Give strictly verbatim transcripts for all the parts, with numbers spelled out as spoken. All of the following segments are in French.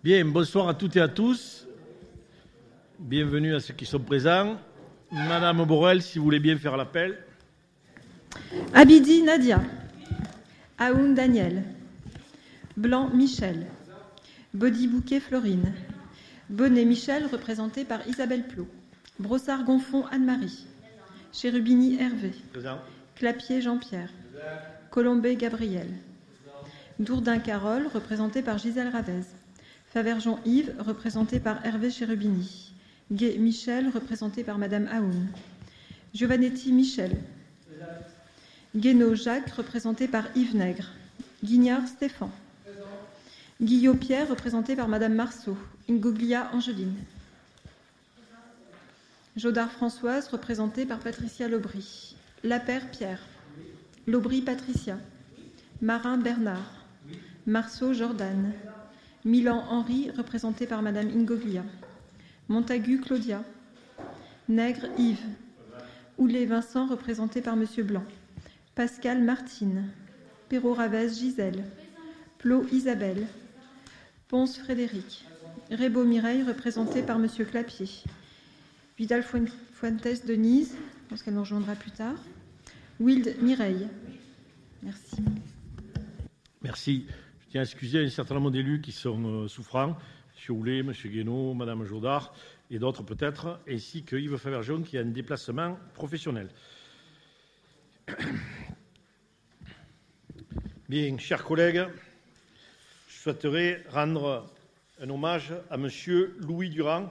Bien, bonsoir à toutes et à tous. Bienvenue à ceux qui sont présents. Madame Borrell, si vous voulez bien faire l'appel. Abidi Nadia. Aoun Daniel. Blanc Michel. Body Bouquet Florine. Bonnet Michel, représenté par Isabelle Plot. Brossard Gonfond Anne-Marie. Chérubini Hervé. Présent. Clapier Jean-Pierre. Colombet Gabriel. Dourdin Carole, représenté par Gisèle Ravez. Favergeon Yves, représenté par Hervé Chérubini. Gay Michel, représenté par Madame Aoun. Giovannetti Michel. Guénaud Jacques, représenté par Yves Nègre. Guignard Stéphane. Guillot Pierre, représenté par Madame Marceau. Ingoglia Angeline. Jodard Françoise, représentée par Patricia Lobry. Lapère Pierre. Lobry Patricia. Marin Bernard. Marceau Jordan. Milan Henri, représenté par Madame Ingoglia. Montagu Claudia. Nègre Yves. Houlet Vincent, représenté par Monsieur Blanc. Pascal Martine. Perrault Ravez Gisèle. Plot Isabelle. Ponce Frédéric. Rébaud Mireille, représenté par Monsieur Clapier. Vidal Fuentes Denise, je pense qu'elle nous rejoindra plus tard. Wild Mireille. Merci. Merci. Je tiens à excuser un certain nombre d'élus qui sont euh, souffrants. M. Houlet, M. Guénaud, Mme Jodard et d'autres peut-être, ainsi que Yves Favergeon qui a un déplacement professionnel. Bien, chers collègues, je souhaiterais rendre un hommage à M. Louis Durand,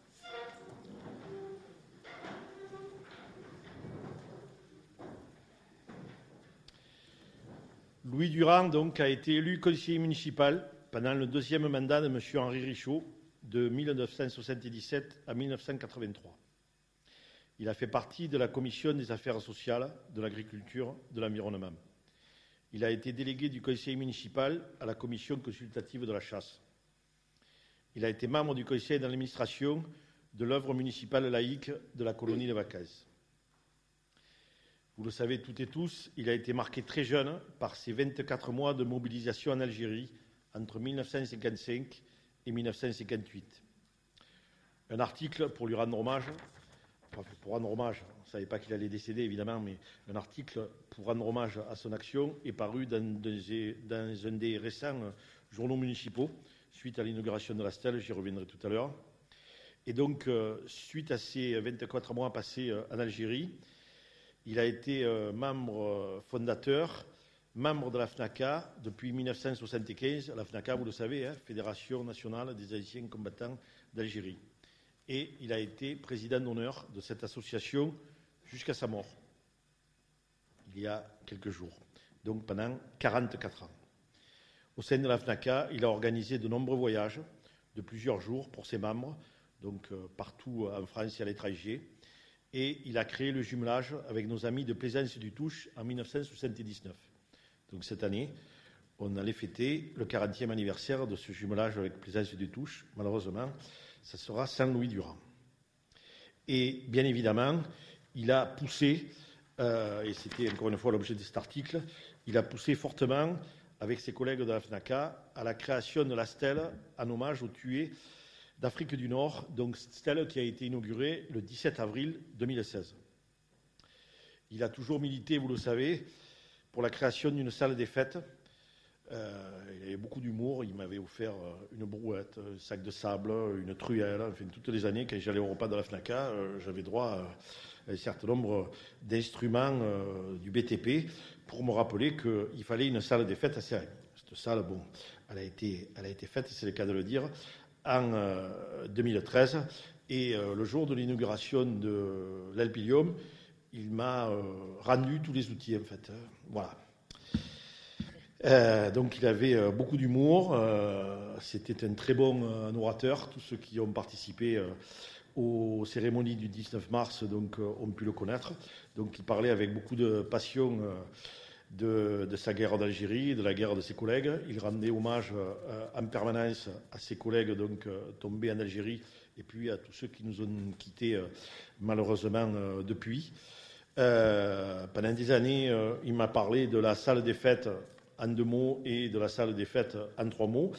Louis Durand donc, a été élu conseiller municipal pendant le deuxième mandat de M. Henri Richaud de mille neuf cent soixante-dix-sept à mille neuf cent quatre-vingt-trois. Il a fait partie de la commission des affaires sociales, de l'agriculture, de l'environnement. Il a été délégué du conseil municipal à la commission consultative de la chasse. Il a été membre du conseil d'administration de l'œuvre municipale laïque de la colonie de vacances. Vous le savez toutes et tous, il a été marqué très jeune par ses vingt-quatre mois de mobilisation en Algérie entre mille neuf cent cinquante-cinq et mille neuf cent cinquante-huit. Un article pour lui rendre hommage, enfin pour rendre hommage, on ne savait pas qu'il allait décéder évidemment, mais un article pour rendre hommage à son action est paru dans, dans un des récents journaux municipaux, suite à l'inauguration de la stèle, j'y reviendrai tout à l'heure. Et donc, euh, suite à ces vingt-quatre mois passés euh, en Algérie, il a été euh, membre euh, fondateur, membre de la FNACA depuis mille neuf cent soixante-quinze. La FNACA, vous le savez, hein, Fédération nationale des anciens combattants d'Algérie. Et il a été président d'honneur de cette association jusqu'à sa mort, il y a quelques jours, donc pendant quarante-quatre ans. Au sein de la FNACA, il a organisé de nombreux voyages de plusieurs jours pour ses membres, donc euh, partout en France et à l'étranger. Et il a créé le jumelage avec nos amis de Plaisance du Touche en mille neuf cent soixante-dix-neuf. Donc cette année, on allait fêter le quarantième anniversaire de ce jumelage avec Plaisance du Touche. Malheureusement, ça sera sans Louis Durand. Et bien évidemment, il a poussé, euh, et c'était encore une fois l'objet de cet article, il a poussé fortement avec ses collègues de la FNACA à la création de la stèle en hommage aux tués d'Afrique du Nord, donc cette stèle qui a été inaugurée le dix-sept avril deux mille seize. Il a toujours milité, vous le savez, pour la création d'une salle des fêtes. Euh, il avait beaucoup d'humour, il m'avait offert une brouette, un sac de sable, une truelle. Enfin, toutes les années, quand j'allais au repas de la FNACA, euh, j'avais droit à un certain nombre d'instruments euh, du B T P pour me rappeler qu'il fallait une salle des fêtes assez. Cette salle, bon, elle a été, elle a été faite, c'est le cas de le dire, en euh, deux mille treize, et euh, le jour de l'inauguration de l'Alpilium, il m'a euh, rendu tous les outils, en fait. Voilà. Euh, donc, il avait euh, beaucoup d'humour. Euh, c'était un très bon euh, orateur. Tous ceux qui ont participé euh, aux cérémonies du dix-neuf mars donc, euh, ont pu le connaître. Donc, il parlait avec beaucoup de passion euh, De, de sa guerre d'Algérie, de la guerre de ses collègues. Il rendait hommage euh, en permanence à ses collègues donc, euh, tombés en Algérie et puis à tous ceux qui nous ont quittés euh, malheureusement euh, depuis. Euh, pendant des années, euh, il m'a parlé de la salle des fêtes en deux mots et de la salle des fêtes en trois mots.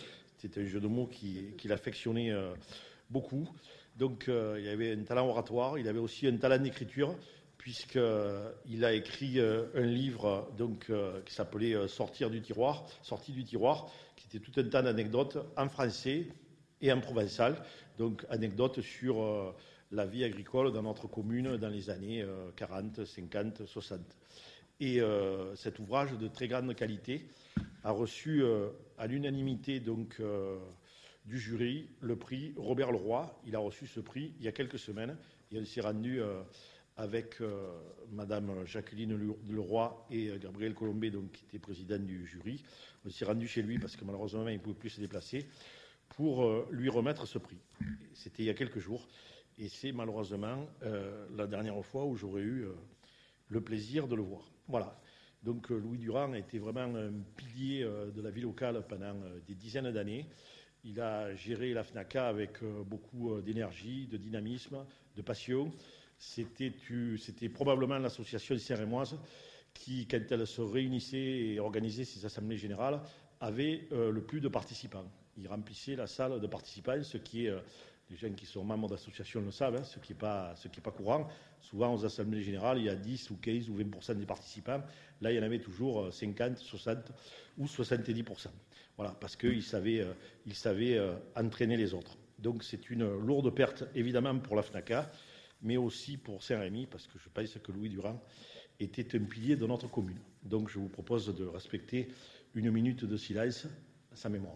C'était un jeu de mots qu'il qui affectionnait euh, beaucoup. Donc, euh, il avait un talent oratoire, il avait aussi un talent d'écriture, puisqu'il euh, a écrit euh, un livre donc, euh, qui s'appelait euh, Sortir du tiroir, Sortie du tiroir, qui était tout un tas d'anecdotes en français et en provençal. Donc, anecdotes sur euh, la vie agricole dans notre commune dans les années euh, quarante, cinquante, soixante. Et euh, cet ouvrage de très grande qualité a reçu euh, à l'unanimité donc, euh, du jury le prix Robert Leroy. Il a reçu ce prix il y a quelques semaines et il s'est rendu euh, avec euh, Madame Jacqueline Leroy et euh, Gabriel Colombet, donc, qui était présidente du jury. On s'est rendu chez lui parce que malheureusement il ne pouvait plus se déplacer pour euh, lui remettre ce prix. C'était il y a quelques jours et c'est malheureusement euh, la dernière fois où j'aurais eu euh, le plaisir de le voir. Voilà. Donc euh, Louis Durand a été vraiment un pilier euh, de la vie locale pendant euh, des dizaines d'années. Il a géré la FNACA avec euh, beaucoup euh, d'énergie, de dynamisme, de passion. C'était, tu, c'était probablement l'association saint-rémoise qui, quand elle se réunissait et organisait ses assemblées générales, avait euh, le plus de participants. Il remplissait la salle de participants, ce qui est... Euh, les gens qui sont membres d'associations le savent, hein, ce qui n'est pas, ce qui est pas courant. Souvent, aux assemblées générales, il y a dix ou quinze ou vingt pour cent des participants. Là, il y en avait toujours cinquante, soixante ou soixante-dix pour cent. Voilà, parce qu'ils savaient, euh, ils savaient euh, entraîner les autres. Donc, c'est une lourde perte, évidemment, pour la FNACA, mais aussi pour Saint-Rémy, parce que je pense que Louis Durand était un pilier de notre commune. Donc, je vous propose de respecter une minute de silence à sa mémoire.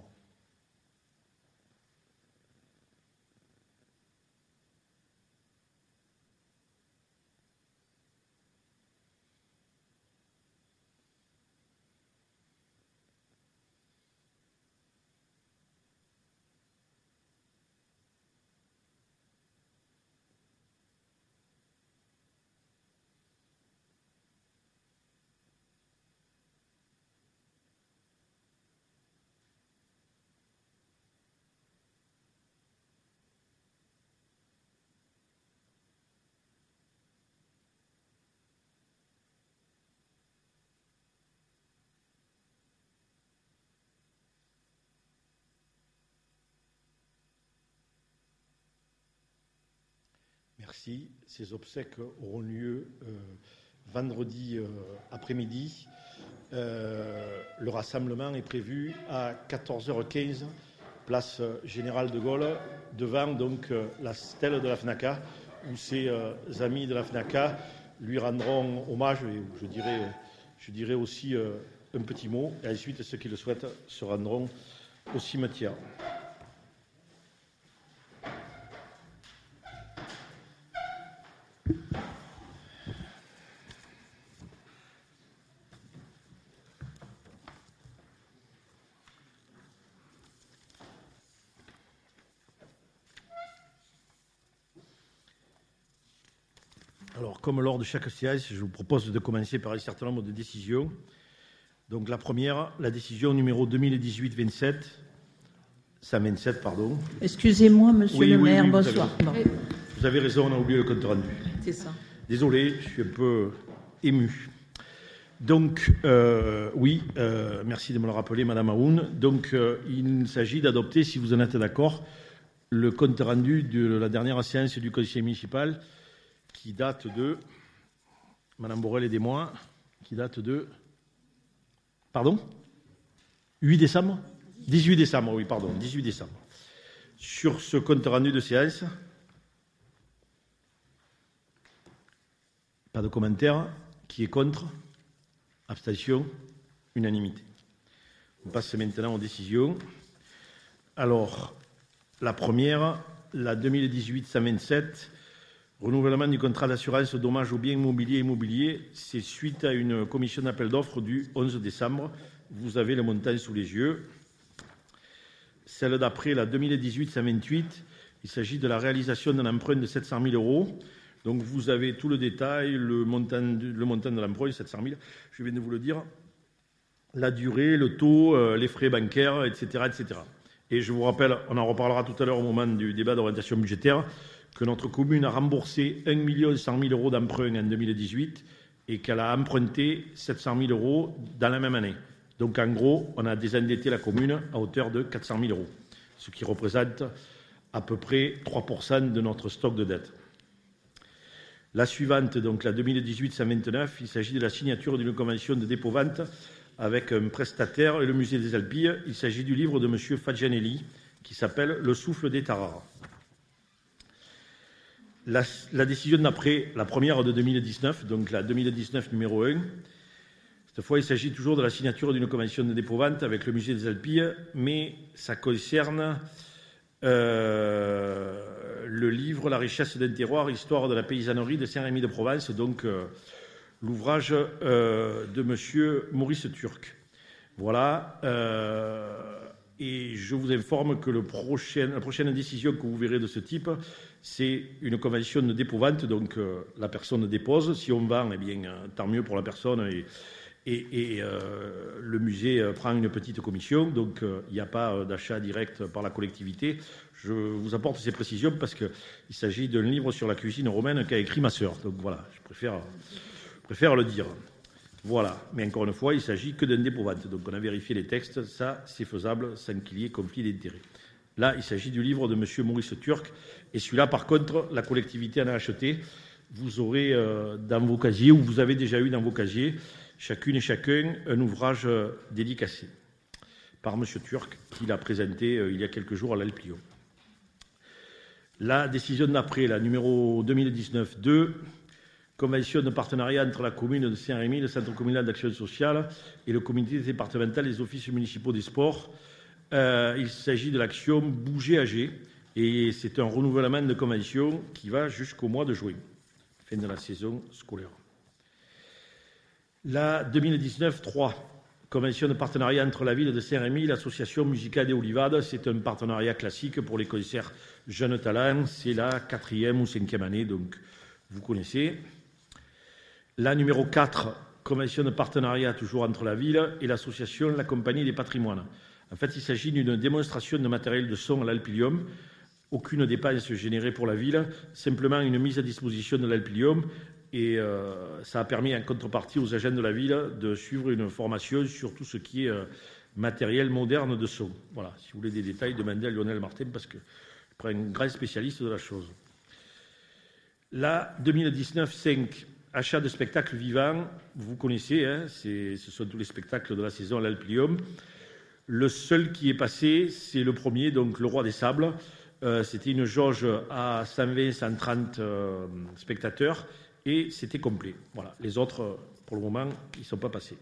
Merci. Ces obsèques auront lieu euh, vendredi euh, après-midi. Euh, le rassemblement est prévu à quatorze heures quinze, place Général de Gaulle, devant donc euh, la stèle de la FNACA, où ses euh, amis de la FNACA lui rendront hommage, et je dirais, je dirais aussi euh, un petit mot, et ensuite ceux qui le souhaitent se rendront au cimetière. Alors, comme lors de chaque séance, je vous propose de commencer par un certain nombre de décisions. Donc, la première, la décision numéro deux mille dix-huit vingt-sept, cent vingt-sept, pardon. Excusez-moi, monsieur oui, le oui, maire, oui, bonsoir. Vous avez, vous avez raison, on a oublié le compte rendu. C'est ça. Désolé, je suis un peu ému. Donc, euh, oui, euh, merci de me le rappeler, Madame Aoun. Donc, euh, il s'agit d'adopter, si vous en êtes d'accord, le compte rendu de la dernière séance du conseil municipal qui date de, Madame Borel, aidez-moi, qui date de, pardon, huit décembre dix-huit décembre, oui, pardon, dix-huit décembre. Sur ce compte rendu de séance, pas de commentaire. Qui est contre? Abstention? Unanimité. On passe maintenant aux décisions. Alors, la première, la deux mille dix-huit cent vingt-sept, renouvellement du contrat d'assurance dommages aux biens immobiliers et immobiliers, c'est suite à une commission d'appel d'offres du onze décembre. Vous avez le montant sous les yeux. Celle d'après, la deux mille dix-huit cent vingt-huit, il s'agit de la réalisation d'un emprunt de sept cent mille euros. Donc vous avez tout le détail, le montant de, le montant de l'emprunt, sept cent mille, je viens de vous le dire, la durée, le taux, euh, les frais bancaires, et cetera, et cetera. Et je vous rappelle, on en reparlera tout à l'heure au moment du débat d'orientation budgétaire, que notre commune a remboursé un million cent mille euros d'emprunt en deux mille dix-huit et qu'elle a emprunté sept cent mille euros dans la même année. Donc en gros, on a désendetté la commune à hauteur de quatre cent mille euros. ce qui représente à peu près trois pour cent de notre stock de dette. La suivante, donc la deux mille dix-huit cent vingt-neuf, il s'agit de la signature d'une convention de dépôt-vente avec un prestataire et le musée des Alpilles. Il s'agit du livre de M. Fagianelli qui s'appelle « Le souffle des Tarare ». La, la décision d'après, la première de deux mille dix-neuf, donc la deux mille dix-neuf numéro un, cette fois il s'agit toujours de la signature d'une convention de dépôt-vente avec le musée des Alpilles, mais ça concerne euh, le livre « La richesse d'un terroir, histoire de la paysannerie de Saint-Rémy-de-Provence », donc euh, l'ouvrage euh, de M. Maurice Turc. Voilà. Euh, et je vous informe que le prochain, la prochaine décision que vous verrez de ce type, c'est une convention de dépôt-vente. Donc euh, la personne dépose. Si on vend, eh bien, euh, tant mieux pour la personne. Et, et, et euh, le musée euh, prend une petite commission. Donc il euh, n'y a pas euh, d'achat direct par la collectivité. Je vous apporte ces précisions parce qu'il s'agit d'un livre sur la cuisine romaine qu'a écrit ma sœur. Donc voilà, je préfère... Je préfère le dire. Voilà. Mais encore une fois, il ne s'agit que d'un dépôt-vente. Donc on a vérifié les textes. Ça, c'est faisable sans qu'il y ait conflit d'intérêts. Là, il s'agit du livre de M. Maurice Turc. Et celui-là, par contre, la collectivité en a acheté. Vous aurez euh, dans vos casiers, ou vous avez déjà eu dans vos casiers, chacune et chacun, un ouvrage euh, dédicacé par M. Turc, qu'il a présenté euh, il y a quelques jours à l'Alplio. La décision d'après, la numéro deux mille dix-neuf deux, convention de partenariat entre la commune de Saint-Rémy, le Centre communal d'action sociale et le comité départemental des offices municipaux des sports. Euh, il s'agit de l'action Bouger Âgé et c'est un renouvellement de convention qui va jusqu'au mois de juin, fin de la saison scolaire. La deux mille dix-neuf trois, convention de partenariat entre la ville de Saint-Rémy et l'association musicale des Olivades. C'est un partenariat classique pour les concerts Jeunes Talents. C'est la quatrième ou cinquième année, donc vous connaissez. La numéro quatre, convention de partenariat toujours entre la ville et l'association La Compagnie des Patrimoines. En fait, il s'agit d'une démonstration de matériel de son à l'Alpilium. Aucune dépense générée pour la ville, simplement une mise à disposition de l'Alpilium. Et euh, ça a permis en contrepartie aux agents de la ville de suivre une formation sur tout ce qui est euh, matériel moderne de son. Voilà, si vous voulez des détails, demandez à Lionel Martin parce que je suis un grand spécialiste de la chose. La deux mille dix-neuf cinq, achat de spectacles vivants, vous connaissez, hein, c'est, ce sont tous les spectacles de la saison à l'Alpilium. Le seul qui est passé, c'est le premier, donc le Roi des Sables. Euh, c'était une jauge à cent vingt à cent trente euh, spectateurs et c'était complet. Voilà. Les autres, pour le moment, ils ne sont pas passés.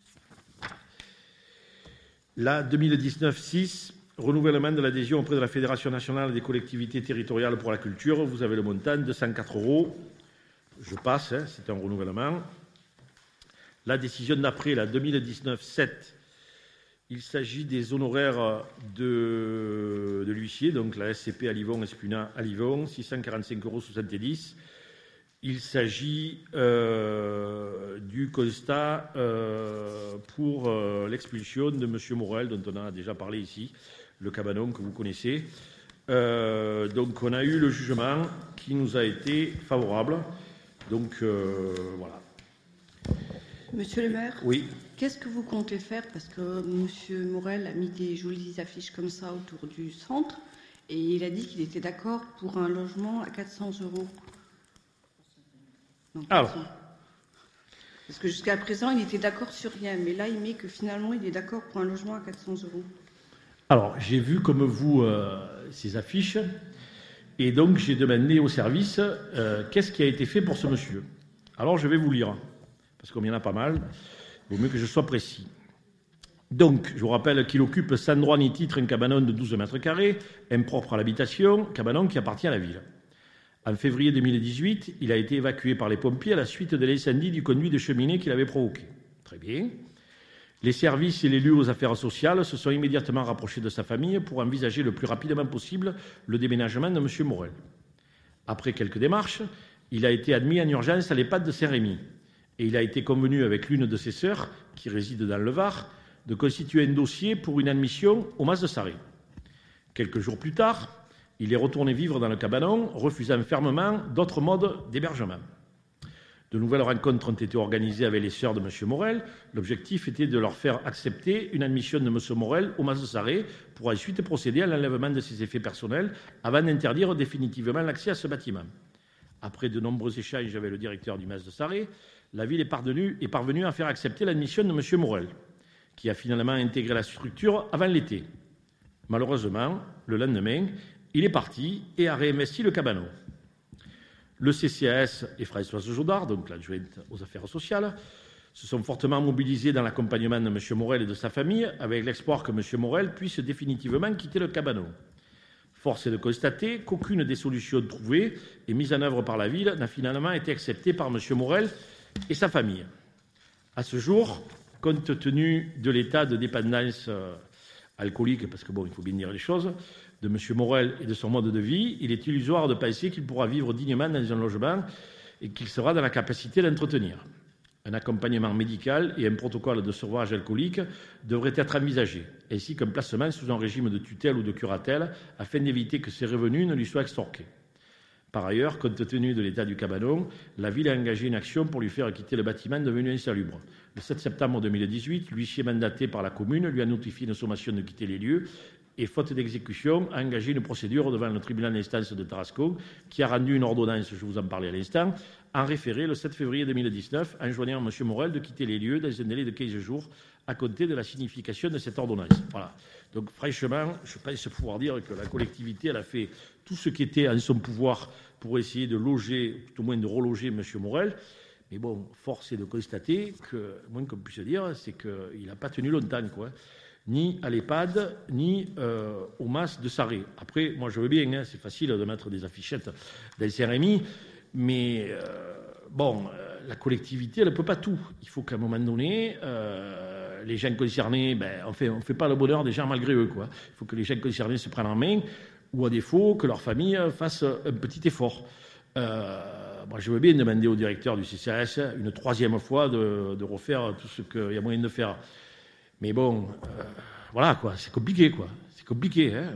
La deux mille dix-neuf six, renouvellement de l'adhésion auprès de la Fédération nationale des collectivités territoriales pour la culture. Vous avez le montant de cent quatre euros. Je passe, hein, c'est un renouvellement. La décision d'après, la deux mille dix-neuf sept, il s'agit des honoraires de, de l'huissier, donc la S C P Alivon, Espuna, Alivon, six cent quarante-cinq euros soixante-dix. Il s'agit euh, du constat euh, pour euh, l'expulsion de M. Morel, dont on a déjà parlé ici, le cabanon que vous connaissez. Euh, donc on a eu le jugement qui nous a été favorable. Donc, euh, voilà. Monsieur le maire, oui. Qu'est-ce que vous comptez faire? Parce que M. Morel a mis des jolies affiches comme ça autour du centre et il a dit qu'il était d'accord pour un logement à quatre cents euros. Donc, Alors. Parce que jusqu'à présent, il était d'accord sur rien. Mais là, il met que finalement, il est d'accord pour un logement à quatre cents euros. Alors, j'ai vu comme vous euh, ces affiches. Et donc, j'ai demandé au service euh, qu'est-ce qui a été fait pour ce monsieur. Alors, je vais vous lire, parce qu'il y en a pas mal. Il vaut mieux que je sois précis. Donc, je vous rappelle qu'il occupe sans droit ni titre un cabanon de douze mètres carrés, impropre à l'habitation, cabanon qui appartient à la ville. En février deux mille dix-huit, il a été évacué par les pompiers à la suite de l'incendie du conduit de cheminée qu'il avait provoqué. Très bien. Les services et l'élu aux affaires sociales se sont immédiatement rapprochés de sa famille pour envisager le plus rapidement possible le déménagement de M. Morel. Après quelques démarches, il a été admis en urgence à l'EHPAD de Saint-Rémy et il a été convenu avec l'une de ses sœurs, qui réside dans le Var, de constituer un dossier pour une admission au Mas de Sarré. Quelques jours plus tard, il est retourné vivre dans le cabanon, refusant fermement d'autres modes d'hébergement. De nouvelles rencontres ont été organisées avec les sœurs de M. Morel. L'objectif était de leur faire accepter une admission de M. Morel au Mas de Sarré pour ensuite procéder à l'enlèvement de ses effets personnels avant d'interdire définitivement l'accès à ce bâtiment. Après de nombreux échanges avec le directeur du Mas de Sarré, la ville est parvenue, est parvenue à faire accepter l'admission de M. Morel, qui a finalement intégré la structure avant l'été. Malheureusement, le lendemain, il est parti et a réinvesti le cabanon. Le C C A S et Françoise Jodard, donc l'adjointe aux affaires sociales, se sont fortement mobilisés dans l'accompagnement de M. Morel et de sa famille, avec l'espoir que M. Morel puisse définitivement quitter le cabanon. Force est de constater qu'aucune des solutions trouvées et mises en œuvre par la ville n'a finalement été acceptée par M. Morel et sa famille. À ce jour, compte tenu de l'état de dépendance euh, alcoolique, parce que bon, il faut bien dire les choses, de M. Morel et de son mode de vie, il est illusoire de penser qu'il pourra vivre dignement dans un logement et qu'il sera dans la capacité d'entretenir. Un accompagnement médical et un protocole de sevrage alcoolique devraient être envisagés, ainsi qu'un placement sous un régime de tutelle ou de curatelle afin d'éviter que ses revenus ne lui soient extorqués. Par ailleurs, compte tenu de l'état du cabanon, la ville a engagé une action pour lui faire quitter le bâtiment devenu insalubre. Le sept septembre deux mille dix-huit, l'huissier mandaté par la commune lui a notifié une sommation de quitter les lieux et, faute d'exécution, a engagé une procédure devant le tribunal d'instance de Tarascon qui a rendu une ordonnance, je vous en parlais à l'instant, en référé le sept février deux mille dix-neuf, enjoignant M. Morel de quitter les lieux dans un délai de quinze jours à compter de la signification de cette ordonnance. Voilà. Donc franchement, je pense pouvoir dire que la collectivité elle a fait tout ce qui était en son pouvoir pour essayer de loger, tout au moins de reloger M. Morel. Mais bon, force est de constater que, le moins qu'on puisse dire, c'est qu'il n'a pas tenu longtemps, quoi. Ni à l'EHPAD, ni euh, au Mas de Sarré. Après, moi je veux bien, hein, c'est facile de mettre des affichettes dans le C R M I, mais euh, bon, euh, la collectivité, elle ne peut pas tout. Il faut qu'à un moment donné, euh, les gens concernés, ben, on fait, on fait pas le bonheur des gens malgré eux, quoi. Il faut que les gens concernés se prennent en main, ou à défaut, que leur famille fasse un petit effort. Euh, moi, je veux bien demander au directeur du C C A S une troisième fois de, de refaire tout ce qu'il y a moyen de faire. Mais bon, euh, voilà, quoi, c'est compliqué, quoi. C'est compliqué, hein.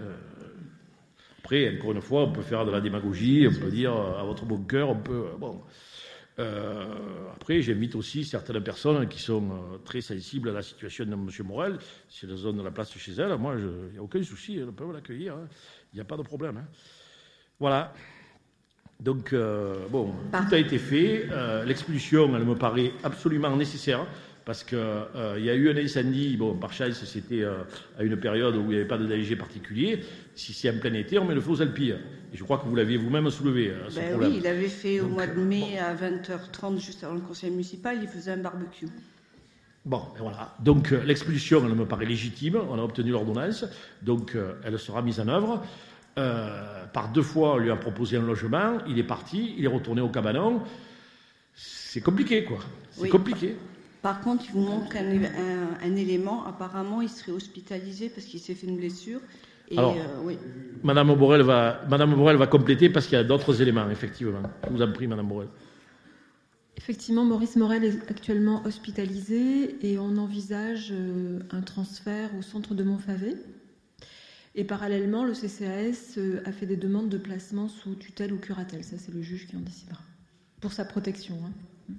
Après, encore une fois, on peut faire de la démagogie, on peut dire à votre bon cœur, on peut... Bon. Euh, après, j'invite aussi certaines personnes qui sont très sensibles à la situation de M. Morel. Si elles ont de la place chez elles, moi, il n'y a aucun souci, elles peuvent l'accueillir. Hein. Il n'y a pas de problème. Hein. Voilà. Donc, euh, bon, tout a été fait. Euh, l'expulsion, elle me paraît absolument nécessaire. Parce qu'il euh, y a eu un incendie, bon, par chance, c'était euh, à une période où il n'y avait pas de danger particulier. Si c'est en plein été, on met le feu aux Alpilles. Et je crois que vous l'aviez vous-même soulevé, euh, ce ben problème. Oui, il avait fait au Donc, mois de mai, bon. à vingt heures trente, juste avant le conseil municipal, il faisait un barbecue. Bon, ben voilà. Donc, euh, l'expulsion, elle me paraît légitime. On a obtenu l'ordonnance. Donc, euh, elle sera mise en œuvre. Euh, par deux fois, on lui a proposé un logement. Il est parti. Il est retourné au cabanon. C'est compliqué, quoi. C'est oui. compliqué. Par contre, il vous manque un, un, un élément. Apparemment, il serait hospitalisé parce qu'il s'est fait une blessure. Et Alors, euh, oui. Madame Borel va, Madame Borel va compléter parce qu'il y a d'autres éléments, effectivement. Je vous en prie, Madame Borel. Effectivement, Maurice Morel est actuellement hospitalisé et on envisage un transfert au centre de Montfavet. Et parallèlement, le C C A S a fait des demandes de placement sous tutelle ou curatelle. Ça, c'est le juge qui en décidera. Pour sa protection. Hein.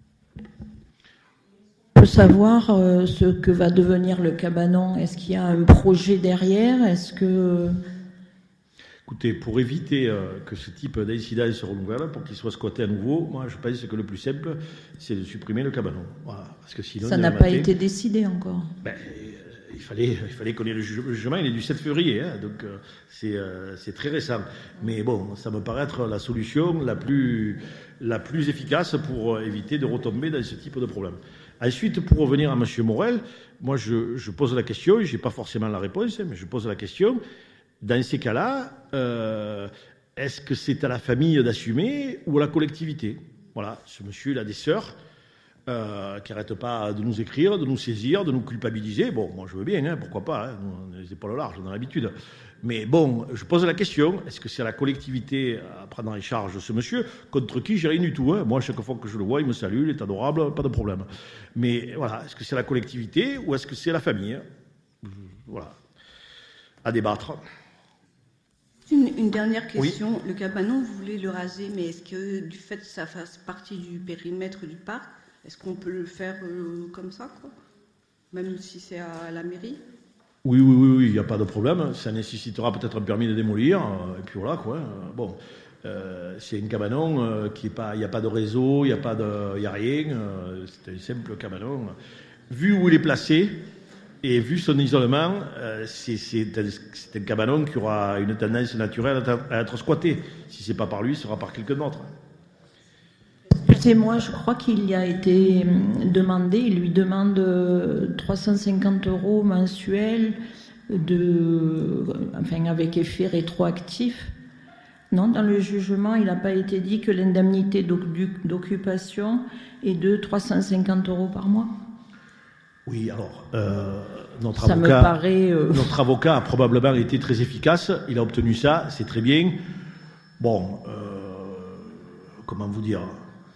On peut savoir euh, ce que va devenir le cabanon. Est-ce qu'il y a un projet derrière ? Est-ce que... Écoutez, pour éviter euh, que ce type d'incident se renouvelle, pour qu'il soit squatté à nouveau, moi je pense que le plus simple, c'est de supprimer le cabanon. Voilà. Parce que sinon, ça n'a pas matin, été décidé encore. Ben, euh, il fallait, il fallait qu'on ait le jugement, il est du sept février, hein, donc euh, c'est, euh, c'est très récent. Mais bon, ça me paraît être la solution la plus, la plus efficace pour éviter de retomber dans ce type de problème. Ensuite, pour revenir à M. Morel, moi je, je pose la question, je n'ai pas forcément la réponse, mais je pose la question, dans ces cas-là, euh, est-ce que c'est à la famille d'assumer ou à la collectivité ? Voilà, ce monsieur il a des sœurs euh, qui n'arrêtent pas de nous écrire, de nous saisir, de nous culpabiliser. Bon, moi je veux bien, hein, pourquoi pas, hein, on a les épaules larges, on a l'habitude. Mais bon, je pose la question, est-ce que c'est à la collectivité à prendre en charge ce monsieur, contre qui j'ai rien du tout, hein. Moi, chaque fois que je le vois, il me salue, il est adorable, pas de problème. Mais voilà, est-ce que c'est la collectivité ou est-ce que c'est la famille ? Voilà, à débattre. Une, une dernière question. Oui. Le cabanon, vous voulez le raser, mais est-ce que du fait que ça fasse partie du périmètre du parc, est-ce qu'on peut le faire euh, comme ça, quoi, même si c'est à la mairie? Oui, oui, oui, oui, il n'y a pas de problème. Ça nécessitera peut-être un permis de démolir, et puis voilà, quoi. Bon, euh, c'est un cabanon euh, qui est pas, il n'y a pas de réseau, il n'y a pas de, il y a rien. Euh, c'est un simple cabanon. Vu où il est placé et vu son isolement, euh, c'est, c'est, un, c'est un cabanon qui aura une tendance naturelle à être, à être squatté. Si c'est pas par lui, ce sera par quelqu'un d'autre. Moi, je crois qu'il y a été demandé, il lui demande trois cent cinquante euros mensuels, de, enfin, avec effet rétroactif. Non, dans le jugement, il n'a pas été dit que l'indemnité d'occupation est de trois cent cinquante euros par mois. Oui, alors, euh, notre, ça avocat, me paraît, euh... notre avocat a probablement été très efficace, il a obtenu ça, c'est très bien. Bon, euh, comment vous dire,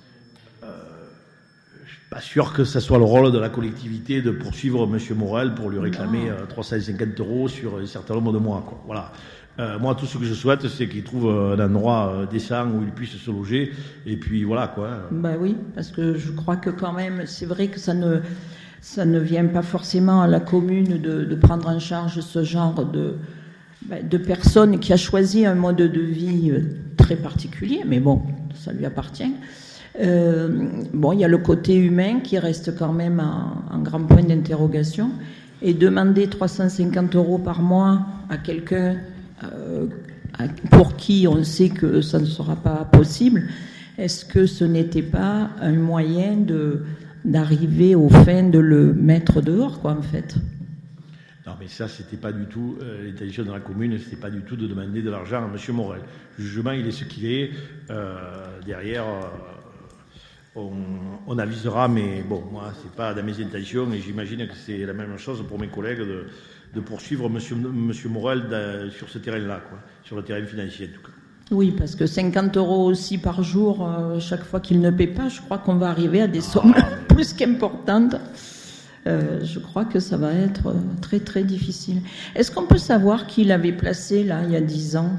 pas sûr que ce soit le rôle de la collectivité de poursuivre M. Morel pour lui réclamer euh, trois cent cinquante euros sur un certain nombre de mois, quoi. Voilà. Euh, moi, tout ce que je souhaite, c'est qu'il trouve un endroit euh, décent où il puisse se loger. Et puis voilà, quoi. Ben oui, parce que je crois que quand même, c'est vrai que ça ne, ça ne vient pas forcément à la commune de, de prendre en charge ce genre de, ben, de personne qui a choisi un mode de vie très particulier, mais bon, ça lui appartient. Euh, bon, il y a le côté humain qui reste quand même un, un grand point d'interrogation. Et demander trois cent cinquante euros par mois à quelqu'un euh, à, pour qui on sait que ça ne sera pas possible, est-ce que ce n'était pas un moyen de, d'arriver au fin de le mettre dehors, quoi, en fait? Non, mais ça, c'était pas du tout euh, l'intention de la commune, c'était pas du tout de demander de l'argent à M. Morel. Le jugement, il est ce qu'il est. Euh, derrière... Euh, On, on avisera, mais bon, moi, c'est pas dans mes intentions, et j'imagine que c'est la même chose pour mes collègues de, de poursuivre Monsieur, Monsieur Morel de, sur ce terrain-là, quoi, sur le terrain financier, en tout cas. Oui, parce que cinquante euros aussi par jour, euh, chaque fois qu'il ne paie pas, je crois qu'on va arriver à des sommes ah, mais... plus qu'importantes. Euh, je crois que ça va être très, très difficile. Est-ce qu'on peut savoir qui l'avait placé, là, il y a dix ans?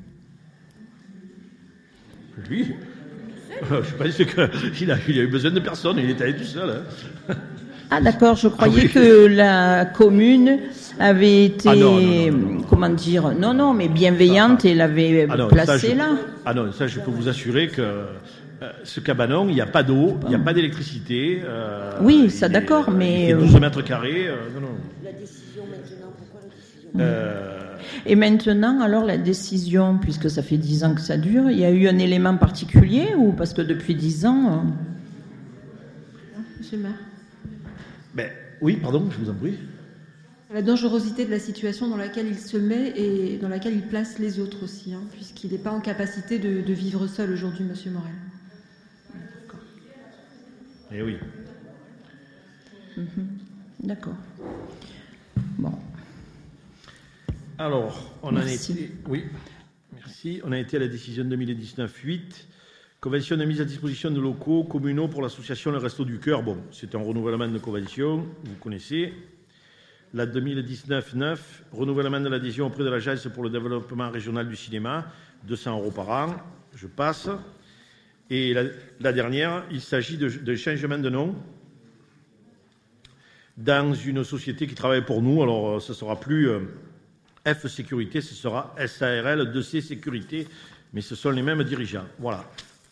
Lui? Je pensais qu'il a, il a eu besoin de personne, il était allé tout seul. Hein. Ah d'accord, je croyais ah, oui. que la commune avait été, ah, non, non, non, non, non. comment dire, non, non, mais bienveillante ah, et l'avait ah, non, placé ça, là. Je, ah non, ça je peux vous assurer que euh, ce cabanon, il n'y a pas d'eau, il n'y a pas d'électricité. Euh, oui, ça d'accord, est, mais... Il fait douze mètres carrés. Euh, non, non. La décision maintenant, pourquoi la décision euh, Et maintenant, alors, la décision, puisque ça fait dix ans que ça dure, il y a eu un élément particulier ou parce que depuis dix ans... Euh... Monsieur le maire. Ben, oui, pardon, je vous en prie. La dangerosité de la situation dans laquelle il se met et dans laquelle il place les autres aussi, hein, puisqu'il n'est pas en capacité de, de vivre seul aujourd'hui, Monsieur Morel. D'accord. Eh oui. Mm-hmm. D'accord. Bon. Alors, on Merci. en a été, oui, merci. On a été à la décision deux mille dix-neuf huit, convention de mise à disposition de locaux communaux pour l'association Le Resto du Cœur. Bon, c'est un renouvellement de convention, vous connaissez. La deux mille dix-neuf neuf, renouvellement de l'adhésion auprès de l'Agence pour le développement régional du cinéma, deux cents euros par an. Je passe. Et la, la dernière, il s'agit de, de changement de nom dans une société qui travaille pour nous. Alors, ce ne sera plus euh, F Sécurité, ce sera S A R L deux C Sécurité, mais ce sont les mêmes dirigeants. Voilà.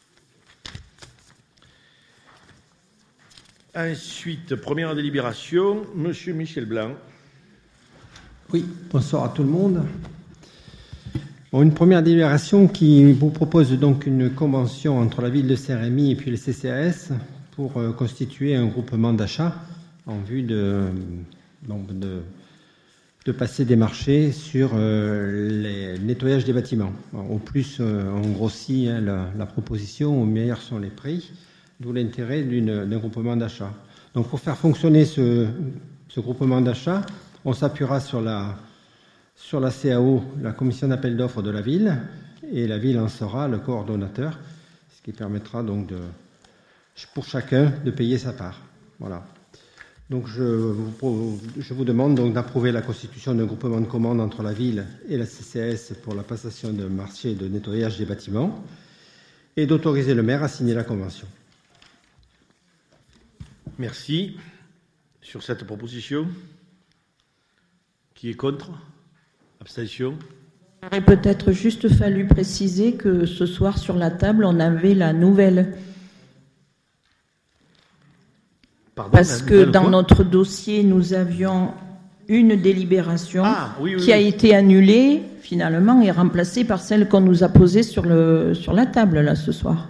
Ensuite, première délibération, Monsieur Michel Blanc. Oui, bonsoir à tout le monde. Bon, une première délibération qui vous propose donc une convention entre la ville de Saint-Rémy et puis le C C A S pour euh, constituer un groupement d'achat en vue de, donc de, de passer des marchés sur euh, les, le nettoyage des bâtiments. Alors, au plus euh, on grossit hein, la, la proposition, au meilleurs sont les prix, d'où l'intérêt d'une, d'un groupement d'achat. Donc pour faire fonctionner ce, ce groupement d'achat, on s'appuiera sur la, sur la C A O, la commission d'appel d'offres de la ville, et la ville en sera le coordonnateur, ce qui permettra donc de, pour chacun de payer sa part. Voilà. Donc je vous, je vous demande donc d'approuver la constitution d'un groupement de commandes entre la ville et la C C S pour la passation de marché de nettoyage des bâtiments et d'autoriser le maire à signer la convention. Merci. Sur cette proposition, qui est contre? Abstention? Il aurait peut-être juste fallu préciser que ce soir sur la table, on avait la nouvelle. Pardon, Parce la que nouvelle dans quoi notre dossier, nous avions une délibération ah, oui, oui, qui a oui. été annulée finalement et remplacée par celle qu'on nous a posée sur, le, sur la table là ce soir.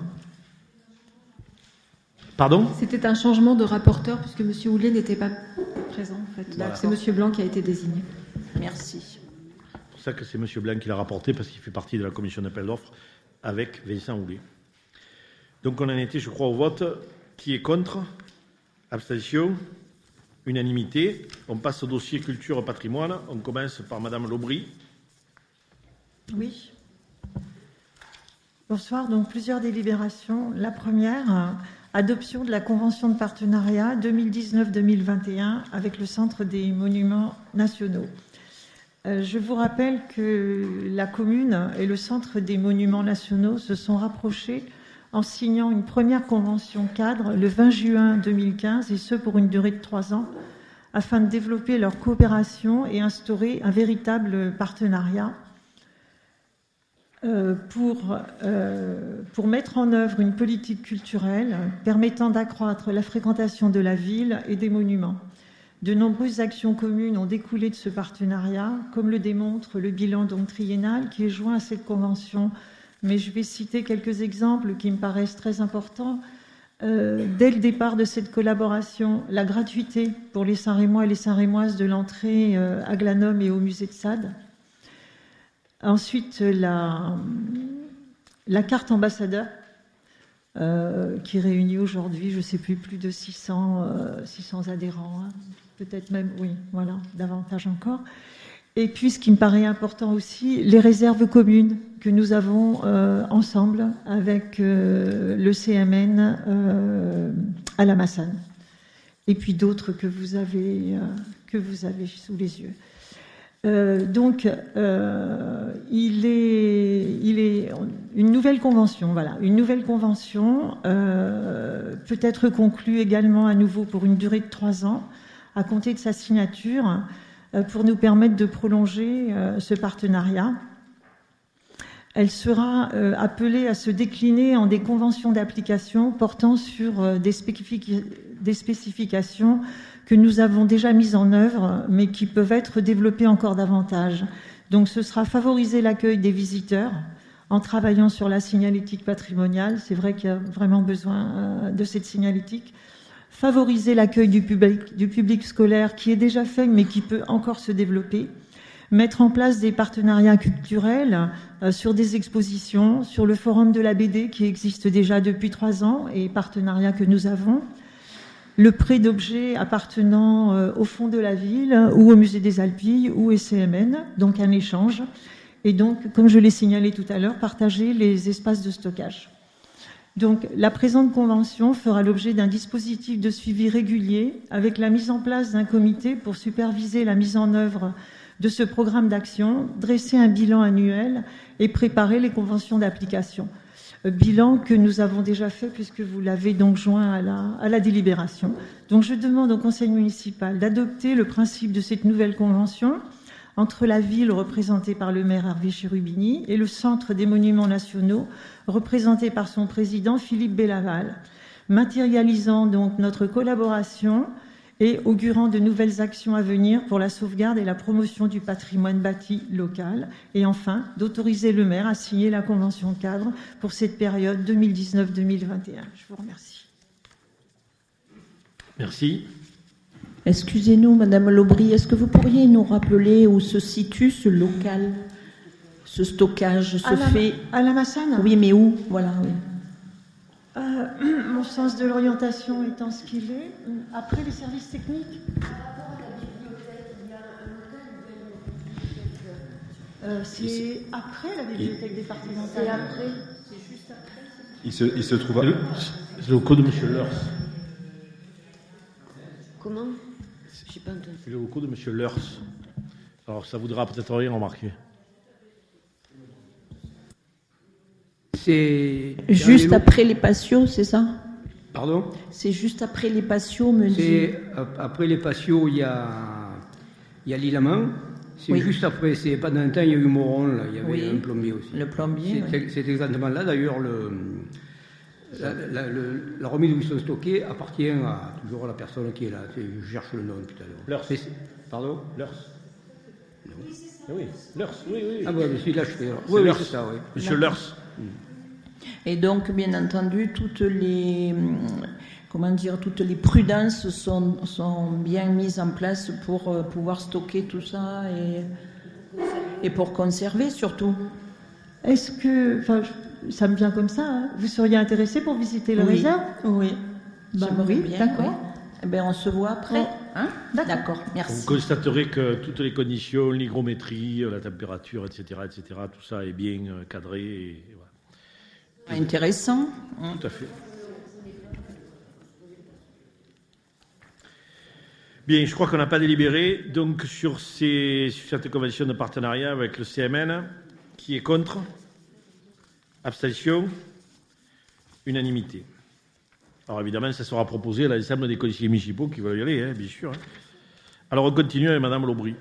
Pardon? C'était un changement de rapporteur puisque M. Houlier n'était pas présent en fait. Voilà. C'est M. Blanc qui a été désigné. Merci. C'est pour ça que c'est M. Blanc qui l'a rapporté, parce qu'il fait partie de la commission d'appel d'offres avec Vincent Houlier. Donc on en était, je crois, au vote. Qui est contre? Abstention? Unanimité. On passe au dossier culture patrimoine. On commence par Mme Lobry. Oui. Bonsoir. Donc plusieurs délibérations. La première, euh, adoption de la convention de partenariat deux mille dix-neuf deux mille vingt et un avec le Centre des monuments nationaux. Euh, je vous rappelle que la commune et le Centre des monuments nationaux se sont rapprochés en signant une première convention cadre le vingt juin deux mille quinze, et ce pour une durée de trois ans, afin de développer leur coopération et instaurer un véritable partenariat euh, pour, euh, pour mettre en œuvre une politique culturelle permettant d'accroître la fréquentation de la ville et des monuments. De nombreuses actions communes ont découlé de ce partenariat, comme le démontre le bilan donc triennal qui est joint à cette convention. Mais je vais citer quelques exemples qui me paraissent très importants. Euh, dès le départ de cette collaboration, la gratuité pour les Saint-Rémois et les Saint-Rémoises de l'entrée euh, à Glanum et au musée de Sade. Ensuite, la, la carte ambassadeur, euh, qui réunit aujourd'hui, je ne sais plus, plus de six cents, euh, six cents adhérents, hein. Peut-être même, oui, voilà, davantage encore. Et puis, ce qui me paraît important aussi, les réserves communes que nous avons euh, ensemble avec euh, le C M N euh, à la Massane. Et puis d'autres que vous avez, euh, que vous avez sous les yeux. Euh, donc, euh, il est, il est une nouvelle convention, voilà, une nouvelle convention euh, peut être conclue également à nouveau pour une durée de trois ans, à compter de sa signature, pour nous permettre de prolonger euh, ce partenariat. Elle sera euh, appelée à se décliner en des conventions d'application portant sur euh, des, spécific- des spécifications que nous avons déjà mises en œuvre, mais qui peuvent être développées encore davantage. Donc ce sera favoriser l'accueil des visiteurs en travaillant sur la signalétique patrimoniale. C'est vrai qu'il y a vraiment besoin euh, de cette signalétique. Favoriser l'accueil du public, du public scolaire qui est déjà fait mais qui peut encore se développer, mettre en place des partenariats culturels euh, sur des expositions, sur le forum de la B D qui existe déjà depuis trois ans et partenariats que nous avons, le prêt d'objets appartenant euh, au fond de la ville ou au musée des Alpilles ou au C M N, donc un échange, et donc, comme je l'ai signalé tout à l'heure, partager les espaces de stockage. Donc, la présente convention fera l'objet d'un dispositif de suivi régulier avec la mise en place d'un comité pour superviser la mise en œuvre de ce programme d'action, dresser un bilan annuel et préparer les conventions d'application. Bilan que nous avons déjà fait puisque vous l'avez donc joint à la, à la délibération. Donc, je demande au Conseil municipal d'adopter le principe de cette nouvelle convention entre la ville représentée par le maire Hervé Cherubini et le Centre des monuments nationaux représenté par son président Philippe Bellaval, matérialisant donc notre collaboration et augurant de nouvelles actions à venir pour la sauvegarde et la promotion du patrimoine bâti local. Et enfin, d'autoriser le maire à signer la convention cadre pour cette période deux mille dix-neuf deux mille vingt et un. Je vous remercie. Merci. Excusez-nous, Madame Lobry, est-ce que vous pourriez nous rappeler où se situe ce local, ce stockage se à la, fait à la Massane? Oui, mais où? Voilà, oui. Euh, mon sens de l'orientation étant ce qu'il est, après les services techniques. Euh, c'est après la bibliothèque départementale. C'est après. C'est juste après. Il se, il se trouve à... C'est le code de M. Leurs. Comment? Je n'ai pas entendu. C'est le locaux de M. Leurs. Alors, ça voudra peut-être rien remarquer. C'est Juste après les patios, c'est ça? Pardon? C'est juste après les patios, me dit. C'est après les patios, il y a il y a l'Ilamant. C'est Oui. juste après. C'est pas dans le temps, il y a eu Moron, là. Il y avait Oui. un plombier aussi. Le plombier, C'est oui. c'est exactement là. D'ailleurs, le, la, la- le- la remise où ils sont stockés appartient à, toujours à la personne qui est là. C'est- Je cherche le nom depuis tout à l'heure. Leurs. Mais c'est- Pardon? Leurs. Oui, Leurs, oui, oui. Ah, ouais, mais celui-là, je fais. C'est Oui, oui, Leurs. c'est ça, oui. Monsieur Leurs. Et donc, bien entendu, toutes les, hum, comment dire, toutes les prudences sont, sont bien mises en place pour euh, pouvoir stocker tout ça et, et pour conserver surtout. Est-ce que, enfin, je- ça me vient comme ça, hein, vous seriez intéressé pour visiter le Oui. réserve? Oui. Bah J'aimerais oui, bien, d'accord. oui. Eh bien, on se voit après. Oh, Hein d'accord. D'accord, merci. Vous constaterez que toutes les conditions, l'hygrométrie, la température, et cetera, et cetera, tout ça est bien euh, cadré. Et, voilà. Intéressant. hein. Tout à fait. Bien, je crois qu'on n'a pas délibéré. Donc, sur, ces, sur cette convention de partenariat avec le C M N, qui est contre? Abstention? Unanimité. Alors, évidemment, ça sera proposé à l'ensemble des conseillers municipaux qui veulent y aller, hein, bien sûr. hein. Alors, on continue avec Madame Lobry.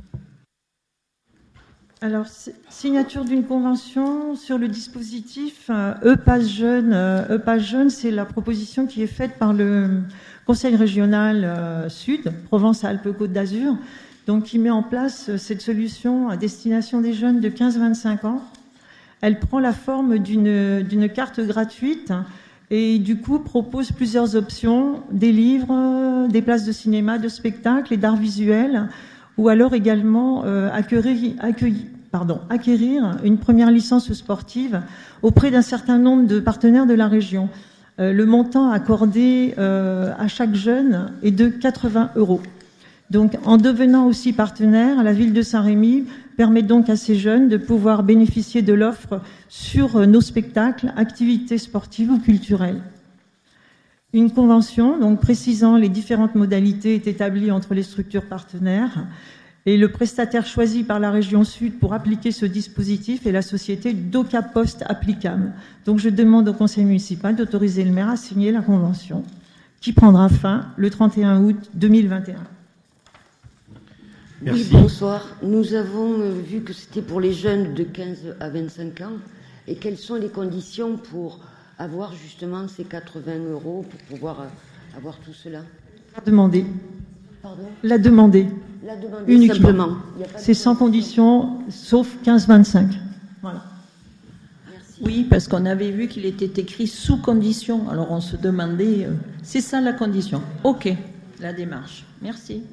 Alors, si- signature d'une convention sur le dispositif euh, E-Pass Jeune. Euh, E-Pass Jeune, c'est la proposition qui est faite par le Conseil régional euh, Sud, Provence-Alpes-Côte d'Azur, donc qui met en place euh, cette solution à destination des jeunes de quinze à vingt-cinq ans. Elle prend la forme d'une d'une carte gratuite et du coup propose plusieurs options, des livres, euh, des places de cinéma, de spectacle et d'art visuel, ou alors également euh, acquérir, accueillir, pardon, acquérir une première licence sportive auprès d'un certain nombre de partenaires de la région. Euh, le montant accordé euh, à chaque jeune est de quatre-vingts euros. Donc, en devenant aussi partenaire, la ville de Saint-Rémy permet donc à ces jeunes de pouvoir bénéficier de l'offre sur euh, nos spectacles, activités sportives ou culturelles. Une convention, donc précisant les différentes modalités, est établie entre les structures partenaires et le prestataire choisi par la région Sud pour appliquer ce dispositif est la société Doca Post Applicam. Donc je demande au conseil municipal d'autoriser le maire à signer la convention qui prendra fin le trente et un août deux mille vingt et un. Merci. Oui, bonsoir. Nous avons euh, vu que c'était pour les jeunes de quinze à vingt-cinq ans. Et quelles sont les conditions pour avoir justement ces quatre-vingts euros pour pouvoir euh, avoir tout cela? La demander. Pardon? La demander. La demander Uniquement. simplement. Il y a pas de C'est sans condition, sauf quinze vingt-cinq. Voilà. Merci. Oui, parce qu'on avait vu qu'il était écrit sous condition. Alors on se demandait, euh, c'est ça la condition? Ok, la démarche. Merci.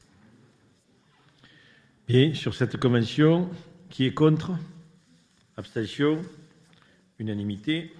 Bien, sur cette convention, qui est contre? Abstention? Unanimité.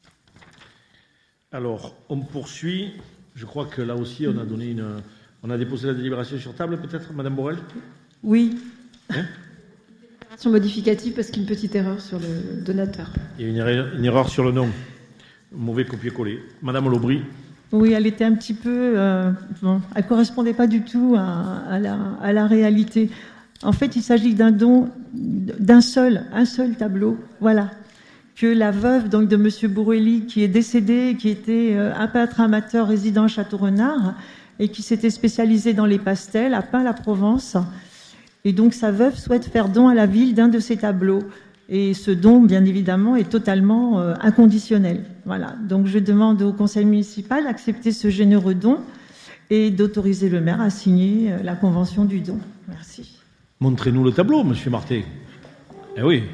Alors, on poursuit. Je crois que là aussi, on a donné une... On a déposé la délibération sur table, peut-être, Madame Borel? Oui. Hein Sur modificative parce qu'une petite erreur sur le donateur. Il y a une erreur, une erreur sur le nom. Mauvais copier-coller. Madame Lobry. Oui, elle était un petit peu... Euh, bon, elle ne correspondait pas du tout à, à, la, à la réalité. En fait, il s'agit d'un don d'un seul, un seul tableau, voilà, que la veuve donc de Monsieur Bourrelli, qui est décédé, qui était euh, un peintre amateur résident à Château-Renard et qui s'était spécialisé dans les pastels, a peint la Provence. Et donc sa veuve souhaite faire don à la ville d'un de ses tableaux. Et ce don, bien évidemment, est totalement euh, inconditionnel. Voilà. Donc je demande au conseil municipal d'accepter ce généreux don et d'autoriser le maire à signer euh, la convention du don. Merci. Montrez-nous le tableau, Monsieur Marté. Eh oui.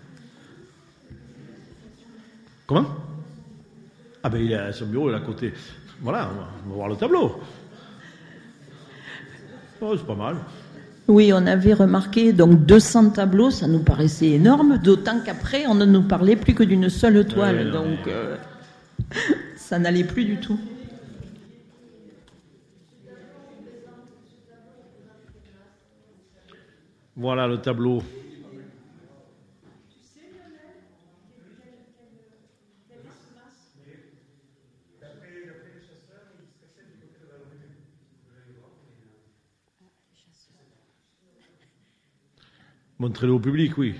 Comment? Ah ben il est à son bureau, il est à côté. Voilà, on va, on va voir le tableau. Oh, c'est pas mal. Oui, on avait remarqué donc deux cents tableaux, ça nous paraissait énorme, d'autant qu'après on ne nous parlait plus que d'une seule toile, Ouais, non, donc mais... euh, ça n'allait plus du tout. Voilà le tableau. Montrez-le au public, oui.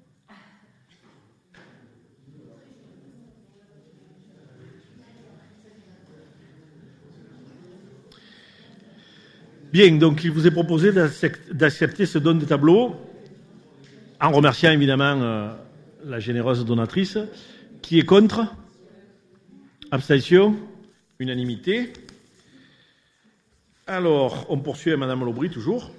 Bien, donc il vous est proposé d'accepter ce don de tableau, en remerciant évidemment euh, la généreuse donatrice. Qui est contre? Abstention? Unanimité. Alors, on poursuit avec Madame Lobry, toujours.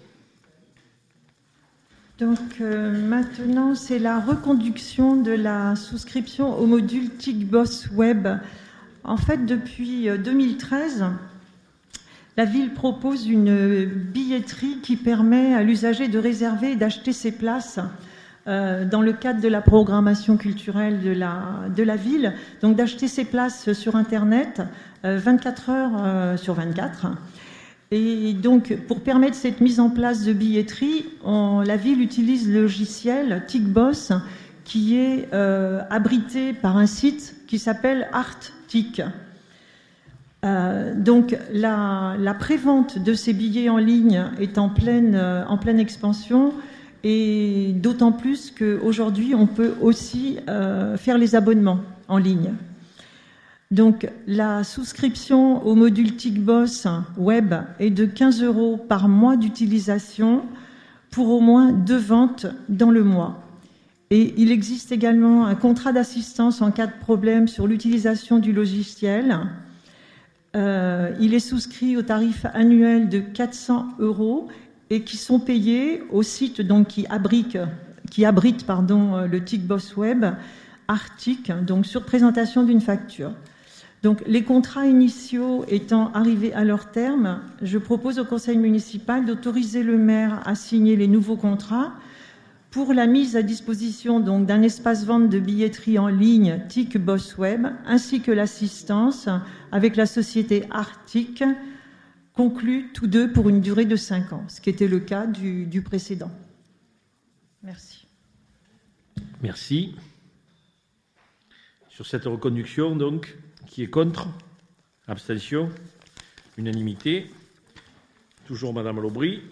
Donc euh, maintenant, c'est la reconduction de la souscription au module TIC-Boss Web. En fait, depuis deux mille treize, la ville propose une billetterie qui permet à l'usager de réserver et d'acheter ses places euh, dans le cadre de la programmation culturelle de la, de la ville. Donc d'acheter ses places sur Internet euh, vingt-quatre heures euh, sur vingt-quatre. Et donc, pour permettre cette mise en place de billetterie, on, la ville utilise le logiciel TIC-Boss qui est euh, abrité par un site qui s'appelle ArtTIC. Euh, donc, la, la prévente de ces billets en ligne est en pleine, euh, en pleine expansion, et d'autant plus qu'aujourd'hui, on peut aussi euh, faire les abonnements en ligne. Donc, la souscription au module TIC-Boss Web est de quinze euros par mois d'utilisation pour au moins deux ventes dans le mois. Et il existe également un contrat d'assistance en cas de problème sur l'utilisation du logiciel. Euh, il est souscrit au tarif annuel de quatre cents euros et qui sont payés au site donc, qui abrite, qui abrite pardon, le TIC-Boss Web, ArtTIC, donc sur présentation d'une facture. Donc, les contrats initiaux étant arrivés à leur terme, je propose au conseil municipal d'autoriser le maire à signer les nouveaux contrats pour la mise à disposition donc d'un espace vente de billetterie en ligne TIC-Boss Web, ainsi que l'assistance avec la société ArtTIC, conclus tous deux pour une durée de cinq ans, ce qui était le cas du, du précédent. Merci. Merci. Sur cette reconduction, donc, qui est contre? Abstention? Unanimité. Toujours Madame Lobry.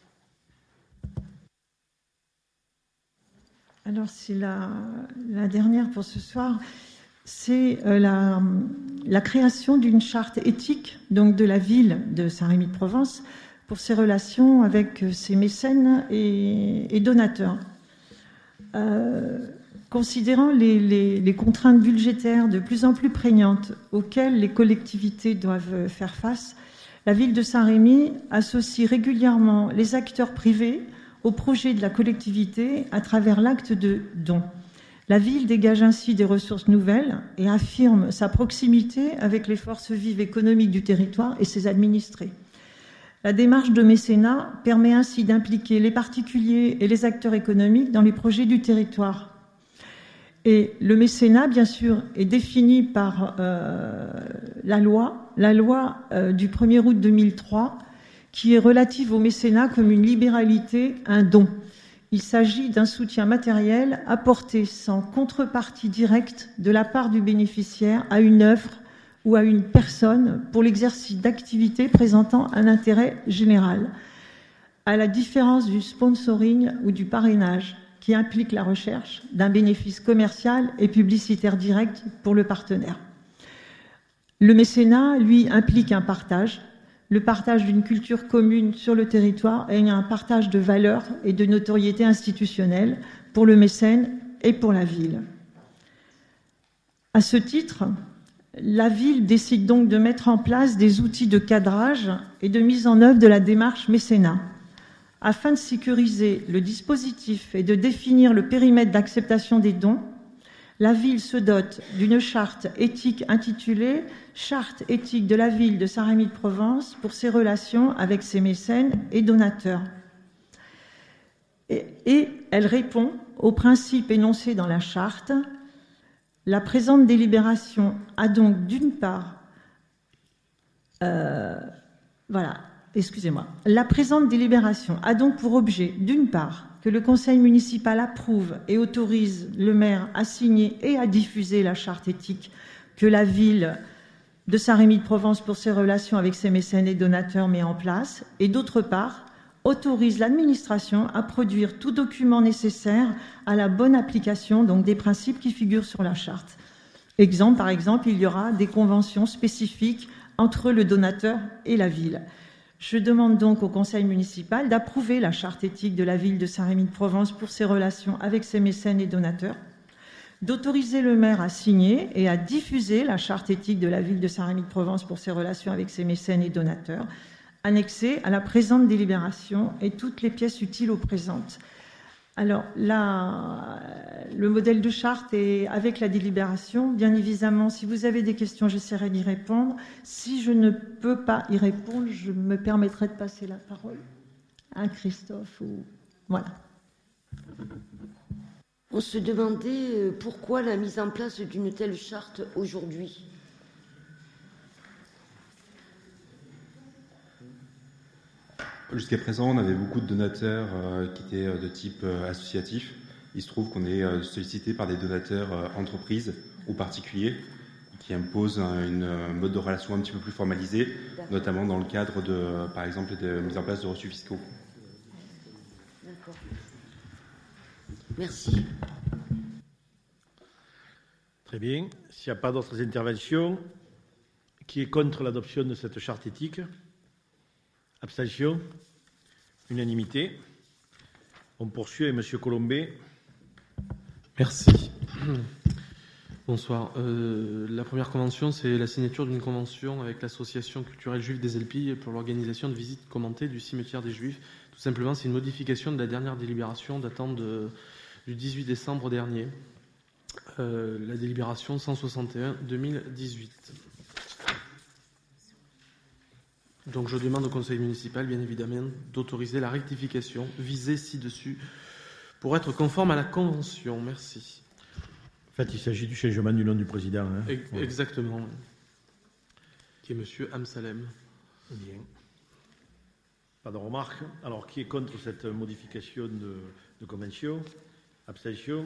Alors, c'est la, la dernière pour ce soir. C'est euh, la, la création d'une charte éthique donc de la ville de Saint-Rémy-de-Provence pour ses relations avec ses mécènes et, et donateurs. Euh, Considérant les, les, les contraintes budgétaires de plus en plus prégnantes auxquelles les collectivités doivent faire face, la ville de Saint-Rémy associe régulièrement les acteurs privés au projet de la collectivité à travers l'acte de don. La ville dégage ainsi des ressources nouvelles et affirme sa proximité avec les forces vives économiques du territoire et ses administrés. La démarche de mécénat permet ainsi d'impliquer les particuliers et les acteurs économiques dans les projets du territoire. Et le mécénat, bien sûr, est défini par euh, la loi, la loi euh, du premier août deux mille trois, qui est relative au mécénat comme une libéralité, un don. Il s'agit d'un soutien matériel apporté sans contrepartie directe de la part du bénéficiaire à une œuvre ou à une personne pour l'exercice d'activités présentant un intérêt général, à la différence du sponsoring ou du parrainage, qui implique la recherche d'un bénéfice commercial et publicitaire direct pour le partenaire. Le mécénat, lui, implique un partage, le partage d'une culture commune sur le territoire et un partage de valeurs et de notoriété institutionnelle pour le mécène et pour la ville. À ce titre, la ville décide donc de mettre en place des outils de cadrage et de mise en œuvre de la démarche mécénat. Afin de sécuriser le dispositif et de définir le périmètre d'acceptation des dons, la ville se dote d'une charte éthique intitulée « Charte éthique de la ville de Saint-Rémy-de-Provence pour ses relations avec ses mécènes et donateurs ». Et, et elle répond aux principes énoncés dans la charte. La présente délibération a donc d'une part... Euh, voilà. Excusez-moi. La présente délibération a donc pour objet, d'une part, que le conseil municipal approuve et autorise le maire à signer et à diffuser la charte éthique que la ville de Saint-Rémy-de-Provence pour ses relations avec ses mécènes et donateurs met en place, et d'autre part, autorise l'administration à produire tout document nécessaire à la bonne application donc, des principes qui figurent sur la charte. Exemple, par exemple, il y aura des conventions spécifiques entre le donateur et la ville. Je demande donc au conseil municipal d'approuver la charte éthique de la ville de Saint-Rémy-de-Provence pour ses relations avec ses mécènes et donateurs, d'autoriser le maire à signer et à diffuser la charte éthique de la ville de Saint-Rémy-de-Provence pour ses relations avec ses mécènes et donateurs, annexée à la présente délibération et toutes les pièces utiles aux présentes. Alors là, le modèle de charte est avec la délibération. Bien évidemment, si vous avez des questions, j'essaierai d'y répondre. Si je ne peux pas y répondre, je me permettrai de passer la parole à Christophe. Ou... Voilà. On se demandait pourquoi la mise en place d'une telle charte aujourd'hui. Jusqu'à présent, on avait beaucoup de donateurs euh, qui étaient euh, de type euh, associatif. Il se trouve qu'on est euh, sollicité par des donateurs euh, entreprises ou particuliers qui imposent un une, un mode de relation un petit peu plus formalisé, notamment dans le cadre de, euh, par exemple, de mise en place de reçus fiscaux. D'accord. Merci. Très bien. S'il n'y a pas d'autres interventions, qui est contre l'adoption de cette charte éthique? Abstention? Unanimité. On poursuit avec M. Colombet. Merci. Bonsoir. Euh, la première convention, c'est la signature d'une convention avec l'Association culturelle juive des Elpilles pour l'organisation de visites commentées du cimetière des Juifs. Tout simplement, c'est une modification de la dernière délibération datant de, du dix-huit décembre dernier. Euh, la délibération cent soixante et un deux mille dix-huit. Donc je demande au conseil municipal, bien évidemment, d'autoriser la rectification visée ci-dessus pour être conforme à la convention. Merci. En fait, il s'agit du changement du nom du président. Hein. E- exactement. Ouais. Qui est M. Amsalem. Bien. Pas de remarques. Alors, qui est contre cette modification de, de convention? Abstention?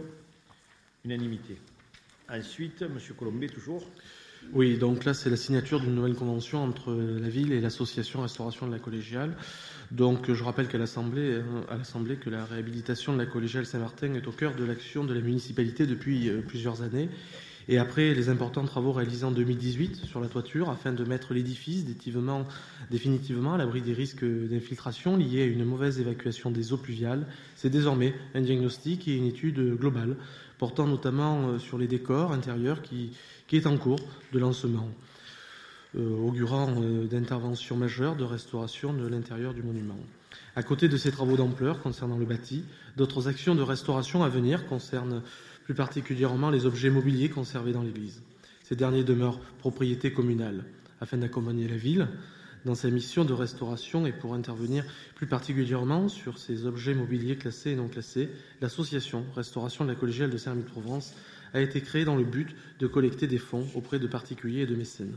Unanimité. Ensuite, M. Colombet, toujours. Oui, donc là, c'est la signature d'une nouvelle convention entre la ville et l'association Restauration de la Collégiale. Donc, je rappelle qu'à l'Assemblée, à l'Assemblée que la réhabilitation de la Collégiale Saint-Martin est au cœur de l'action de la municipalité depuis plusieurs années. Et après les importants travaux réalisés en deux mille dix-huit sur la toiture, afin de mettre l'édifice définitivement, définitivement à l'abri des risques d'infiltration liés à une mauvaise évacuation des eaux pluviales, c'est désormais un diagnostic et une étude globale, portant notamment sur les décors intérieurs qui, qui est en cours de lancement, euh, augurant euh, d'interventions majeures de restauration de l'intérieur du monument. À côté de ces travaux d'ampleur concernant le bâti, d'autres actions de restauration à venir concernent plus particulièrement les objets mobiliers conservés dans l'église. Ces derniers demeurent propriété communale, afin d'accompagner la ville dans sa mission de restauration et pour intervenir plus particulièrement sur ces objets mobiliers classés et non classés. L'association Restauration de la Collégiale de Saint-Rémy-de-Provence a été créée dans le but de collecter des fonds auprès de particuliers et de mécènes.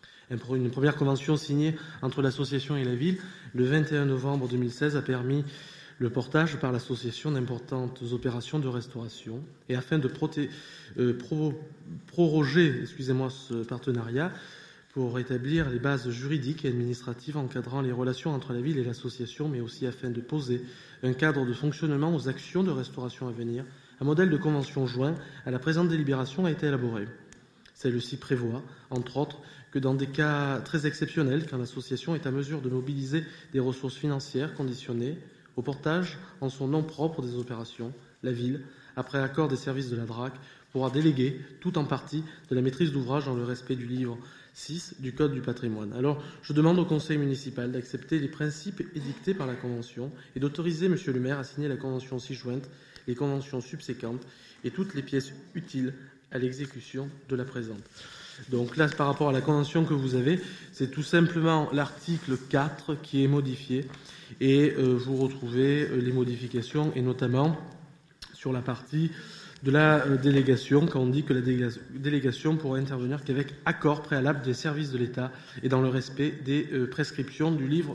Une première convention signée entre l'association et la ville le vingt et un novembre deux mille seize a permis le portage par l'association d'importantes opérations de restauration. Et afin de proté- euh, pro- proroger excusez-moi, ce partenariat pour établir les bases juridiques et administratives encadrant les relations entre la ville et l'association, mais aussi afin de poser un cadre de fonctionnement aux actions de restauration à venir, un modèle de convention joint à la présente délibération a été élaboré. Celle-ci prévoit, entre autres, que dans des cas très exceptionnels, quand l'association est à mesure de mobiliser des ressources financières conditionnées au portage en son nom propre des opérations, la ville, après accord des services de la D R A C, pourra déléguer tout en partie de la maîtrise d'ouvrage dans le respect du livre six du Code du patrimoine. Alors, je demande au conseil municipal d'accepter les principes édictés par la Convention et d'autoriser M. le maire à signer la Convention ci-jointe, les conventions subséquentes et toutes les pièces utiles à l'exécution de la présente. Donc là, par rapport à la convention que vous avez, c'est tout simplement l'article quatre qui est modifié et euh, vous retrouvez euh, les modifications et notamment sur la partie de la euh, délégation, quand on dit que la déléga- délégation pourra intervenir qu'avec accord préalable des services de l'État et dans le respect des euh, prescriptions du livre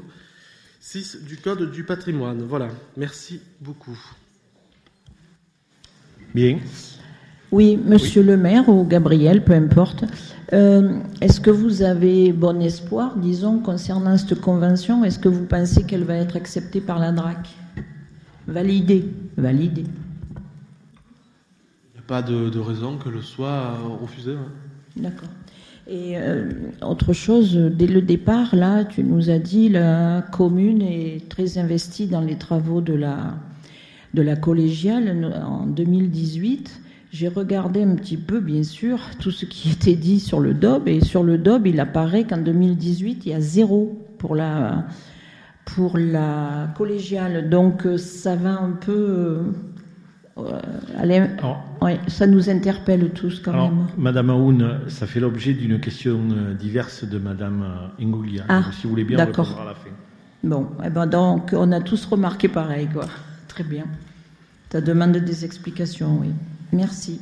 six du Code du patrimoine. Voilà, merci beaucoup. Bien. Oui, monsieur oui. le maire ou Gabriel, peu importe. Euh, est-ce que vous avez bon espoir, disons, concernant cette convention? Est-ce que vous pensez qu'elle va être acceptée par la D R A C? Validée. Validée. Il n'y a pas de, de raison que le soit refusé. Hein. D'accord. Et euh, autre chose, dès le départ, là, tu nous as dit la commune est très investie dans les travaux de la, de la collégiale en deux mille dix-huit. J'ai regardé un petit peu, bien sûr, tout ce qui était dit sur le D O B. Et sur le D O B, il apparaît qu'en deux mille dix-huit, il y a zéro pour la, pour la collégiale. Donc, ça va un peu... Euh, aller, alors, ouais, ça nous interpelle tous quand alors, même. Madame Aoun, ça fait l'objet d'une question diverse de Madame Ingoglia. Ah, donc, si vous voulez bien, on répondra à la fin. Bon, eh ben donc, on a tous remarqué pareil, quoi. Très bien. Ça demande des explications, oui. Merci.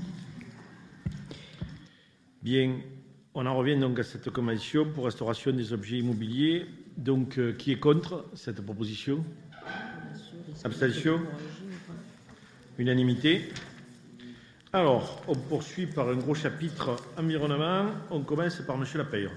Bien, on en revient donc à cette convention pour restauration des objets immobiliers. Donc, euh, qui est contre cette proposition? Abstention? Unanimité. Alors, on poursuit par un gros chapitre environnement. On commence par Monsieur Lapeyre.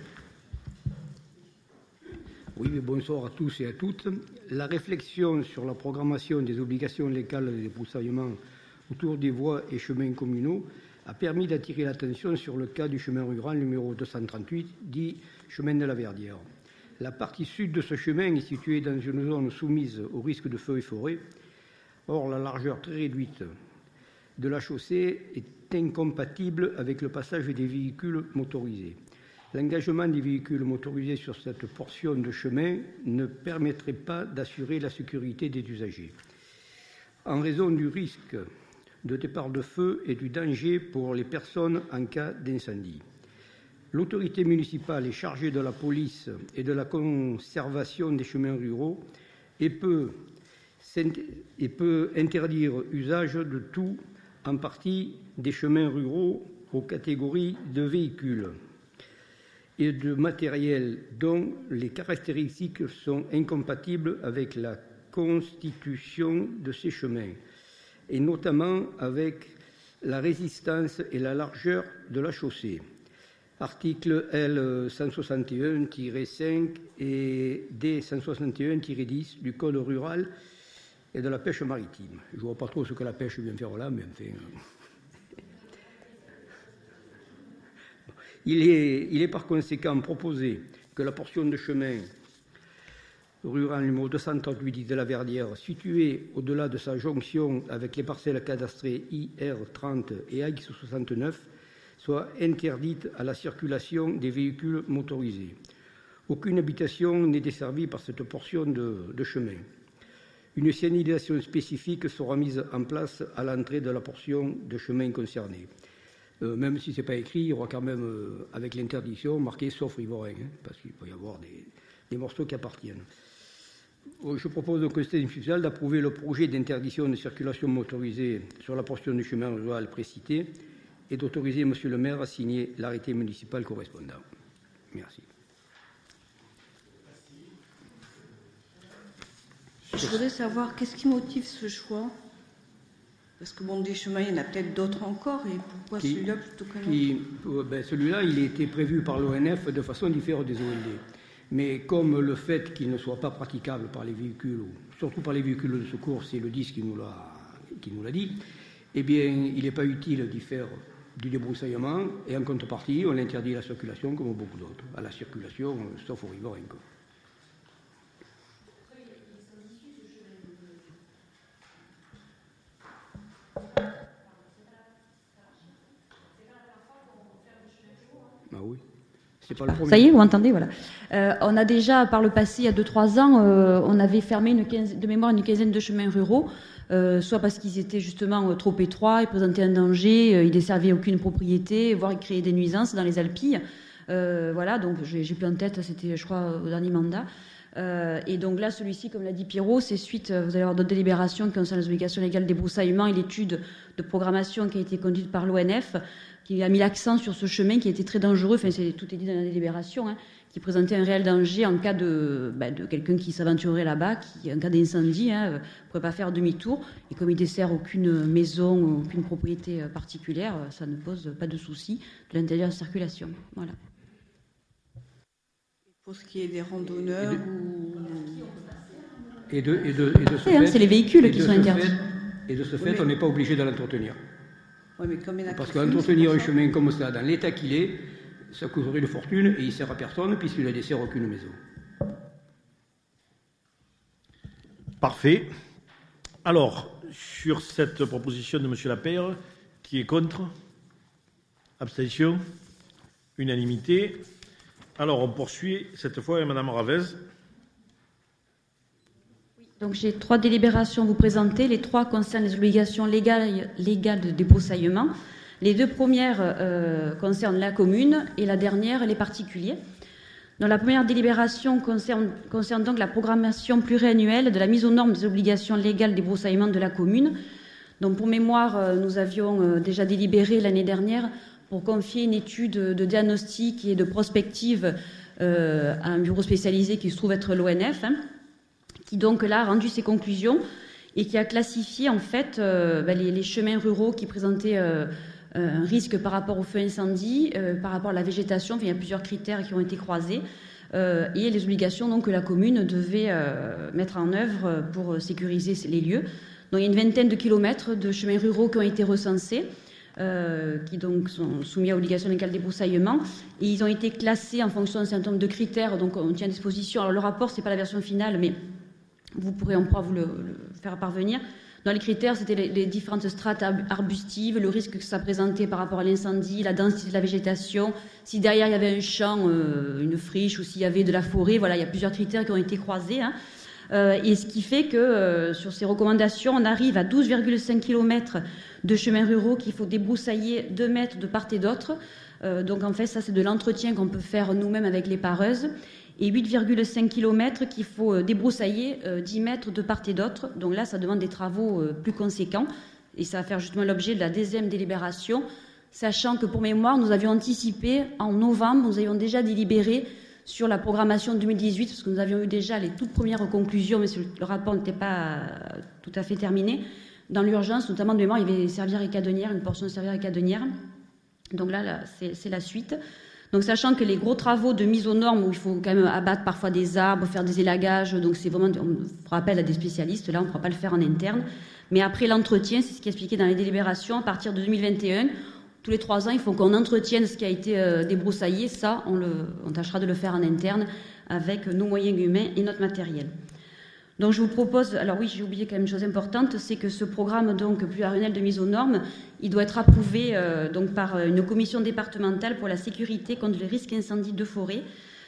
Oui, mais bonsoir à tous et à toutes. La réflexion sur la programmation des obligations légales de débroussaillement autour des voies et chemins communaux a permis d'attirer l'attention sur le cas du chemin rural numéro deux cent trente-huit, dit chemin de la Verdière. La partie sud de ce chemin est située dans une zone soumise au risque de feux et forêts. Or, la largeur très réduite de la chaussée est incompatible avec le passage des véhicules motorisés. L'engagement des véhicules motorisés sur cette portion de chemin ne permettrait pas d'assurer la sécurité des usagers. En raison du risque de départ de feu et du danger pour les personnes en cas d'incendie. L'autorité municipale est chargée de la police et de la conservation des chemins ruraux et peut, et peut interdire usage de tout, en partie des chemins ruraux aux catégories de véhicules et de matériel dont les caractéristiques sont incompatibles avec la constitution de ces chemins, et notamment avec la résistance et la largeur de la chaussée. Article L cent soixante et un tiret cinq et D cent soixante et un tiret dix du Code rural et de la pêche maritime. Je ne vois pas trop ce que la pêche vient faire là, mais enfin... Il est, il est par conséquent proposé que la portion de chemin rural numéro deux cent trente-huit de la Verdière, située au-delà de sa jonction avec les parcelles cadastrées I R trente et A X soixante-neuf, soit interdite à la circulation des véhicules motorisés. Aucune habitation n'est desservie par cette portion de, de chemin. Une signalisation spécifique sera mise en place à l'entrée de la portion de chemin concernée. Euh, même si ce n'est pas écrit, il y aura quand même, euh, avec l'interdiction, marqué « sauf riverain hein, », parce qu'il peut y avoir des, des morceaux qui appartiennent. Je propose au Conseil municipal d'approuver le projet d'interdiction de circulation motorisée sur la portion du chemin rural précité et d'autoriser Monsieur le maire à signer l'arrêté municipal correspondant. Merci. Je voudrais savoir qu'est-ce qui motive ce choix? Parce que bon, des chemins, il y en a peut-être d'autres encore, et pourquoi qui, celui-là plutôt qu'un autre? ben, Celui-là, il a été prévu par l'O N F de façon différente des O L D. Mais comme le fait qu'il ne soit pas praticable par les véhicules, surtout par les véhicules de secours, c'est le D I S qui nous l'a, qui nous l'a dit, eh bien, il n'est pas utile d'y faire du débroussaillement, et en contrepartie, on interdit la circulation comme beaucoup d'autres, à la circulation, sauf aux riverains. Ah oui. Pas le Ça y est, vous m'entendez, voilà. Euh, on a déjà, par le passé, il y a deux trois ans, euh, on avait fermé une quinzaine, de mémoire une quinzaine de chemins ruraux, euh, soit parce qu'ils étaient justement euh, trop étroits, ils présentaient un danger, euh, ils desservaient aucune propriété, voire ils créaient des nuisances dans les Alpilles. Euh, voilà, donc j'ai, j'ai plus en tête, c'était, je crois, au dernier mandat. Euh, et donc là, celui-ci, comme l'a dit Pierrot, c'est suite, vous allez avoir d'autres délibérations concernant les obligations légales de débroussaillement et l'étude de programmation qui a été conduite par l'O N F, qui a mis l'accent sur ce chemin qui était très dangereux, enfin c'est, tout est dit dans la délibération, hein, qui présentait un réel danger en cas de, ben, de quelqu'un qui s'aventurerait là-bas, qui en cas d'incendie, hein, ne pourrait pas faire demi-tour. Et comme il ne dessert aucune maison, aucune propriété particulière, ça ne pose pas de souci de l'intérieur de circulation. Voilà. Pour ce qui est des randonneurs ou... Et de, et de, et de ce fait, c'est les véhicules qui sont interdits. Fait, et de ce fait, oui, mais... on n'est pas obligé de l'entretenir. Oui, mais comme il y en a Parce qu'entretenir un chemin comme ça, dans l'état qu'il est, ça coûterait une fortune et il ne sert à personne puisqu'il ne dessert aucune maison. Parfait. Alors, sur cette proposition de M. Lapeyre, qui est contre? Abstention? Unanimité. Alors, on poursuit cette fois avec Mme Ravez. Donc, j'ai trois délibérations à vous présenter. Les trois concernent les obligations légales, légales de débroussaillement. Les deux premières euh, concernent la commune et la dernière, les particuliers. Dans la première délibération concerne, concerne donc la programmation pluriannuelle de la mise aux normes des obligations légales de débroussaillement de la commune. Donc, pour mémoire, euh, nous avions euh, déjà délibéré l'année dernière pour confier une étude de diagnostic et de prospective euh, à un bureau spécialisé qui se trouve être l'O N F, hein, qui donc là a rendu ses conclusions et qui a classifié en fait euh, ben, les, les chemins ruraux qui présentaient euh, un risque par rapport au feu incendie, euh, par rapport à la végétation. Enfin, il y a plusieurs critères qui ont été croisés euh, et les obligations donc, que la commune devait euh, mettre en œuvre pour sécuriser les lieux. Donc il y a une vingtaine de kilomètres de chemins ruraux qui ont été recensés. Euh, qui donc sont soumis à obligation légale de débroussaillement, et ils ont été classés en fonction d'un certain nombre de critères, donc on tient à disposition. Alors le rapport, c'est pas la version finale, mais vous pourrez, on pourra vous le, le faire parvenir. Dans les critères, c'était les, les différentes strates arbustives, le risque que ça présentait par rapport à l'incendie, la densité de la végétation, si derrière il y avait un champ, euh, une friche, ou s'il y avait de la forêt. Voilà, il y a plusieurs critères qui ont été croisés, hein. Euh, et ce qui fait que euh, sur ces recommandations, on arrive à douze virgule cinq kilomètres de chemins ruraux qu'il faut débroussailler deux mètres de part et d'autre. Euh, donc en fait, ça c'est de l'entretien qu'on peut faire nous-mêmes avec les pareuses. Et huit virgule cinq kilomètres qu'il faut débroussailler euh, dix mètres de part et d'autre. Donc là, ça demande des travaux euh, plus conséquents. Et ça va faire justement l'objet de la deuxième délibération, sachant que pour mémoire, nous avions anticipé en novembre, nous avions déjà délibéré sur la programmation deux mille dix-huit, parce que nous avions eu déjà les toutes premières conclusions, mais le rapport n'était pas tout à fait terminé. Dans l'urgence, notamment de mémoire, il y avait Servières et Cadonnières, une portion de Servières et Cadonnières. Donc là, là c'est, c'est la suite. Donc sachant que les gros travaux de mise aux normes, où il faut quand même abattre parfois des arbres, faire des élagages, donc c'est vraiment, on fera appel à des spécialistes, là on ne pourra pas le faire en interne. Mais après l'entretien, c'est ce qui est expliqué dans les délibérations, à partir de deux mille vingt et un, tous les trois ans, il faut qu'on entretienne ce qui a été euh, débroussaillé. Ça, on, le, on tâchera de le faire en interne avec nos moyens humains et notre matériel. Donc je vous propose, alors oui, j'ai oublié quand même une chose importante, c'est que ce programme donc pluriannuel de mise aux normes, il doit être approuvé euh, donc par une commission départementale pour la sécurité contre les risques incendies de forêt.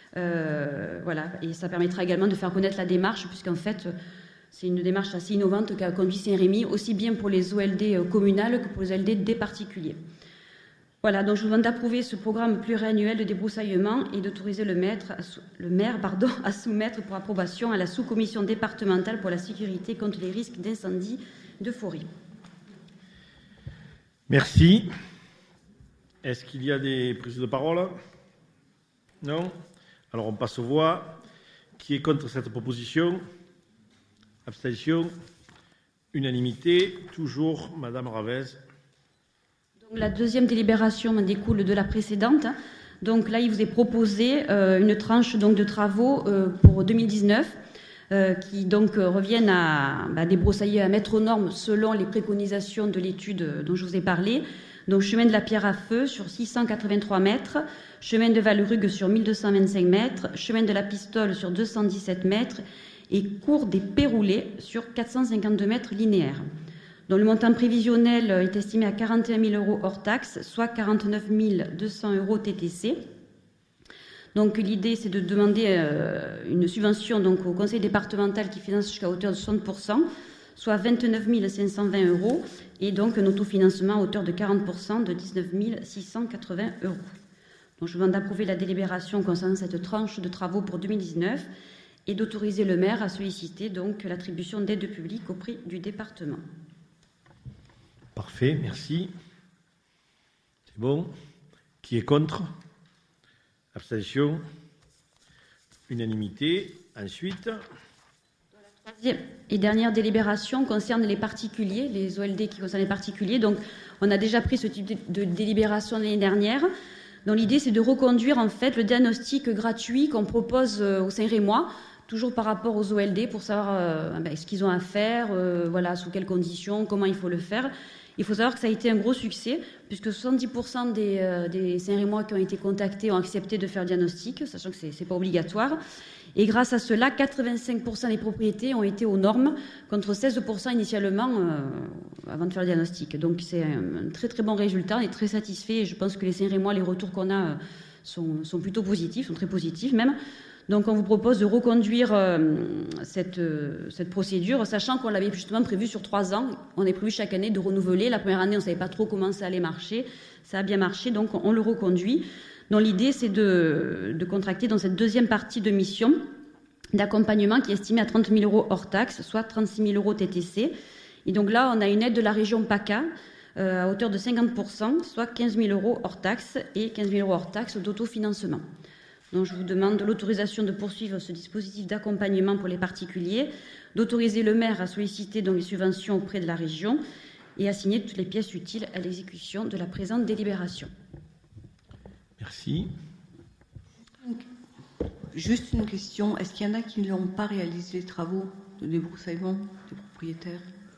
Euh, voilà, et ça permettra également de faire connaître la démarche, puisqu'en fait, c'est une démarche assez innovante qu'a conduit Saint-Rémy, aussi bien pour les O L D communales que pour les O L D des particuliers. Voilà, donc je vous demande d'approuver ce programme pluriannuel de débroussaillement et d'autoriser le, maître à sou... le maire pardon, à soumettre pour approbation à la sous-commission départementale pour la sécurité contre les risques d'incendie de forêt. Merci. Est-ce qu'il y a des prises de parole? Non? Alors on passe aux voix. Qui est contre cette proposition? Abstention? Unanimité? Toujours Madame Ravez. La deuxième délibération découle de la précédente. Donc là, il vous est proposé euh, une tranche donc, de travaux euh, pour deux mille dix-neuf euh, qui donc euh, reviennent à bah, débroussailler, à mettre aux normes selon les préconisations de l'étude dont je vous ai parlé. Donc chemin de la Pierre à Feu sur six cent quatre-vingt-trois mètres, chemin de Valrugue sur mille deux cent vingt-cinq mètres, chemin de la Pistole sur deux cent dix-sept mètres et cours des Péroulés sur quatre cent cinquante-deux mètres linéaires. dont le montant prévisionnel est estimé à quarante et un mille euros hors taxe, soit quarante-neuf mille deux cents euros T T C. Donc l'idée, c'est de demander euh, une subvention donc, au conseil départemental qui finance jusqu'à hauteur de soixante pour cent, soit vingt-neuf mille cinq cent vingt euros, et donc un autofinancement à hauteur de quarante pour cent de dix-neuf mille six cent quatre-vingts euros. Donc je vous demande d'approuver la délibération concernant cette tranche de travaux pour deux mille dix-neuf. et d'autoriser le maire à solliciter donc l'attribution d'aides publiques au prix du département. Parfait, merci. C'est bon. Qui est contre? Abstention? Unanimité. Ensuite. La troisième et dernière délibération concerne les particuliers, les O L D qui concernent les particuliers. Donc, on a déjà pris ce type de, de délibération l'année dernière. Donc, l'idée, c'est de reconduire en fait le diagnostic gratuit qu'on propose euh, au Saint-Rémois, toujours par rapport aux O L D, pour savoir euh, ben, ce qu'ils ont à faire, euh, voilà, sous quelles conditions, comment il faut le faire. Il faut savoir que ça a été un gros succès, puisque soixante-dix pour cent des, euh, des Saint-Rémois qui ont été contactés ont accepté de faire le diagnostic, sachant que ce n'est pas obligatoire. Et grâce à cela, quatre-vingt-cinq pour cent des propriétés ont été aux normes, contre seize pour cent initialement euh, avant de faire le diagnostic. Donc c'est un, un très très bon résultat, on est très satisfaits, et je pense que les Saint-Rémois, les retours qu'on a euh, sont, sont plutôt positifs, sont très positifs même. Donc on vous propose de reconduire euh, cette, euh, cette procédure, sachant qu'on l'avait justement prévu sur trois ans. On est prévu chaque année de renouveler. La première année, on ne savait pas trop comment ça allait marcher. Ça a bien marché, donc on le reconduit. Donc l'idée, c'est de, de contracter dans cette deuxième partie de mission d'accompagnement qui est estimée à trente mille euros hors taxe, soit trente-six mille euros T T C. Et donc là, on a une aide de la région PACA euh, à hauteur de cinquante pour cent, soit quinze mille euros hors taxe et quinze mille euros hors taxe d'autofinancement. Donc je vous demande l'autorisation de poursuivre ce dispositif d'accompagnement pour les particuliers, d'autoriser le maire à solliciter donc les subventions auprès de la région et à signer toutes les pièces utiles à l'exécution de la présente délibération. Merci. Juste une question, est-ce qu'il y en a qui n'ont pas réalisé les travaux de débroussaillement des propriétaires?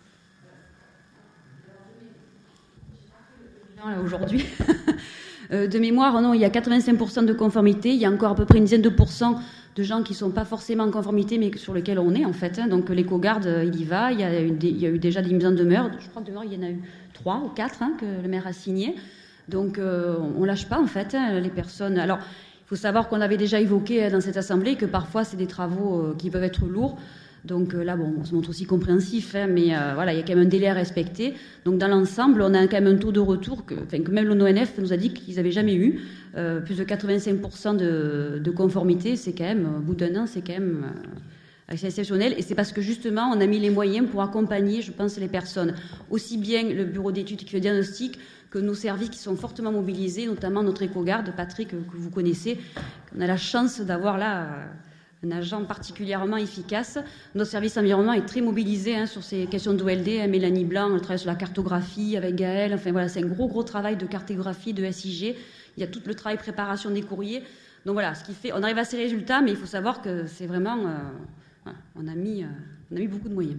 Aujourd'hui. De mémoire, non, il y a quatre-vingt-cinq pour cent de conformité. Il y a encore à peu près une dizaine de pourcents de gens qui ne sont pas forcément en conformité, mais sur lesquels on est, en fait. Donc, l'éco-garde, il y va. Il y, a eu des, il y a eu déjà des mises en demeure. Je crois que demeure, il y en a eu trois ou quatre hein, que le maire a signé. Donc, euh, on ne lâche pas, en fait, hein, les personnes. Alors, il faut savoir qu'on avait déjà évoqué dans cette assemblée que parfois, c'est des travaux euh, qui peuvent être lourds. Donc euh, là, bon, on se montre aussi compréhensif, hein, mais euh, voilà, il y a quand même un délai à respecter. Donc dans l'ensemble, on a quand même un taux de retour que, enfin, que même l'O N F nous a dit qu'ils n'avaient jamais eu. Euh, plus de quatre-vingt-cinq pour cent de, de conformité, c'est quand même, au bout d'un an, c'est quand même euh, assez exceptionnel. Et c'est parce que justement, on a mis les moyens pour accompagner, je pense, les personnes. Aussi bien le bureau d'études qui fait le diagnostic que nos services qui sont fortement mobilisés, notamment notre éco-garde, Patrick, que vous connaissez. On a la chance d'avoir là... Euh, un agent particulièrement efficace. Notre service environnement est très mobilisé hein, sur ces questions d'O L D. Hein, Mélanie Blanc, elle travaille sur la cartographie avec Gaël. Enfin voilà, c'est un gros gros travail de cartographie, de S I G. Il y a tout le travail de préparation des courriers. Donc voilà, ce qui fait, on arrive à ces résultats, mais il faut savoir que c'est vraiment, euh, voilà, on a mis, euh, on a mis beaucoup de moyens.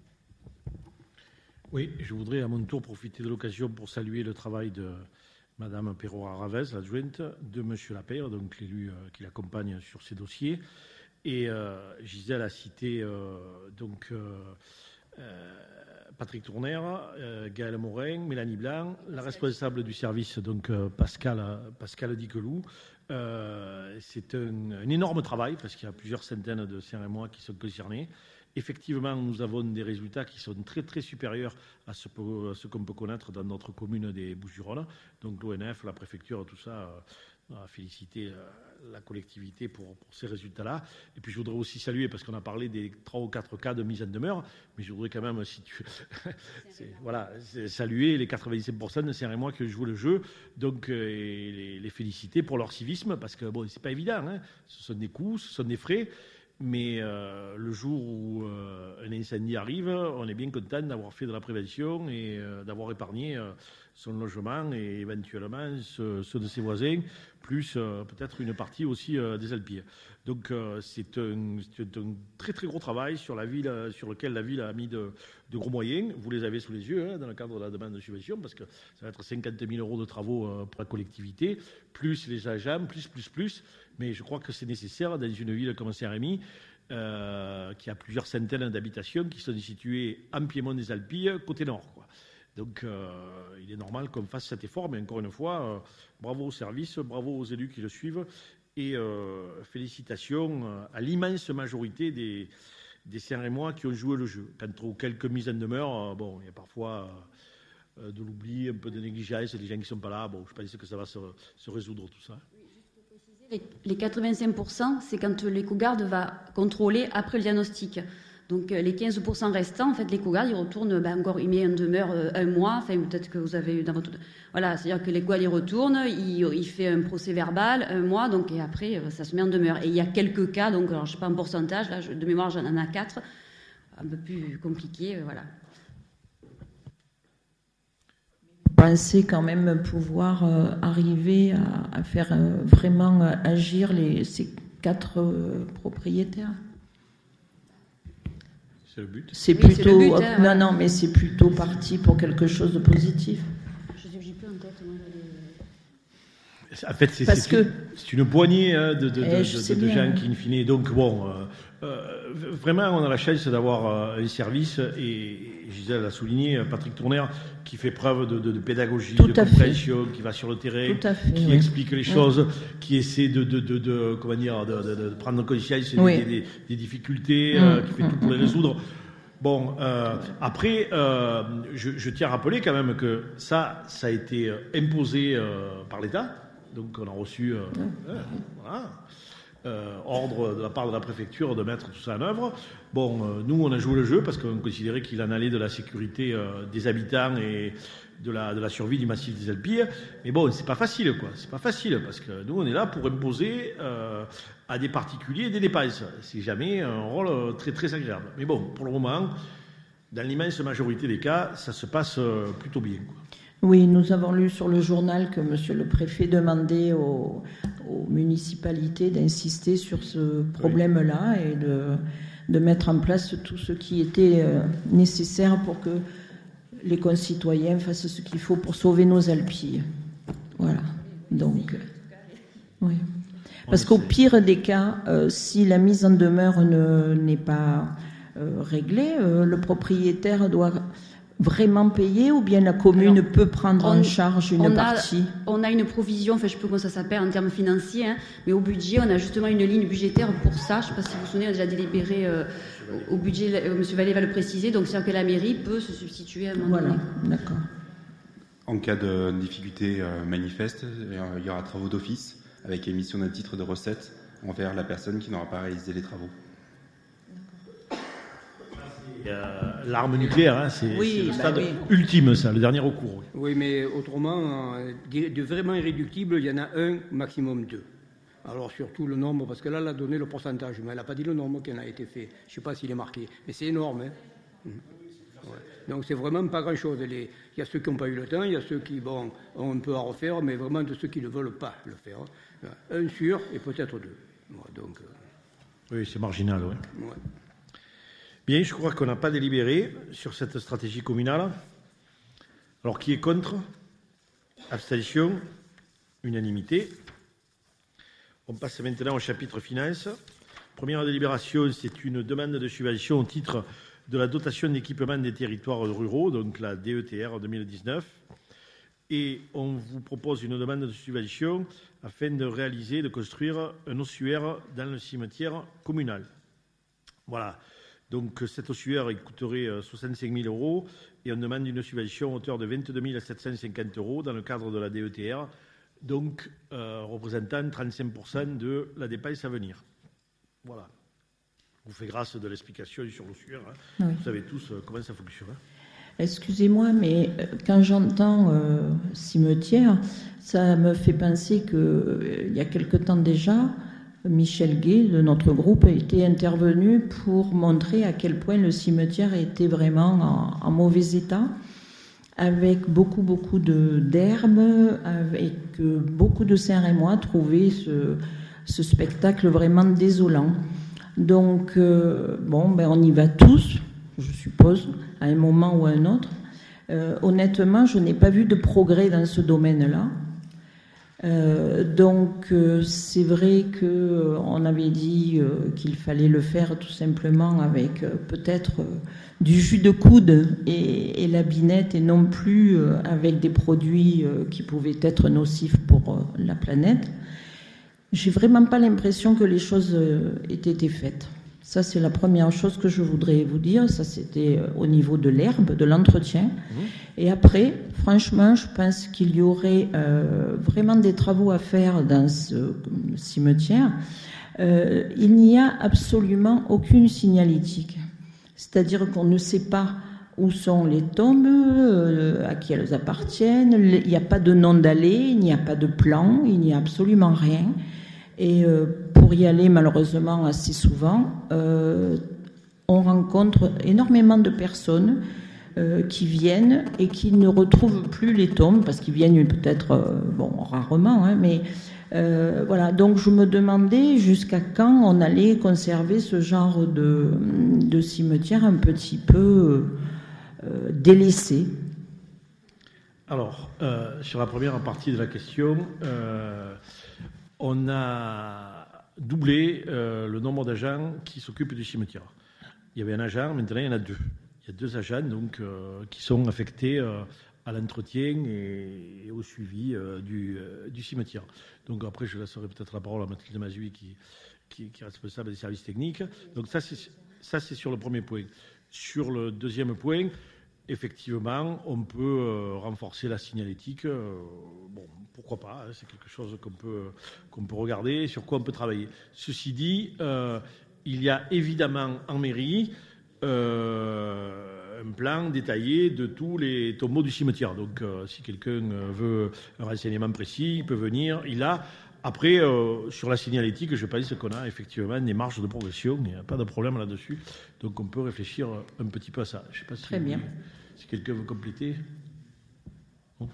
Oui, je voudrais à mon tour profiter de l'occasion pour saluer le travail de Madame Perrault-Ravez, l'adjointe, de Monsieur Lapeyre, donc l'élu euh, qui l'accompagne sur ces dossiers. Et euh, Gisèle a cité euh, donc euh, euh, Patrick Tournaire, euh, Gaël Morin, Mélanie Blanc, la responsable du service donc euh, Pascal Pascal Diquelou. Euh, c'est un, un énorme travail parce qu'il y a plusieurs centaines de Saint-Rémois qui sont concernés. Effectivement, nous avons des résultats qui sont très très supérieurs à ce, à ce qu'on peut connaître dans notre commune des Bouches-du-Rhône. Donc l'O N F, la préfecture, tout ça. Euh, à féliciter la collectivité pour, pour ces résultats-là. Et puis je voudrais aussi saluer, parce qu'on a parlé des trois ou quatre cas de mise en demeure, mais je voudrais quand même si tu, voilà, saluer les quatre-vingt-cinq pour cent de Saint-Rémois qui jouent le jeu, donc euh, et les, les féliciter pour leur civisme, parce que bon, c'est pas évident, hein. Ce sont des coûts, ce sont des frais, mais euh, le jour où euh, un incendie arrive, on est bien content d'avoir fait de la prévention et euh, d'avoir épargné euh, son logement et éventuellement ceux, ceux de ses voisins, plus euh, peut-être une partie aussi euh, des Alpilles. Donc euh, c'est, un, c'est un très très gros travail sur la ville, sur lequel la ville a mis de, de gros moyens. Vous les avez sous les yeux hein, dans le cadre de la demande de subvention, parce que ça va être cinquante mille euros de travaux euh, pour la collectivité, plus les agents, plus, plus, plus. Mais je crois que c'est nécessaire dans une ville comme Saint-Rémy, euh, qui a plusieurs centaines d'habitations qui sont situées en piémont des Alpilles, côté nord, quoi. Donc, euh, il est normal qu'on fasse cet effort, mais encore une fois, euh, bravo au service, bravo aux élus qui le suivent, et euh, félicitations à l'immense majorité des, des Saint-Rémois qui ont joué le jeu. Quant aux quelques mises en demeure, euh, bon, il y a parfois euh, de l'oubli, un peu de négligence, des gens qui ne sont pas là. Bon, je pense que ça va se, se résoudre tout ça. Oui, juste pour préciser, Les quatre-vingt-cinq pour cent, c'est quand l'éco-garde va contrôler après le diagnostic. Donc les quinze pour cent restants, en fait, l'éco-garde, il retourne, ben, encore, il met en demeure euh, un mois, enfin peut-être que vous avez eu dans votre... Voilà, c'est-à-dire que l'éco-garde, il retourne, il, il fait un procès verbal, un mois, donc, et après, ça se met en demeure. Et il y a quelques cas, donc, alors je ne sais pas en pourcentage, là, je, de mémoire, j'en ai quatre, un peu plus compliqué, euh, voilà. Pensez quand même pouvoir euh, arriver à, à faire euh, vraiment euh, agir les, ces quatre euh, propriétaires. C'est le but. C'est oui, plutôt c'est le but, hein, non ouais. non mais c'est plutôt parti pour quelque chose de positif. Je sais que j'ai plus en tête. Moi, en fait, c'est, Parce c'est, que une, c'est une poignée hein, de, de, de, eh, je de, sais de bien, gens ouais. qui, in fine, donc bon, euh, euh, vraiment, on a la chance d'avoir euh, un service, et Gisèle l'a souligné, Patrick Tourner, qui fait preuve de, de, de pédagogie, Tout de à compréhension, fait. Qui va sur le terrain, Tout à fait, qui oui. explique les Oui. choses, qui essaie de, de, de, de, comment dire, de, de, de prendre conscience Oui. des, des, des difficultés, Mmh, euh, qui fait mmh, tout pour les mmh. résoudre. Bon, euh, après, euh, je, je tiens à rappeler quand même que ça, ça a été imposé euh, par l'État. Donc on a reçu euh, euh, voilà, euh, ordre de la part de la préfecture de mettre tout ça en œuvre. Bon, euh, nous on a joué le jeu parce qu'on considérait qu'il en allait de la sécurité euh, des habitants et de la, de la survie du massif des Alpilles. Mais bon, c'est pas facile quoi, c'est pas facile parce que nous on est là pour imposer euh, à des particuliers des dépenses. C'est jamais un rôle très très agréable. Mais bon, pour le moment, dans l'immense majorité des cas, ça se passe plutôt bien, quoi. Oui, nous avons lu sur le journal que Monsieur le Préfet demandait aux, aux municipalités d'insister sur ce problème-là et de, de mettre en place tout ce qui était euh, nécessaire pour que les concitoyens fassent ce qu'il faut pour sauver nos Alpilles. Voilà. Donc, euh, oui. Parce qu'au pire des cas, euh, si la mise en demeure ne, n'est pas euh, réglée, euh, le propriétaire doit vraiment payer ou bien la commune Alors, peut prendre on, en charge une on partie a, On a une provision, enfin je sais plus comment ça s'appelle en termes financiers, hein, mais au budget, on a justement une ligne budgétaire pour ça. Je ne sais pas si vous vous souvenez, on a déjà délibéré euh, au budget, euh, M. Vallée va le préciser, donc c'est-à-dire que la mairie peut se substituer à un moment Voilà, donné. D'accord. En cas de difficulté euh, manifeste, il y aura travaux d'office avec émission d'un titre de recette envers la personne qui n'aura pas réalisé les travaux. Euh, l'arme nucléaire, hein, c'est, oui, c'est le bah stade oui. ultime, ça, le dernier recours. Oui, oui mais autrement, euh, de vraiment irréductible, il y en a un, maximum deux. Alors surtout le nombre, parce que là, elle a donné le pourcentage, mais elle n'a pas dit le nombre qui en a été fait. Je ne sais pas s'il est marqué, mais c'est énorme. Hein. Mmh. Ouais. Donc c'est vraiment pas grand-chose. Les... Il y a ceux qui n'ont pas eu le temps, il y a ceux qui bon, ont un peu à refaire, mais vraiment de ceux qui ne veulent pas le faire. Un sûr et peut-être deux. Ouais, donc, euh... oui, c'est marginal, oui. Ouais. Bien, je crois qu'on n'a pas délibéré sur cette stratégie communale. Alors, qui est contre? Abstention? Unanimité. On passe maintenant au chapitre finances. Première délibération, c'est une demande de subvention au titre de la dotation d'équipement des territoires ruraux, donc la D E T R deux mille dix-neuf. Et on vous propose une demande de subvention afin de réaliser, de construire un ossuaire dans le cimetière communal. Voilà. Donc cet ossuaire, il coûterait soixante-cinq mille euros et on demande une subvention à hauteur de vingt-deux mille sept cent cinquante euros dans le cadre de la D E T R, donc euh, représentant trente-cinq pour cent de la dépense à venir. Voilà. Je vous fais grâce de l'explication sur l'ossuaire. Hein. Oui. Vous savez tous euh, comment ça fonctionne. Hein. Excusez-moi, mais quand j'entends euh, cimetière, ça me fait penser qu'il euh, y a quelque temps déjà, Michel Gay, de notre groupe, était intervenu pour montrer à quel point le cimetière était vraiment en, en mauvais état, avec beaucoup, beaucoup de, d'herbes, avec euh, beaucoup de Saint-Rémois trouvaient ce, ce spectacle vraiment désolant. Donc, euh, bon, ben on y va tous, je suppose, à un moment ou à un autre. Euh, honnêtement, je n'ai pas vu de progrès dans ce domaine-là. Euh, donc euh, c'est vrai que euh, on avait dit euh, qu'il fallait le faire tout simplement avec euh, peut-être euh, du jus de coude et, et la binette et non plus euh, avec des produits euh, qui pouvaient être nocifs pour euh, la planète. J'ai vraiment pas l'impression que les choses euh, aient été faites. Ça, c'est la première chose que je voudrais vous dire. Ça, c'était au niveau de l'herbe, de l'entretien. Mmh. Et après, franchement, je pense qu'il y aurait euh, vraiment des travaux à faire dans, ce, cimetière, euh, il n'y a absolument aucune signalétique. C'est-à-dire qu'on ne sait pas où sont les tombes, euh, à qui elles appartiennent, il n'y a pas de nom d'allée, il n'y a pas de plan, il n'y a absolument rien. Et euh, pour y aller, malheureusement, assez souvent, euh, on rencontre énormément de personnes euh, qui viennent et qui ne retrouvent plus les tombes, parce qu'ils viennent peut-être, euh, bon, rarement, hein, mais euh, voilà. Donc je me demandais jusqu'à quand on allait conserver ce genre de, de cimetière un petit peu euh, délaissé. Alors, euh, sur la première partie de la question, euh, on a doublé euh, le nombre d'agents qui s'occupent du cimetière. Il y avait un agent, maintenant il y en a deux. Il y a deux agents donc, euh, qui sont affectés euh, à l'entretien et, et au suivi euh, du, euh, du cimetière. Donc après, je laisserai peut-être la parole à Mathilde Mazui qui, qui, qui est responsable des services techniques. Donc ça, c'est, ça, c'est sur le premier point. Sur le deuxième point, effectivement, on peut euh, renforcer la signalétique. Euh, bon, pourquoi pas, hein, c'est quelque chose qu'on peut, qu'on peut regarder, sur quoi on peut travailler. Ceci dit, euh, il y a évidemment en mairie euh, un plan détaillé de tous les tombeaux du cimetière. Donc, euh, si quelqu'un veut un renseignement précis, il peut venir. Il a. Après, euh, sur la signalétique, je pense qu'on a effectivement des marges de progression. Il n'y a pas de problème là-dessus. Donc, on peut réfléchir un petit peu à ça. Je ne sais pas si, Très bien. si quelqu'un veut compléter. Bon.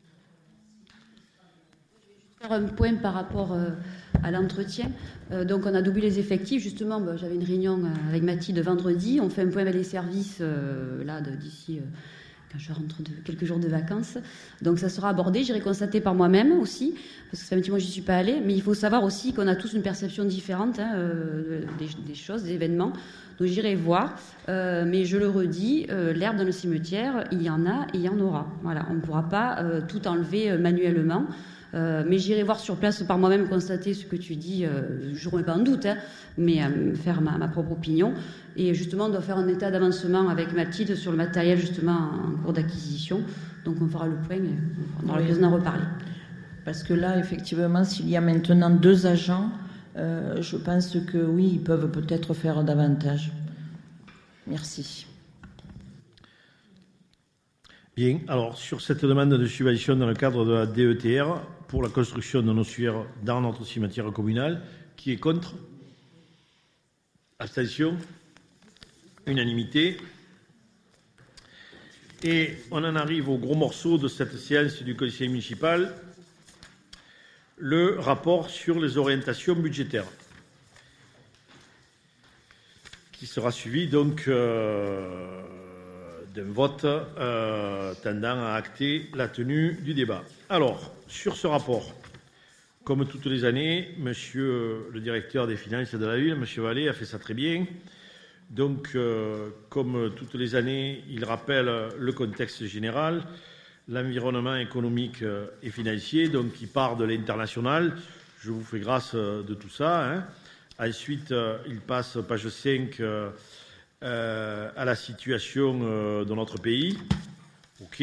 Faire un point par rapport euh, à l'entretien. Euh, donc, on a doublé les effectifs. Justement, bah, j'avais une réunion avec Mathilde vendredi. On fait un point avec les services euh, là de, d'ici euh, quand je rentre de quelques jours de vacances. Donc, ça sera abordé. J'irai constater par moi-même aussi, parce que ça fait un petit mois que j'y suis pas allée. Mais il faut savoir aussi qu'on a tous une perception différente hein, euh, des, des choses, des événements. Donc, j'irai voir. Euh, mais je le redis, euh, l'herbe dans le cimetière, il y en a et il y en aura. Voilà, on ne pourra pas euh, tout enlever euh, manuellement. Euh, mais j'irai voir sur place par moi-même, constater ce que tu dis, euh, je ne remets pas en doute, hein, mais euh, faire ma, ma propre opinion. Et justement, on doit faire un état d'avancement avec Mathilde sur le matériel justement en cours d'acquisition. Donc on fera le point et on aura l'occasion d'en reparler. Parce que là, effectivement, s'il y a maintenant deux agents, euh, je pense que oui, ils peuvent peut-être faire davantage. Merci. Bien, alors sur cette demande de subvention dans le cadre de la D E T R pour la construction d'un ossuaire dans notre cimetière communal, qui est contre? Abstention? Unanimité. Et on en arrive au gros morceau de cette séance du conseil municipal, le rapport sur les orientations budgétaires, qui sera suivi donc euh, d'un vote euh, tendant à acter la tenue du débat. Alors, sur ce rapport, comme toutes les années, monsieur le directeur des finances de la ville, monsieur Vallée, a fait ça très bien. Donc, euh, comme toutes les années, il rappelle le contexte général, l'environnement économique et financier, donc qui part de l'international. Je vous fais grâce de tout ça. Hein. Ensuite, il passe, page cinq, euh, euh, à la situation euh, de notre pays. OK.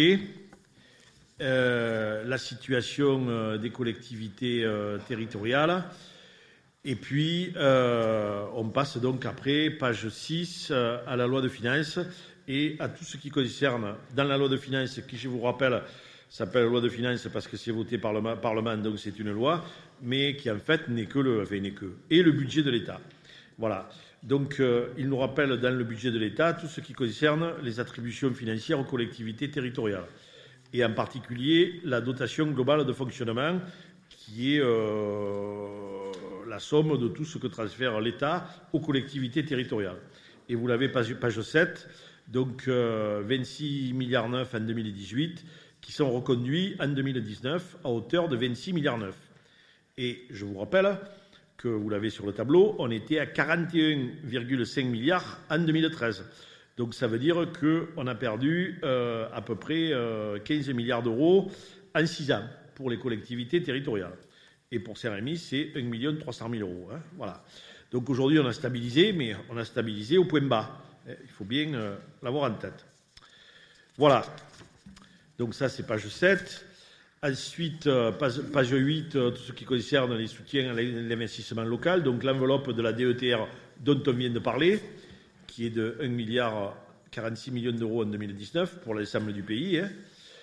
Euh, la situation euh, des collectivités euh, territoriales. Et puis, euh, on passe donc après, page six, euh, à la loi de finances et à tout ce qui concerne, dans la loi de finances, qui, je vous rappelle, s'appelle loi de finances parce que c'est voté par le Parlement, donc c'est une loi, mais qui en fait n'est que le, enfin, n'est que, et le budget de l'État. Voilà. Donc, euh, il nous rappelle dans le budget de l'État tout ce qui concerne les attributions financières aux collectivités territoriales, et en particulier la dotation globale de fonctionnement, qui est euh, la somme de tout ce que transfère l'État aux collectivités territoriales. Et vous l'avez, page, page sept, donc euh, vingt-six milliards neuf en deux mille dix-huit, qui sont reconduits en deux mille dix-neuf à hauteur de vingt-six milliards neuf. Et je vous rappelle que vous l'avez sur le tableau, on était à quarante et un virgule cinq milliards en deux mille treize. Donc ça veut dire qu'on a perdu euh, à peu près euh, quinze milliards d'euros en six ans pour les collectivités territoriales. Et pour Saint-Rémy, c'est un million trois cent mille euros. Hein, voilà. Donc aujourd'hui, on a stabilisé, mais on a stabilisé au point bas. Il faut bien euh, l'avoir en tête. Voilà. Donc ça, c'est page sept. Ensuite, page, page huit, tout ce qui concerne les soutiens à l'investissement local, donc l'enveloppe de la D E T R dont on vient de parler, qui est de un milliard quarante-six millions d'euros en deux mille dix-neuf pour l'ensemble du pays. Hein.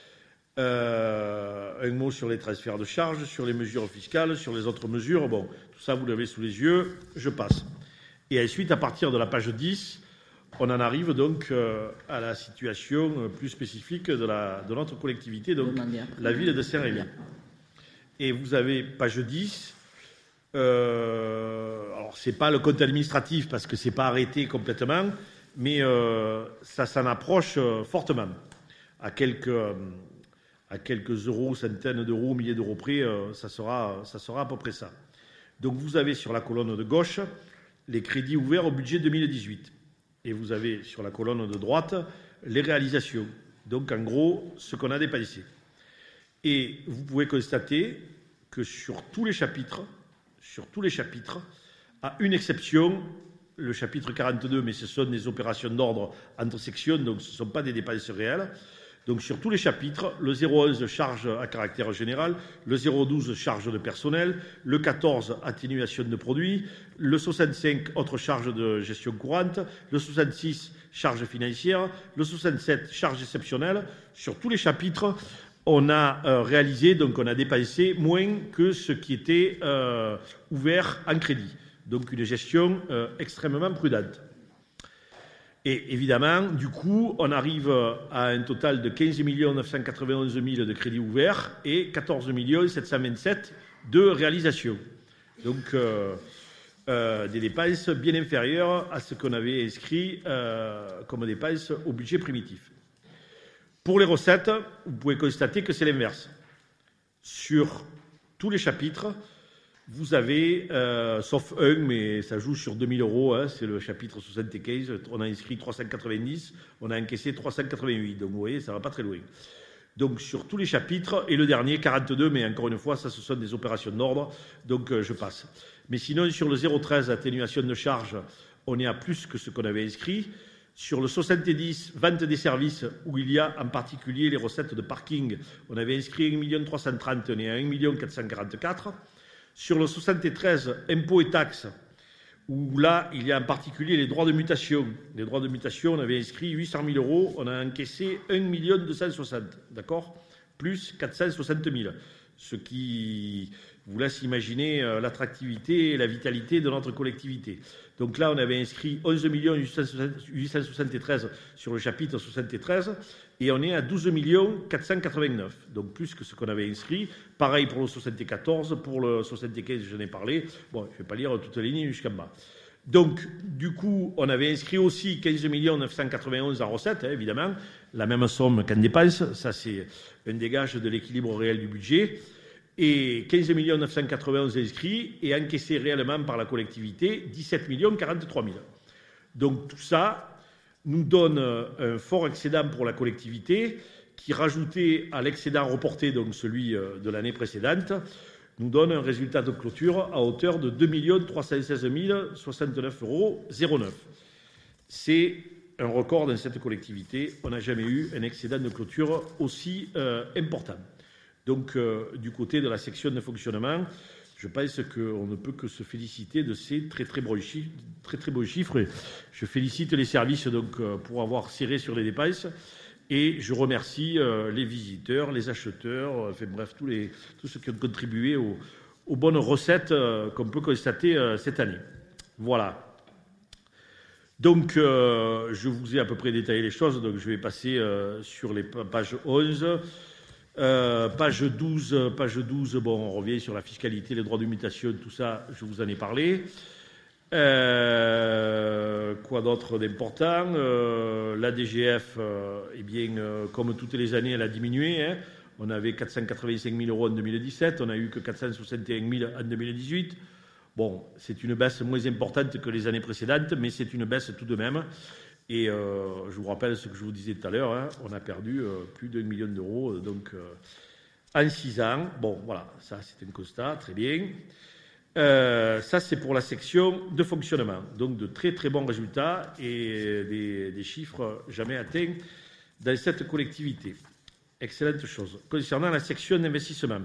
Euh, un mot sur les transferts de charges, sur les mesures fiscales, sur les autres mesures. Bon, tout ça, vous l'avez sous les yeux, je passe. Et ensuite, à partir de la page dix, on en arrive donc euh, à la situation plus spécifique de, la, de notre collectivité, donc la ville de Saint-Rémy. Et vous avez page dix. Euh, alors, ce n'est pas le compte administratif parce que ce n'est pas arrêté complètement, mais euh, ça s'en approche euh, fortement. À quelques, euh, à quelques euros, centaines d'euros, milliers d'euros près, euh, ça, sera, ça sera à peu près ça. Donc, vous avez sur la colonne de gauche les crédits ouverts au budget deux mille dix-huit. Et vous avez sur la colonne de droite les réalisations. Donc, en gros, ce qu'on a dépensé. Et vous pouvez constater que sur tous les chapitres, sur tous les chapitres, à une exception, le chapitre quarante-deux, mais ce sont des opérations d'ordre entre sections, donc ce ne sont pas des dépenses réelles. Donc, sur tous les chapitres, le zéro onze, charge à caractère général, le zéro douze, charge de personnel, le quatorze, atténuation de produits, le soixante-cinq, autres charges de gestion courante, le soixante-six, charges financières, le soixante-sept, charges exceptionnelles. Sur tous les chapitres, on a euh, réalisé, donc on a dépensé moins que ce qui était euh, ouvert en crédit. Donc, une gestion euh, extrêmement prudente. Et évidemment, du coup, on arrive à un total de quinze millions neuf cent quatre-vingt-onze mille de crédits ouverts et quatorze millions sept cent vingt-sept de réalisations. Donc, euh, euh, des dépenses bien inférieures à ce qu'on avait inscrit euh, comme dépenses au budget primitif. Pour les recettes, vous pouvez constater que c'est l'inverse. Sur tous les chapitres, vous avez, euh, sauf un, mais ça joue sur deux mille euros, hein, c'est le chapitre soixante-quinze, on a inscrit trois cent quatre-vingt-dix, on a encaissé trois cent quatre-vingt-huit, donc vous voyez, ça ne va pas très loin. Donc sur tous les chapitres, et le dernier, quarante-deux, mais encore une fois, ça ce sont des opérations d'ordre, donc euh, je passe. Mais sinon, sur le zéro treize, atténuation de charge, on est à plus que ce qu'on avait inscrit. Sur le soixante-dix, vente des services, où il y a en particulier les recettes de parking, on avait inscrit un million trois cent trente, on est à un million quatre cent quarante-quatre. Sur le soixante-treize, impôts et taxes, où là, il y a en particulier les droits de mutation. Les droits de mutation, on avait inscrit huit cent mille euros, on a encaissé un million deux cent soixante, d'accord ? Plus quatre cent soixante mille, ce qui vous laisse imaginer l'attractivité et la vitalité de notre collectivité. Donc là, on avait inscrit onze millions huit cent soixante-treize sur le chapitre soixante-treize et on est à douze millions quatre cent quatre-vingt-neuf, donc plus que ce qu'on avait inscrit. Pareil pour le soixante-quatorze, pour le soixante-quinze, j'en ai parlé. Bon, je ne vais pas lire toute la ligne jusqu'en bas. Donc, du coup, on avait inscrit aussi quinze millions neuf cent quatre-vingt-onze en recettes, hein, évidemment, la même somme qu'en dépenses. Ça, c'est un dégage de l'équilibre réel du budget. Et quinze millions neuf cent quatre-vingt-onze inscrits et encaissés réellement par la collectivité, dix-sept millions quarante-trois mille. Donc tout ça nous donne un fort excédent pour la collectivité qui, rajouté à l'excédent reporté, donc celui de l'année précédente, nous donne un résultat de clôture à hauteur de deux millions trois cent seize mille soixante-neuf euros zéro neuf. C'est un record dans cette collectivité. On n'a jamais eu un excédent de clôture aussi euh, important. Donc, euh, du côté de la section de fonctionnement, je pense qu'on ne peut que se féliciter de ces très très bons chiffres. Très, très bons chiffres. Et je félicite les services donc, euh, pour avoir serré sur les dépenses et je remercie euh, les visiteurs, les acheteurs, euh, enfin bref, tous, les, tous ceux qui ont contribué aux, aux bonnes recettes euh, qu'on peut constater euh, cette année. Voilà. Donc, euh, je vous ai à peu près détaillé les choses, donc je vais passer euh, sur les pages onze. Euh, page douze, page douze, bon, on revient sur la fiscalité, les droits de mutation, tout ça, je vous en ai parlé. Euh, quoi d'autre d'important euh, La D G F, euh, eh bien, euh, comme toutes les années, elle a diminué. Hein. On avait quatre cent quatre-vingt-cinq mille euros en deux mille dix-sept, on n'a eu que quatre cent soixante et un mille en deux mille dix-huit. Bon, c'est une baisse moins importante que les années précédentes, mais c'est une baisse tout de même. Et euh, je vous rappelle ce que je vous disais tout à l'heure, hein, on a perdu euh, plus d'un million d'euros donc, euh, en six ans. Bon, voilà, ça c'est un constat, très bien. Euh, ça c'est pour la section de fonctionnement. Donc de très très bons résultats et des, des chiffres jamais atteints dans cette collectivité. excellente chose. Concernant la section d'investissement,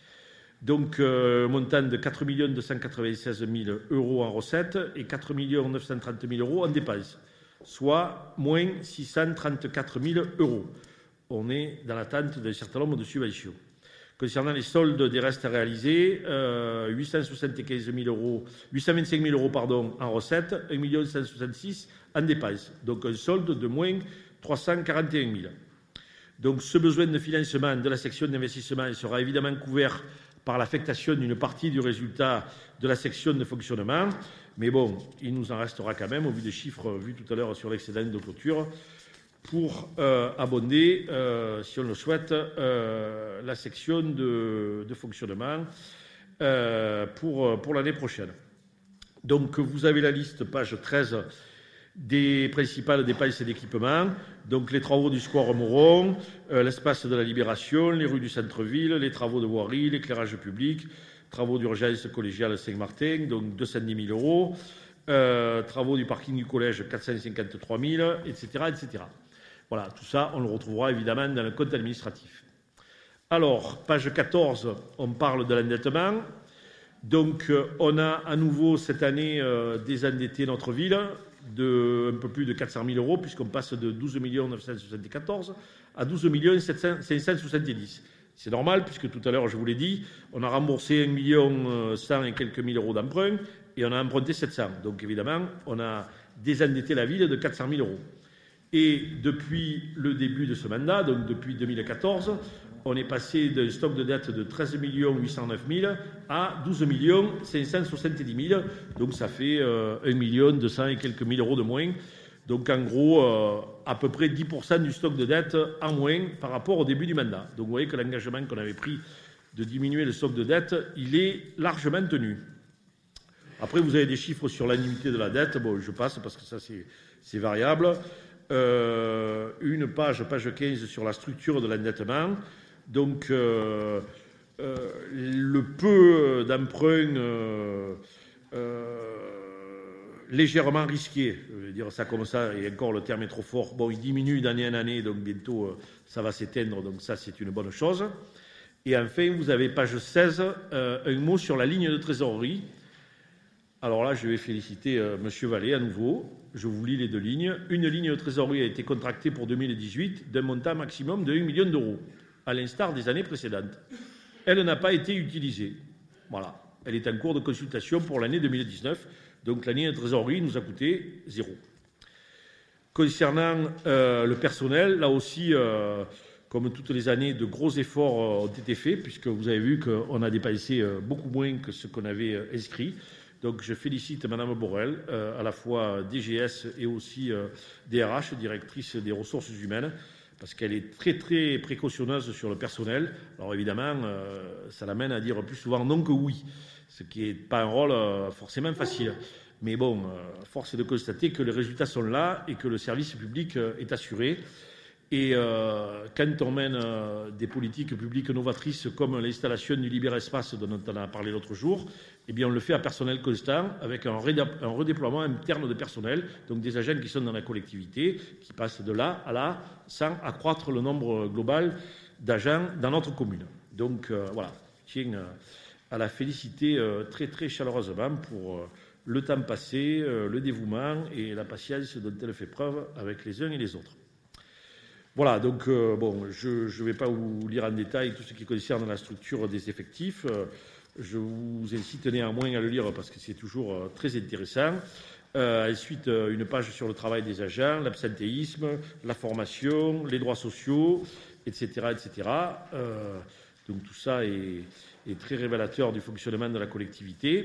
donc euh, montant de quatre millions deux cent quatre-vingt-seize mille euros en recettes et quatre millions neuf cent trente mille euros en dépenses, soit moins six cent trente-quatre mille euros. On est dans l'attente d'un certain nombre de subventions. Concernant les soldes des restes à réaliser, euh, huit cent soixante-quinze mille euros, huit cent vingt-cinq mille euros pardon, en recettes, un million cent soixante-six mille en dépenses. Donc un solde de moins trois cent quarante et un mille. Donc ce besoin de financement de la section d'investissement sera évidemment couvert par l'affectation d'une partie du résultat de la section de fonctionnement. Mais bon, il nous en restera quand même, au vu des chiffres vus tout à l'heure sur l'excédent de clôture, pour euh, abonder, euh, si on le souhaite, euh, la section de, de fonctionnement euh, pour, pour l'année prochaine. Donc, vous avez la liste, page treize, des principales dépenses d'équipement. Donc, les travaux du square Moron, euh, l'espace de la Libération, les rues du centre-ville, les travaux de voirie, l'éclairage public, travaux d'urgence collégiale Saint-Martin, donc deux cent dix mille euros, euh, travaux du parking du collège, quatre cent cinquante-trois mille, et cetera, et cetera. Voilà, tout ça, on le retrouvera évidemment dans le compte administratif. Alors, page quatorze, on parle de l'endettement. Donc, euh, on a à nouveau cette année euh, désendetté notre ville de un peu plus de quatre cent mille euros, puisqu'on passe de douze millions neuf cent soixante-quatorze à douze millions cinq cent soixante-dix. C'est normal, puisque tout à l'heure, je vous l'ai dit, on a remboursé un million cent et quelques mille euros d'emprunt et on a emprunté sept cents. Donc, évidemment, on a désendetté la ville de quatre cent mille euros. Et depuis le début de ce mandat, donc depuis deux mille quatorze, on est passé d'un stock de dette de treize millions huit cent neuf mille à douze millions cinq cent soixante-dix mille. Donc ça fait euh, un million deux cents et quelques mille euros de moins. Donc en gros, euh, à peu près dix pour cent du stock de dette en moins par rapport au début du mandat. Donc vous voyez que l'engagement qu'on avait pris de diminuer le stock de dette, il est largement tenu. Après, vous avez des chiffres sur l'annuité de la dette. Bon, je passe parce que ça, c'est, c'est variable. Euh, une page, page quinze, sur la structure de l'endettement. Donc, euh, euh, le peu d'emprunt euh, euh, légèrement risqué, je veux dire ça comme ça, et encore le terme est trop fort, bon, il diminue d'année en année, donc bientôt euh, ça va s'éteindre, donc ça c'est une bonne chose. Et enfin, vous avez page seize, euh, un mot sur la ligne de trésorerie. Alors là, je vais féliciter euh, M. Vallée à nouveau. Je vous lis les deux lignes. Une ligne de trésorerie a été contractée pour deux mille dix-huit d'un montant maximum de un million d'euros, à l'instar des années précédentes. Elle n'a pas été utilisée. Voilà. Elle est en cours de consultation pour l'année deux mille dix-neuf. Donc la ligne de trésorerie nous a coûté zéro. Concernant euh, le personnel, là aussi, euh, comme toutes les années, de gros efforts euh, ont été faits, puisque vous avez vu qu'on a dépensé euh, beaucoup moins que ce qu'on avait euh, inscrit. Donc je félicite Mme Borel, euh, à la fois D G S et aussi euh, D R H, directrice des ressources humaines, parce qu'elle est très très précautionneuse sur le personnel. Alors évidemment, euh, ça l'amène à dire plus souvent non que oui, ce qui n'est pas un rôle euh, forcément facile. Mais bon, euh, force est de constater que les résultats sont là et que le service public euh, est assuré. Et euh, quand on mène euh, des politiques publiques novatrices comme l'installation du Libérespace dont on a parlé l'autre jour, eh bien on le fait à personnel constant avec un, redé- un redéploiement interne de personnel, donc des agents qui sont dans la collectivité, qui passent de là à là sans accroître le nombre global d'agents dans notre commune. Donc euh, voilà, je tiens euh, à la féliciter euh, très très chaleureusement pour euh, le temps passé, euh, le dévouement et la patience dont elle fait preuve avec les uns et les autres. Voilà, donc euh, bon, je ne vais pas vous lire en détail tout ce qui concerne la structure des effectifs. Euh, je vous incite néanmoins à le lire parce que c'est toujours euh, très intéressant. Euh, ensuite, euh, une page sur le travail des agents, l'absentéisme, la formation, les droits sociaux, et cetera, et cetera. Euh, donc tout ça est, est très révélateur du fonctionnement de la collectivité.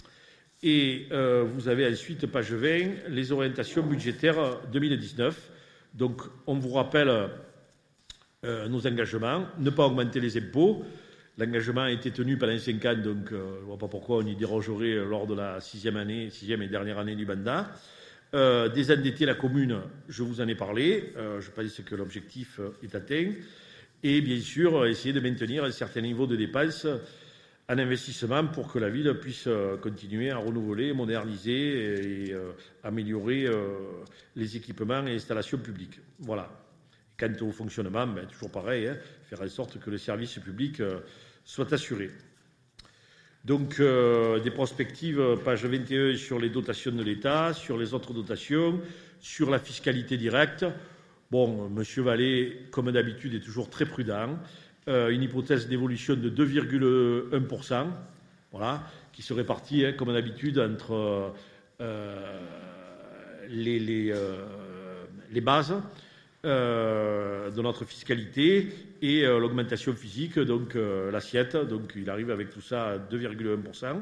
Et euh, vous avez ensuite, page vingt, les orientations budgétaires deux mille dix-neuf. Donc, on vous rappelle euh, nos engagements, ne pas augmenter les impôts. L'engagement a été tenu pendant cinq ans, donc euh, je ne vois pas pourquoi on y dérogerait lors de la sixième année, sixième et dernière année du mandat. Euh, désendetter la commune, je vous en ai parlé. Euh, je pense que l'objectif est atteint. Et bien sûr, essayer de maintenir un certain niveau de dépenses en investissement pour que la ville puisse continuer à renouveler, moderniser et euh, améliorer euh, les équipements et installations publiques. Voilà. Quant au fonctionnement, ben, toujours pareil, hein, faire en sorte que le service public euh, soit assuré. Donc, euh, des prospectives, page vingt et un, sur les dotations de l'État, sur les autres dotations, sur la fiscalité directe. Bon, M. Vallée, comme d'habitude, est toujours très prudent. Euh, une hypothèse d'évolution de deux virgule un pour cent, voilà, qui se répartit, hein, comme d'habitude, entre euh, les, les, euh, les bases euh, de notre fiscalité et euh, l'augmentation physique, donc euh, l'assiette. Donc, il arrive avec tout ça à deux virgule un pour cent.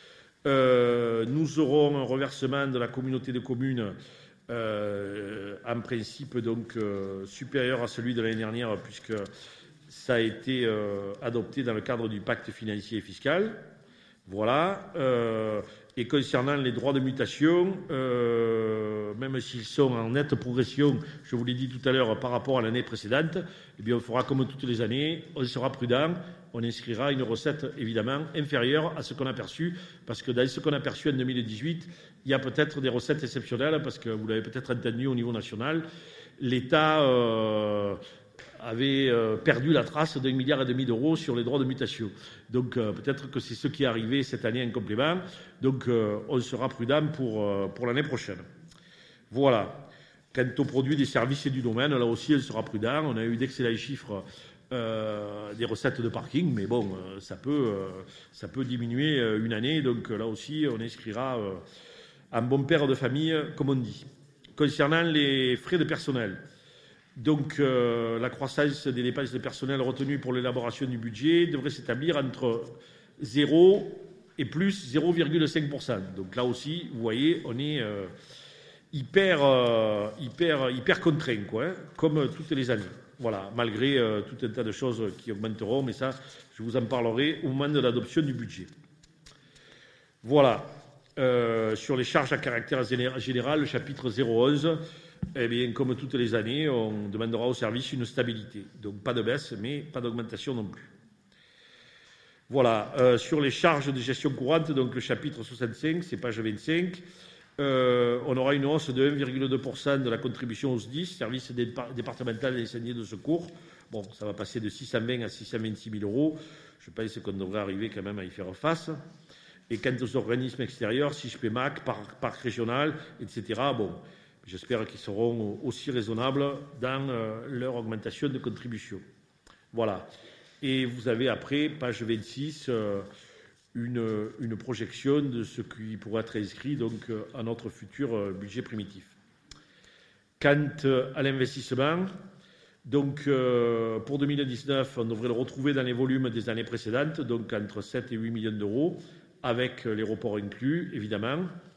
Euh, nous aurons un reversement de la communauté de communes euh, en principe donc euh, supérieur à celui de l'année dernière, puisque ça a été euh, adopté dans le cadre du pacte financier et fiscal. Voilà. Euh, et concernant les droits de mutation, euh, même s'ils sont en nette progression, je vous l'ai dit tout à l'heure, par rapport à l'année précédente, eh bien, on fera comme toutes les années, on sera prudent, on inscrira une recette évidemment inférieure à ce qu'on a perçu, parce que dans ce qu'on a perçu en deux mille dix-huit, il y a peut-être des recettes exceptionnelles, parce que vous l'avez peut-être entendu au niveau national, l'État euh, avait euh, perdu la trace d'un milliard et demi d'euros sur les droits de mutation. Donc euh, peut-être que c'est ce qui est arrivé cette année en complément. Donc euh, on sera prudent pour, euh, pour l'année prochaine. Voilà. Quant aux produits des services et du domaine, là aussi on sera prudent. On a eu d'excellents chiffres euh, des recettes de parking, mais bon, euh, ça, peut, euh, ça peut diminuer euh, une année. Donc là aussi on inscrira euh, un bon père de famille, comme on dit. Concernant les frais de personnel, donc, euh, la croissance des dépenses de personnel retenues pour l'élaboration du budget devrait s'établir entre zéro et plus zéro virgule cinq pour cent. Donc là aussi, vous voyez, on est euh, hyper, euh, hyper, hyper contraint, quoi, hein, comme toutes les années. Voilà, malgré euh, tout un tas de choses qui augmenteront, mais ça, je vous en parlerai au moment de l'adoption du budget. Voilà. Euh, sur les charges à caractère général, le chapitre zéro onze, eh bien, comme toutes les années, on demandera au service une stabilité. Donc, pas de baisse, mais pas d'augmentation non plus. Voilà. Euh, sur les charges de gestion courante, donc le chapitre soixante-cinq, c'est page vingt-cinq, euh, on aura une hausse de un virgule deux pour cent de la contribution au S D I S, service départemental d'incendie et de secours. Bon, ça va passer de six cent vingt à six cent vingt-six mille euros. Je pense qu'on devrait arriver quand même à y faire face. Et quant aux organismes extérieurs, S I G P M A C, parc, parc régional, et cetera, bon, j'espère qu'ils seront aussi raisonnables dans euh, leur augmentation de contribution. Voilà. Et vous avez après, page vingt-six, euh, une, une projection de ce qui pourrait être inscrit donc, euh, à notre futur euh, budget primitif. Quant euh, à l'investissement, donc euh, pour deux mille dix-neuf, on devrait le retrouver dans les volumes des années précédentes, donc entre sept et huit millions d'euros, avec l'aéroport inclus, évidemment.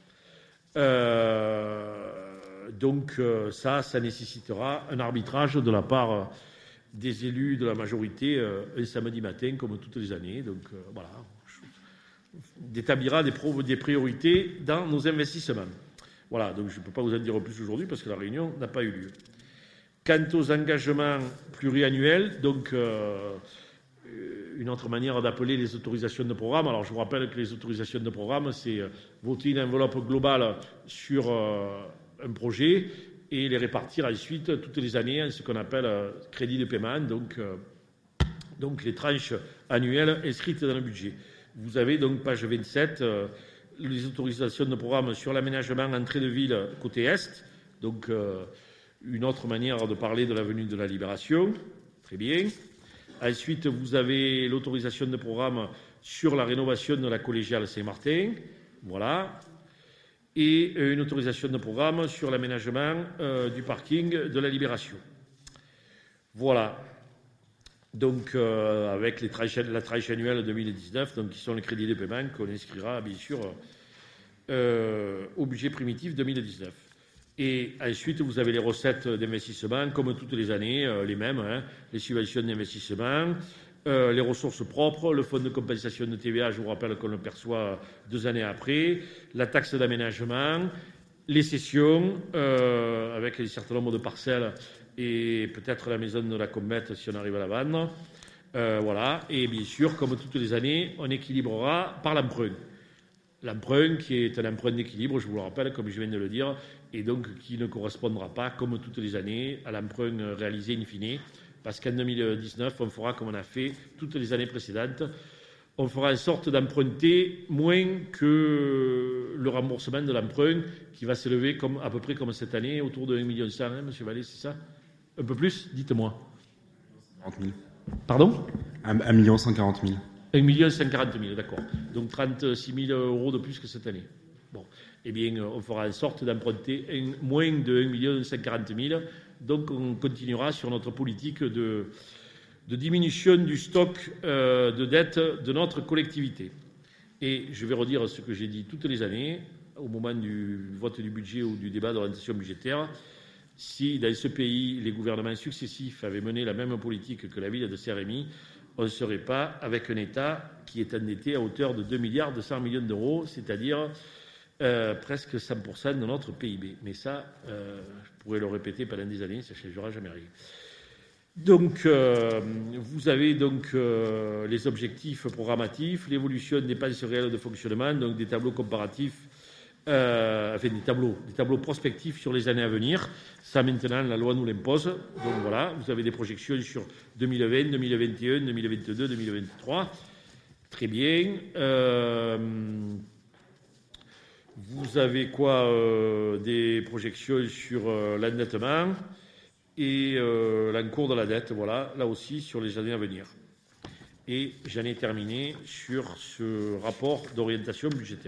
Euh, donc euh, ça, ça nécessitera un arbitrage de la part euh, des élus de la majorité euh, un samedi matin, comme toutes les années. Donc euh, voilà, d'établira des, des priorités dans nos investissements. Voilà, donc je ne peux pas vous en dire plus aujourd'hui parce que la réunion n'a pas eu lieu. Quant aux engagements pluriannuels, donc euh, une autre manière d'appeler les autorisations de programme. Alors, je vous rappelle que les autorisations de programme, c'est voter une enveloppe globale sur euh, un projet et les répartir ensuite toutes les années en ce qu'on appelle euh, crédit de paiement, donc, euh, donc les tranches annuelles inscrites dans le budget. Vous avez donc, page vingt-sept, euh, les autorisations de programme sur l'aménagement entrée de ville côté Est, donc euh, une autre manière de parler de l'avenue de la Libération. Très bien. Ensuite, vous avez l'autorisation de programme sur la rénovation de la collégiale Saint-Martin. Voilà. Et une autorisation de programme sur l'aménagement euh, du parking de la Libération. Voilà. Donc, euh, avec les tranches, la tranche annuelle deux mille dix-neuf, donc, qui sont les crédits de paiement qu'on inscrira, bien sûr, euh, au budget primitif deux mille dix-neuf. Et ensuite, vous avez les recettes d'investissement, comme toutes les années, euh, les mêmes, hein, les subventions d'investissement, euh, les ressources propres, le fonds de compensation de T V A, je vous rappelle qu'on le perçoit deux années après, la taxe d'aménagement, les cessions, euh, avec un certain nombre de parcelles et peut-être la maison de la Combette si on arrive à la vendre. Euh, voilà. Et bien sûr, comme toutes les années, on équilibrera par l'emprunt. l'emprunt qui est un emprunt d'équilibre, je vous le rappelle, comme je viens de le dire, et donc qui ne correspondra pas, comme toutes les années, à l'emprunt réalisé in fine, parce qu'en deux mille dix-neuf, on fera comme on a fait toutes les années précédentes, on fera en sorte d'emprunter moins que le remboursement de l'emprunt, qui va s'élever comme, à peu près comme cette année, autour de un million cent, hein, M. Vallée, c'est ça? Un peu plus? Dites-moi. quarante mille. Pardon? un million cent quarante mille. un million cent quarante mille, d'accord. Donc trente-six mille euros de plus que cette année. Bon, eh bien, on fera en sorte d'emprunter un, moins de un million cent quarante mille. Donc, on continuera sur notre politique de, de diminution du stock euh, de dette de notre collectivité. Et je vais redire ce que j'ai dit toutes les années, au moment du vote du budget ou du débat d'orientation budgétaire. Si, dans ce pays, les gouvernements successifs avaient mené la même politique que la ville de Saint-Rémy, on ne serait pas avec un État qui est endetté à hauteur de deux milliards deux cents millions d'euros, c'est-à-dire euh, presque cent pour cent de notre P I B. Mais ça, euh, je pourrais le répéter pendant des années, ça ne changera jamais rien. Donc, euh, vous avez donc euh, les objectifs programmatifs, l'évolution des dépenses réelles de fonctionnement, donc des tableaux comparatifs, euh, enfin des tableaux, des tableaux prospectifs sur les années à venir. Ça, maintenant, la loi nous l'impose. Donc voilà, vous avez des projections sur deux mille vingt, deux mille vingt et un, deux mille vingt-deux, deux mille vingt-trois. Très bien. Euh, vous avez quoi euh, des projections sur euh, l'endettement et euh, l'encours de la dette, voilà, là aussi sur les années à venir. Et j'en ai terminé sur ce rapport d'orientation budgétaire.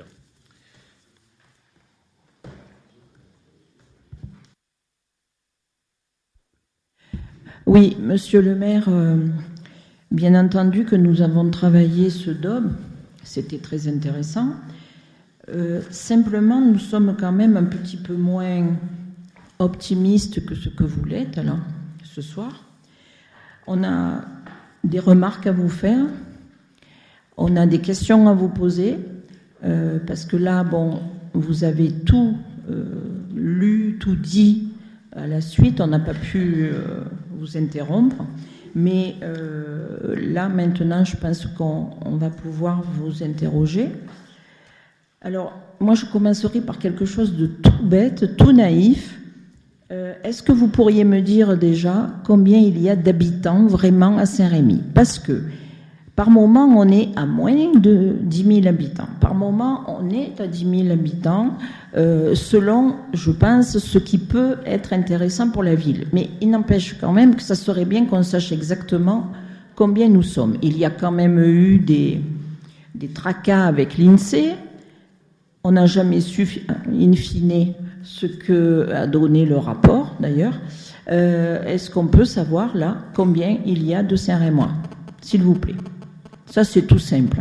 Oui, monsieur le maire, euh, bien entendu que nous avons travaillé ce D O B, c'était très intéressant. Euh, simplement, nous sommes quand même un petit peu moins optimistes que ce que vous l'êtes, alors, ce soir. On a des remarques à vous faire, on a des questions à vous poser, euh, parce que là, bon, vous avez tout euh, lu, tout dit à la suite, on n'a pas pu euh, vous interrompre, mais euh, là, maintenant, je pense qu'on on va pouvoir vous interroger. Alors, moi, je commencerai par quelque chose de tout bête, tout naïf. Euh, est-ce que vous pourriez me dire déjà combien il y a d'habitants vraiment à Saint-Rémy? Parce que par moment, on est à moins de dix mille habitants. Par moment, on est à dix mille habitants, euh, selon, je pense, ce qui peut être intéressant pour la ville. Mais il n'empêche quand même que ça serait bien qu'on sache exactement combien nous sommes. Il y a quand même eu des, des tracas avec l'INSEE. On n'a jamais su, in fine, ce que a donné le rapport, d'ailleurs. Euh, est-ce qu'on peut savoir, là, combien il y a de Saint-Rémois, s'il vous plaît? Ça, c'est tout simple.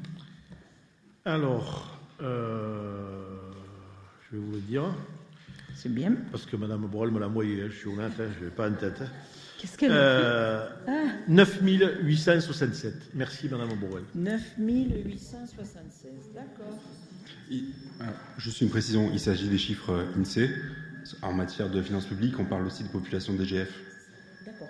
Alors, euh, je vais vous le dire. C'est bien. Parce que Mme Borel me l'a envoyé, je suis honnête, hein, je ne l'ai pas en tête. Qu'est-ce qu'elle euh, a fait ah. neuf mille huit cent soixante-sept. Merci, Mme Borel. neuf mille huit cent soixante-seize, d'accord. Juste une précision, il s'agit des chiffres INSEE. En matière de finances publiques, on parle aussi de population D G F. D'accord.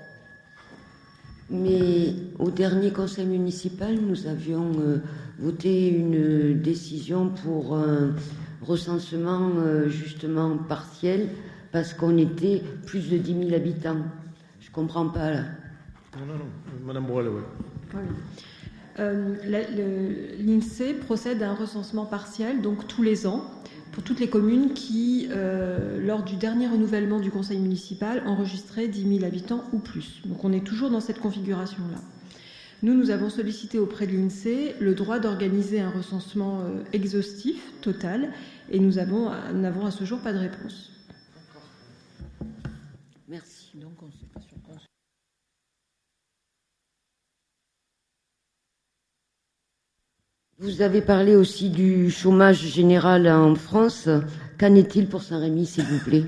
Mais au dernier conseil municipal, nous avions euh, voté une décision pour un recensement euh, justement partiel parce qu'on était plus de dix mille habitants. Je ne comprends pas là. Non, non, non. Madame Borel, oui. Voilà. Euh, L'INSEE procède à un recensement partiel, donc tous les ans, pour toutes les communes qui, euh, lors du dernier renouvellement du conseil municipal, enregistraient dix mille habitants ou plus. Donc on est toujours dans cette configuration-là. Nous, nous avons sollicité auprès de l'INSEE le droit d'organiser un recensement euh, exhaustif, total, et nous avons, nous n'avons à ce jour pas de réponse. D'accord. Merci. Donc on sait pas sur quoi. Vous avez parlé aussi du chômage général en France. Qu'en est-il pour Saint-Rémy, s'il vous plaît?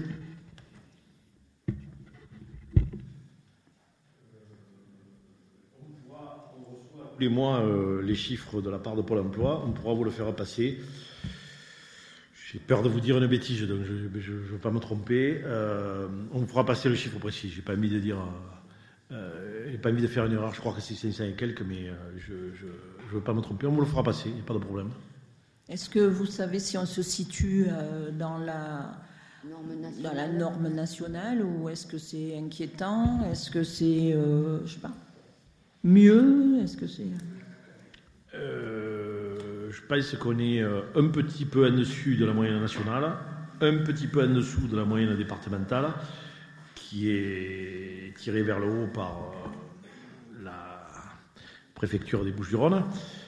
Tous les mois, euh, les chiffres de la part de Pôle emploi, on pourra vous le faire passer. J'ai peur de vous dire une bêtise, donc je ne veux pas me tromper. Euh, on vous fera passer le chiffre précis. Je n'ai pas envie de dire... Euh, j'ai pas envie de faire une erreur, je crois que c'est cinq cents et quelques, mais euh, je ne veux pas me tromper. On vous le fera passer, il n'y a pas de problème. Est-ce que vous savez si on se situe euh, dans la norme nationale, dans la norme nationale ou est-ce que c'est inquiétant? Est-ce que c'est, euh, je sais pas, mieux? Est-ce que c'est... Euh, je pense qu'on est un petit peu en dessus de la moyenne nationale, un petit peu en dessous de la moyenne départementale, qui est tirée vers le haut par la préfecture des Bouches-du-Rhône.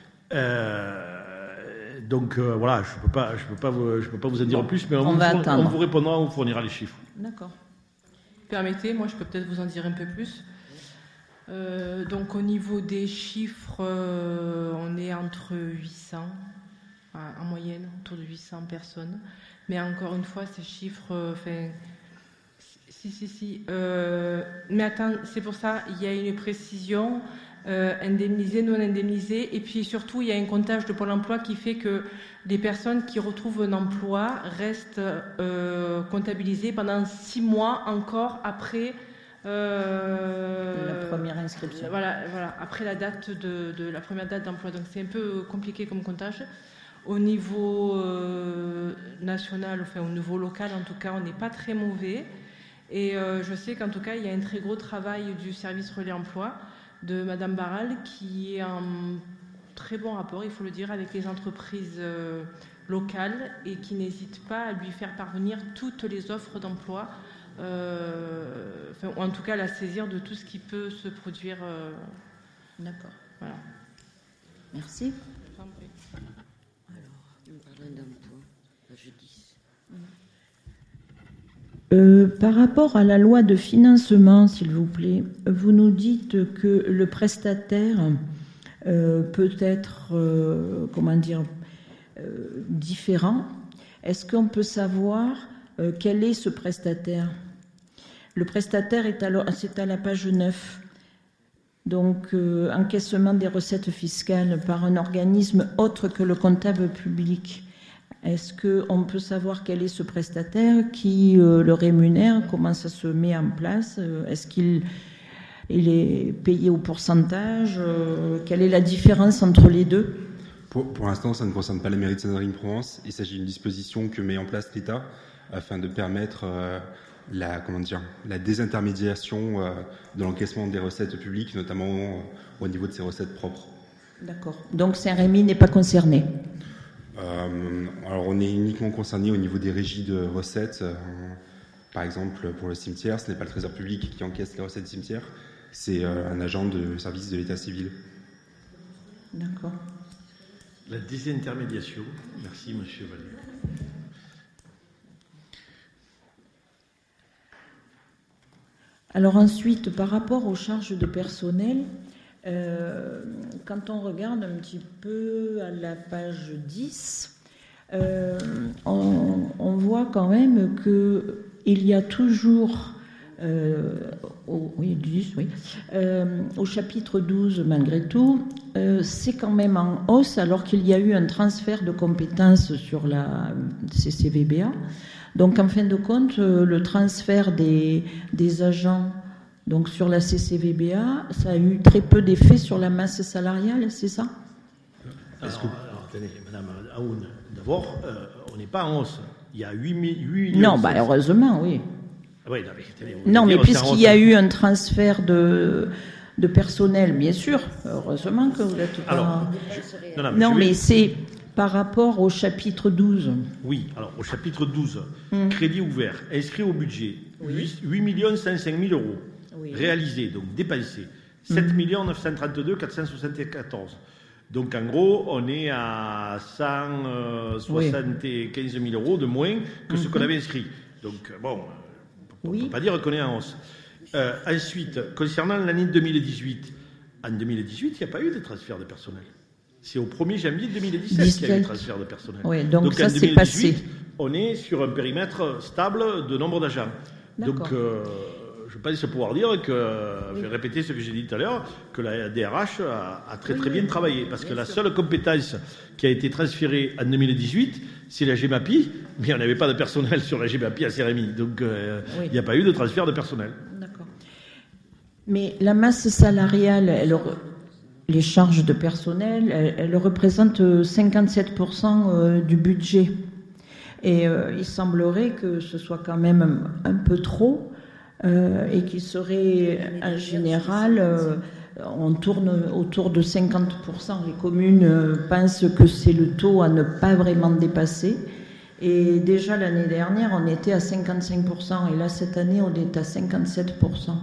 Euh, donc euh, voilà, je ne peux pas, je peux pas, vous, je peux pas vous en dire bon, plus, mais on, on, vous, on vous répondra, on vous fournira les chiffres. D'accord. Permettez, moi je peux peut-être vous en dire un peu plus. Euh, donc au niveau des chiffres, euh, on est entre huit cents, enfin, en moyenne, autour de huit cents personnes. Mais encore une fois, ces chiffres, enfin, euh, si, si, si. Euh, mais attends, c'est pour ça, il y a une précision, euh, indemnisé, non indemnisé, et puis surtout, il y a un comptage de Pôle emploi qui fait que les personnes qui retrouvent un emploi restent euh, comptabilisées pendant six mois encore après. Euh, la première inscription. Voilà, voilà, après la date de, de la première date d'emploi. Donc c'est un peu compliqué comme comptage. Au niveau euh, national, enfin au niveau local, en tout cas, on n'est pas très mauvais. Et euh, je sais qu'en tout cas, il y a un très gros travail du service relais emploi de Madame Barral qui est en très bon rapport, il faut le dire, avec les entreprises euh, locales et qui n'hésite pas à lui faire parvenir toutes les offres d'emploi. Euh, enfin, ou en tout cas la saisir de tout ce qui peut se produire. Euh... D'accord. Voilà. Merci. Alors, nous parlons d'emploi, page dix. Euh, par rapport à la loi de financement, s'il vous plaît, vous nous dites que le prestataire euh, peut être, euh, comment dire, euh, différent. Est-ce qu'on peut savoir euh, quel est ce prestataire? Le prestataire est à, c'est à la page neuf. Donc, euh, encaissement des recettes fiscales par un organisme autre que le comptable public. Est-ce qu'on peut savoir quel est ce prestataire, qui euh, le rémunère, comment ça se met en place? Est-ce qu'il il est payé au pourcentage? euh, Quelle est la différence entre les deux? Pour, pour l'instant, ça ne concerne pas la mairie de Sainte-Marie-de-Provence. Il s'agit d'une disposition que met en place l'État afin de permettre euh, la, comment dire, la désintermédiation euh, de l'encaissement des recettes publiques, notamment euh, au niveau de ces recettes propres. D'accord. Donc Saint-Rémy n'est pas concerné? Euh, alors on est uniquement concerné au niveau des régies de recettes. Euh, par exemple, pour le cimetière, ce n'est pas le Trésor public qui encaisse les recettes du cimetière, c'est euh, un agent de service de l'état civil. D'accord. La désintermédiation. Merci, monsieur Vallée. Alors ensuite, par rapport aux charges de personnel, Euh, quand on regarde un petit peu à la page dix, euh, on, on voit quand même qu'il y a toujours, euh, au, oui, dix, oui, euh, au chapitre douze, malgré tout, euh, c'est quand même en hausse alors qu'il y a eu un transfert de compétences sur la C C V B A. Donc en fin de compte, le transfert des, des agents donc sur la C C V B A, ça a eu très peu d'effet sur la masse salariale, c'est ça? Alors, que... alors, attendez, Madame Aoun, d'abord, euh, on n'est pas en hausse. Il y a huit millions... Non, bah, heureusement, oui. Ah, oui non, mais, attendez, non, mais puisqu'il y a eu un transfert de, de personnel, bien sûr, heureusement que vous êtes pas... Alors, je... Non, non, mais, non, vais... mais c'est par rapport au chapitre douze. Oui, alors au chapitre douze, hum. crédit ouvert, inscrit au budget, oui. huit millions cent cinq mille euros. Oui. Réalisé, donc dépensé, sept millions neuf cent trente-deux mille quatre cent soixante-quatorze. Donc en gros, on est à cent soixante-quinze mille euros de moins que ce qu'on avait inscrit. Donc bon, on ne oui. peut pas dire qu'on est en hausse. Euh, ensuite, concernant l'année deux mille dix-huit, en deux mille dix-huit, il n'y a pas eu de transfert de personnel. C'est au premier janvier deux mille dix-sept qu'il y a eu transfert de personnel. Oui, donc, donc ça, en c'est deux mille dix-huit, passé. On est sur un périmètre stable de nombre d'agents. Donc... Euh, je pense pouvoir dire que, oui. je vais répéter ce que j'ai dit tout à l'heure, que la D R H a, a très très oui, bien travaillé, parce bien que la sûr. seule compétence qui a été transférée en deux mille dix-huit, c'est la GEMAPI, mais on n'avait pas de personnel sur la GEMAPI à Saint-Rémy, donc euh, il n'y a pas eu de transfert de personnel. D'accord. Mais la masse salariale, elle... les charges de personnel, elles, elles représentent cinquante-sept pour cent du budget. Et euh, il semblerait que ce soit quand même un, un peu trop euh, et qu'il serait en général, euh, on tourne autour de cinquante pour cent. Les communes euh, pensent que c'est le taux à ne pas vraiment dépasser. Et déjà l'année dernière, on était à cinquante-cinq pour cent et là cette année, on est à cinquante-sept pour cent.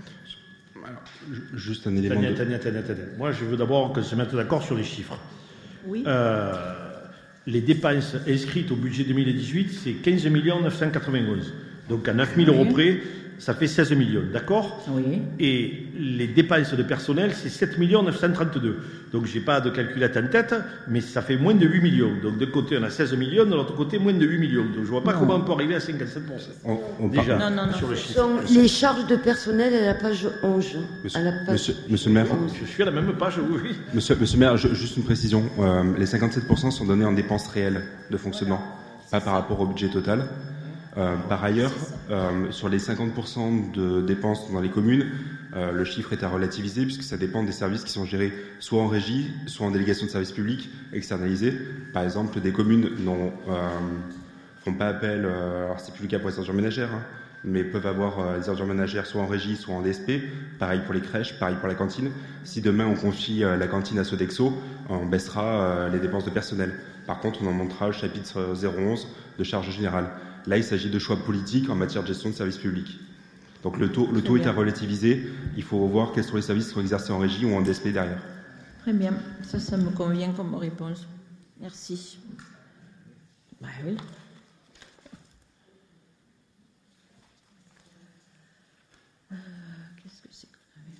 Juste un élément. Attendez, de... attendez, attendez, attendez. Moi, je veux d'abord qu'on se mette d'accord sur les chiffres. Oui. Euh, les dépenses inscrites au budget deux mille dix-huit, c'est quinze millions neuf cent quatre-vingt-onze. Donc à neuf mille Oui. euros près, ça fait seize millions, d'accord? Oui. Et les dépenses de personnel, c'est sept millions neuf cent trente-deux. Donc je n'ai pas de calculette en tête, mais ça fait moins de huit millions. Donc d'un côté, on a seize millions, de l'autre côté, moins de huit millions. Donc je ne vois pas Non. comment on peut arriver à cinquante-sept pour cent. On, on Déjà, parle- Non, non, non. sur le Ce chiffre. sont les charges de personnel à la page onze. Monsieur, à la page monsieur, monsieur le maire, onze. Je suis à la même page, oui. monsieur, monsieur le maire, je- juste une précision. Euh, les cinquante-sept pour cent sont donnés en dépenses réelles de fonctionnement, pas par rapport au budget total. Euh, par ailleurs, euh, sur les cinquante pour cent de dépenses dans les communes, euh, le chiffre est à relativiser puisque ça dépend des services qui sont gérés soit en régie, soit en délégation de services publics externalisés. Par exemple, des communes n'ont, euh, font pas appel, euh, alors c'est plus le cas pour les ordures ménagères, hein, mais peuvent avoir euh, les ordures ménagères soit en régie, soit en D S P. Pareil pour les crèches, pareil pour la cantine. Si demain on confie euh, la cantine à Sodexo, on baissera euh, les dépenses de personnel. Par contre, on en montera au chapitre zéro onze de charges générales. Là, il s'agit de choix politiques en matière de gestion de services publics. Donc le taux, le taux est à relativiser. Il faut voir quels sont les services qui sont exercés en régie ou en D S P derrière. Très bien, ça, ça me convient comme réponse. Merci. Bah oui. Euh, qu'est-ce que c'est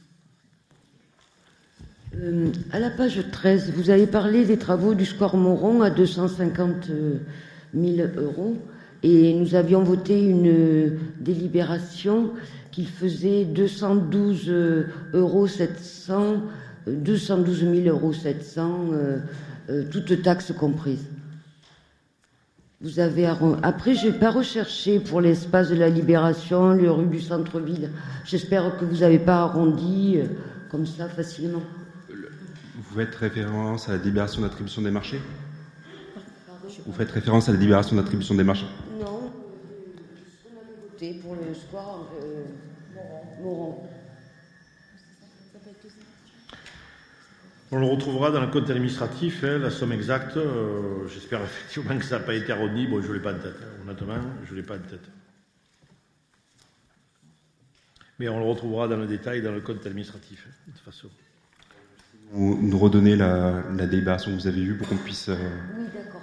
qu'on avait Euh, à la page treize, vous avez parlé des travaux du square Moron à deux cent cinquante mille euros et nous avions voté une délibération qui faisait deux cent douze euros sept cents, deux cent douze mille euros sept cents, euh, euh, toutes taxes comprises. Vous avez arron- Après, je n'ai pas recherché pour l'espace de la Libération, le rue du centre-ville. J'espère que vous n'avez pas arrondi euh, comme ça facilement. Vous faites référence à la délibération d'attribution des marchés Vous faites référence à la délibération d'attribution des marchés Non, on avait voté pour le square euh, Moron. On le retrouvera dans le compte administratif, hein, la somme exacte. Euh, J'espère effectivement que ça n'a pas été arrondi. Bon, je ne l'ai pas en tête. Hein. Honnêtement, je ne l'ai pas en tête. Mais on le retrouvera dans le détail dans le compte administratif, hein, de toute façon. Vous nous redonnez la, la délibération que vous avez vue pour qu'on puisse... euh, Oui, d'accord.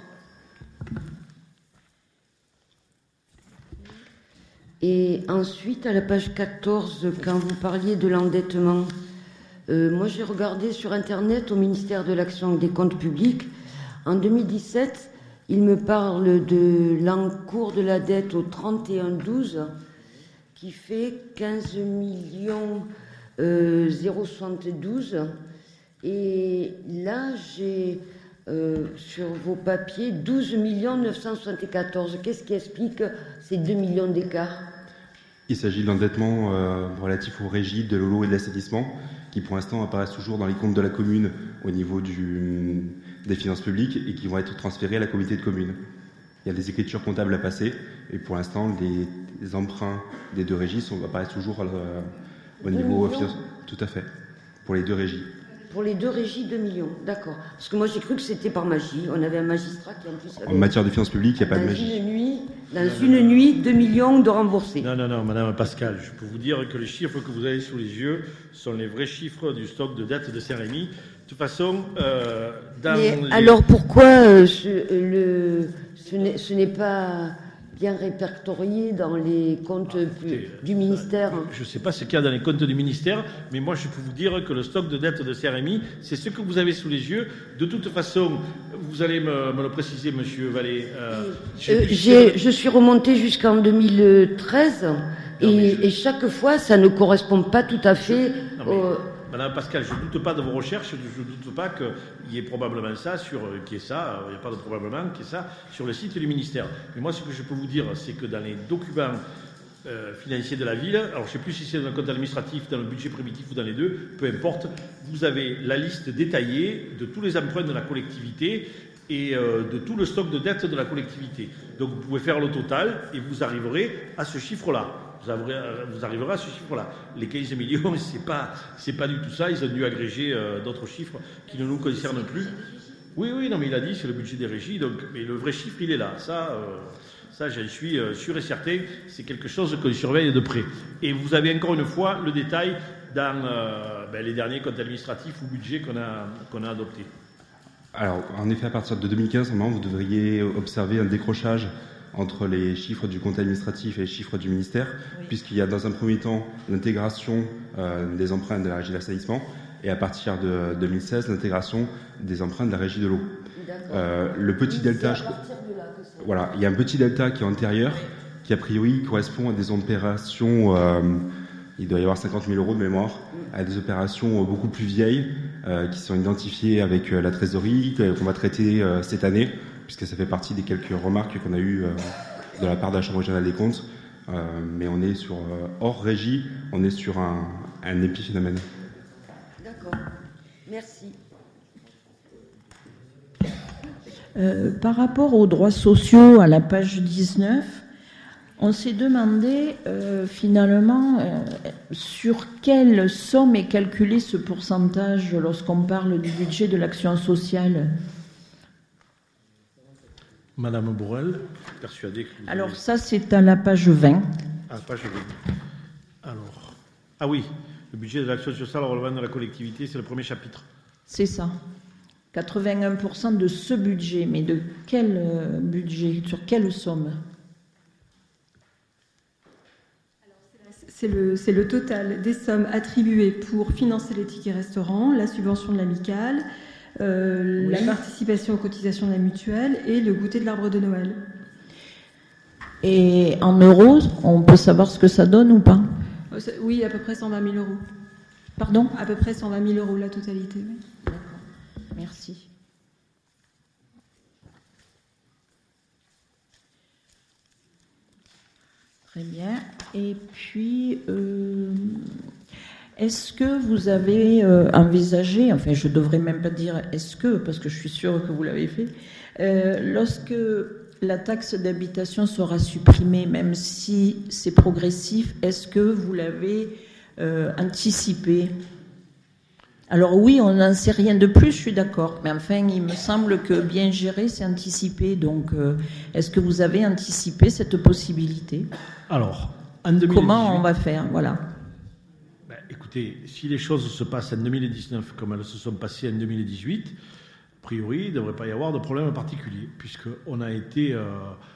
Et ensuite, à la page quatorze, quand vous parliez de l'endettement, euh, moi j'ai regardé sur Internet au ministère de l'Action et des Comptes Publics. En deux mille dix-sept, il me parle de l'encours de la dette au trente et un douze qui fait quinze millions euh, zéro soixante-douze. Et là, j'ai euh, sur vos papiers douze millions neuf cent soixante-quatorze. Qu'est-ce qui explique ces deux millions d'écart? Il s'agit de l'endettement euh, relatif aux régies de l'eau et de l'assainissement, qui pour l'instant apparaissent toujours dans les comptes de la commune au niveau du, des finances publiques et qui vont être transférés à la communauté de communes. Il y a des écritures comptables à passer et pour l'instant, les, les emprunts des deux régies sont, apparaissent toujours euh, au niveau finance. Tout à fait, pour les deux régies. Pour les deux régies, deux millions, d'accord. Parce que moi j'ai cru que c'était par magie. On avait un magistrat qui en plus avait... En matière de finances publiques, il n'y a pas dans de magie. Une nuit, dans non, une non, nuit, deux millions de remboursés. Non, non, non, Madame Pascal, je peux vous dire que les chiffres que vous avez sous les yeux sont les vrais chiffres du stock de dette de Saint-Rémy. De toute façon, euh, dans Mais les... alors pourquoi euh, ce, euh, le, ce n'est pas bien répertorié dans les comptes ah, écoutez, du ministère? Je ne sais pas ce qu'il y a dans les comptes du ministère, mais moi je peux vous dire que le stock de dette de Saint-Rémy, c'est ce que vous avez sous les yeux. De toute façon, vous allez me, me le préciser, Monsieur Vallée. Euh, euh, j'ai, je suis remonté jusqu'en deux mille treize non, et, je... et chaque fois, ça ne correspond pas tout à fait je... non, au... Madame Pascal, je ne doute pas de vos recherches, je ne doute pas qu'il y ait probablement ça, sur, qu'il y ait ça, il n'y a pas de probablement qu'il y ait ça sur le site du ministère. Mais moi, ce que je peux vous dire, c'est que dans les documents euh, financier de la ville. Alors, je ne sais plus si c'est dans le compte administratif, dans le budget primitif ou dans les deux, peu importe. Vous avez la liste détaillée de tous les emprunts de la collectivité et euh, de tout le stock de dettes de la collectivité. Donc, vous pouvez faire le total et vous arriverez à ce chiffre-là. Vous arriverez, vous arriverez à ce chiffre-là. Les quinze millions, ce n'est pas, c'est pas du tout ça. Ils ont dû agréger euh, d'autres chiffres qui ne nous concernent plus. Oui, oui, non, mais il a dit, c'est le budget des régies. Donc, mais le vrai chiffre, il est là. Ça, euh, ça j'en suis euh, sûr et certain. C'est quelque chose qu'on surveille de près. Et vous avez encore une fois le détail dans euh, ben, les derniers comptes administratifs ou budgets qu'on a, qu'on a adoptés. Alors, en effet, à partir de deux mille quinze, normalement, vous devriez observer un décrochage entre les chiffres du compte administratif et les chiffres du ministère, oui. Puisqu'il y a dans un premier temps l'intégration euh, des emprunts de la régie de l'assainissement et à partir de deux mille seize, l'intégration des emprunts de la régie de l'eau. Euh, le petit oui, delta, je... de voilà, il y a un petit delta qui est antérieur, qui a priori correspond à des opérations, euh, il doit y avoir cinquante mille euros de mémoire, à des opérations beaucoup plus vieilles, euh, qui sont identifiées avec euh, la trésorerie, qu'on va traiter euh, cette année, puisque ça fait partie des quelques remarques qu'on a eues euh, de la part de la Chambre régionale des comptes. Euh, mais on est sur, euh, hors régie, on est sur un, un épiphénomène. D'accord. Merci. Euh, par rapport aux droits sociaux, à la page dix-neuf, on s'est demandé euh, finalement euh, sur quelle somme est calculé ce pourcentage lorsqu'on parle du budget de l'action sociale. Madame Bourrel, persuadée que vous Alors avez... ça, c'est à la page vingt. À la page vingt. Alors, ah oui, le budget de l'action sociale relevant de la collectivité, c'est le premier chapitre. C'est ça. quatre-vingt-un pour cent de ce budget, mais de quel budget, sur quelle somme? C'est le, c'est le total des sommes attribuées pour financer les tickets restaurants, la subvention de l'amicale, euh, oui. la participation aux cotisations de la mutuelle et le goûter de l'arbre de Noël. Et en euros, on peut savoir ce que ça donne ou pas? Oui, à peu près cent vingt mille euros. Pardon? À peu près cent vingt mille euros la totalité. Oui. D'accord. Merci. Très bien. Et puis, euh, est-ce que vous avez euh, envisagé, enfin je ne devrais même pas dire est-ce que, parce que je suis sûre que vous l'avez fait, euh, lorsque la taxe d'habitation sera supprimée, même si c'est progressif, est-ce que vous l'avez euh, anticipé? Alors oui, on n'en sait rien de plus, je suis d'accord, mais enfin, il me semble que bien gérer, c'est anticiper. Donc, euh, est-ce que vous avez anticipé cette possibilité? Alors, en deux mille dix-huit... Comment on va faire? Voilà. Ben, écoutez, si les choses se passent en deux mille dix-neuf comme elles se sont passées en deux mille dix-huit, a priori, il ne devrait pas y avoir de problème particulier, puisqu'on a été euh,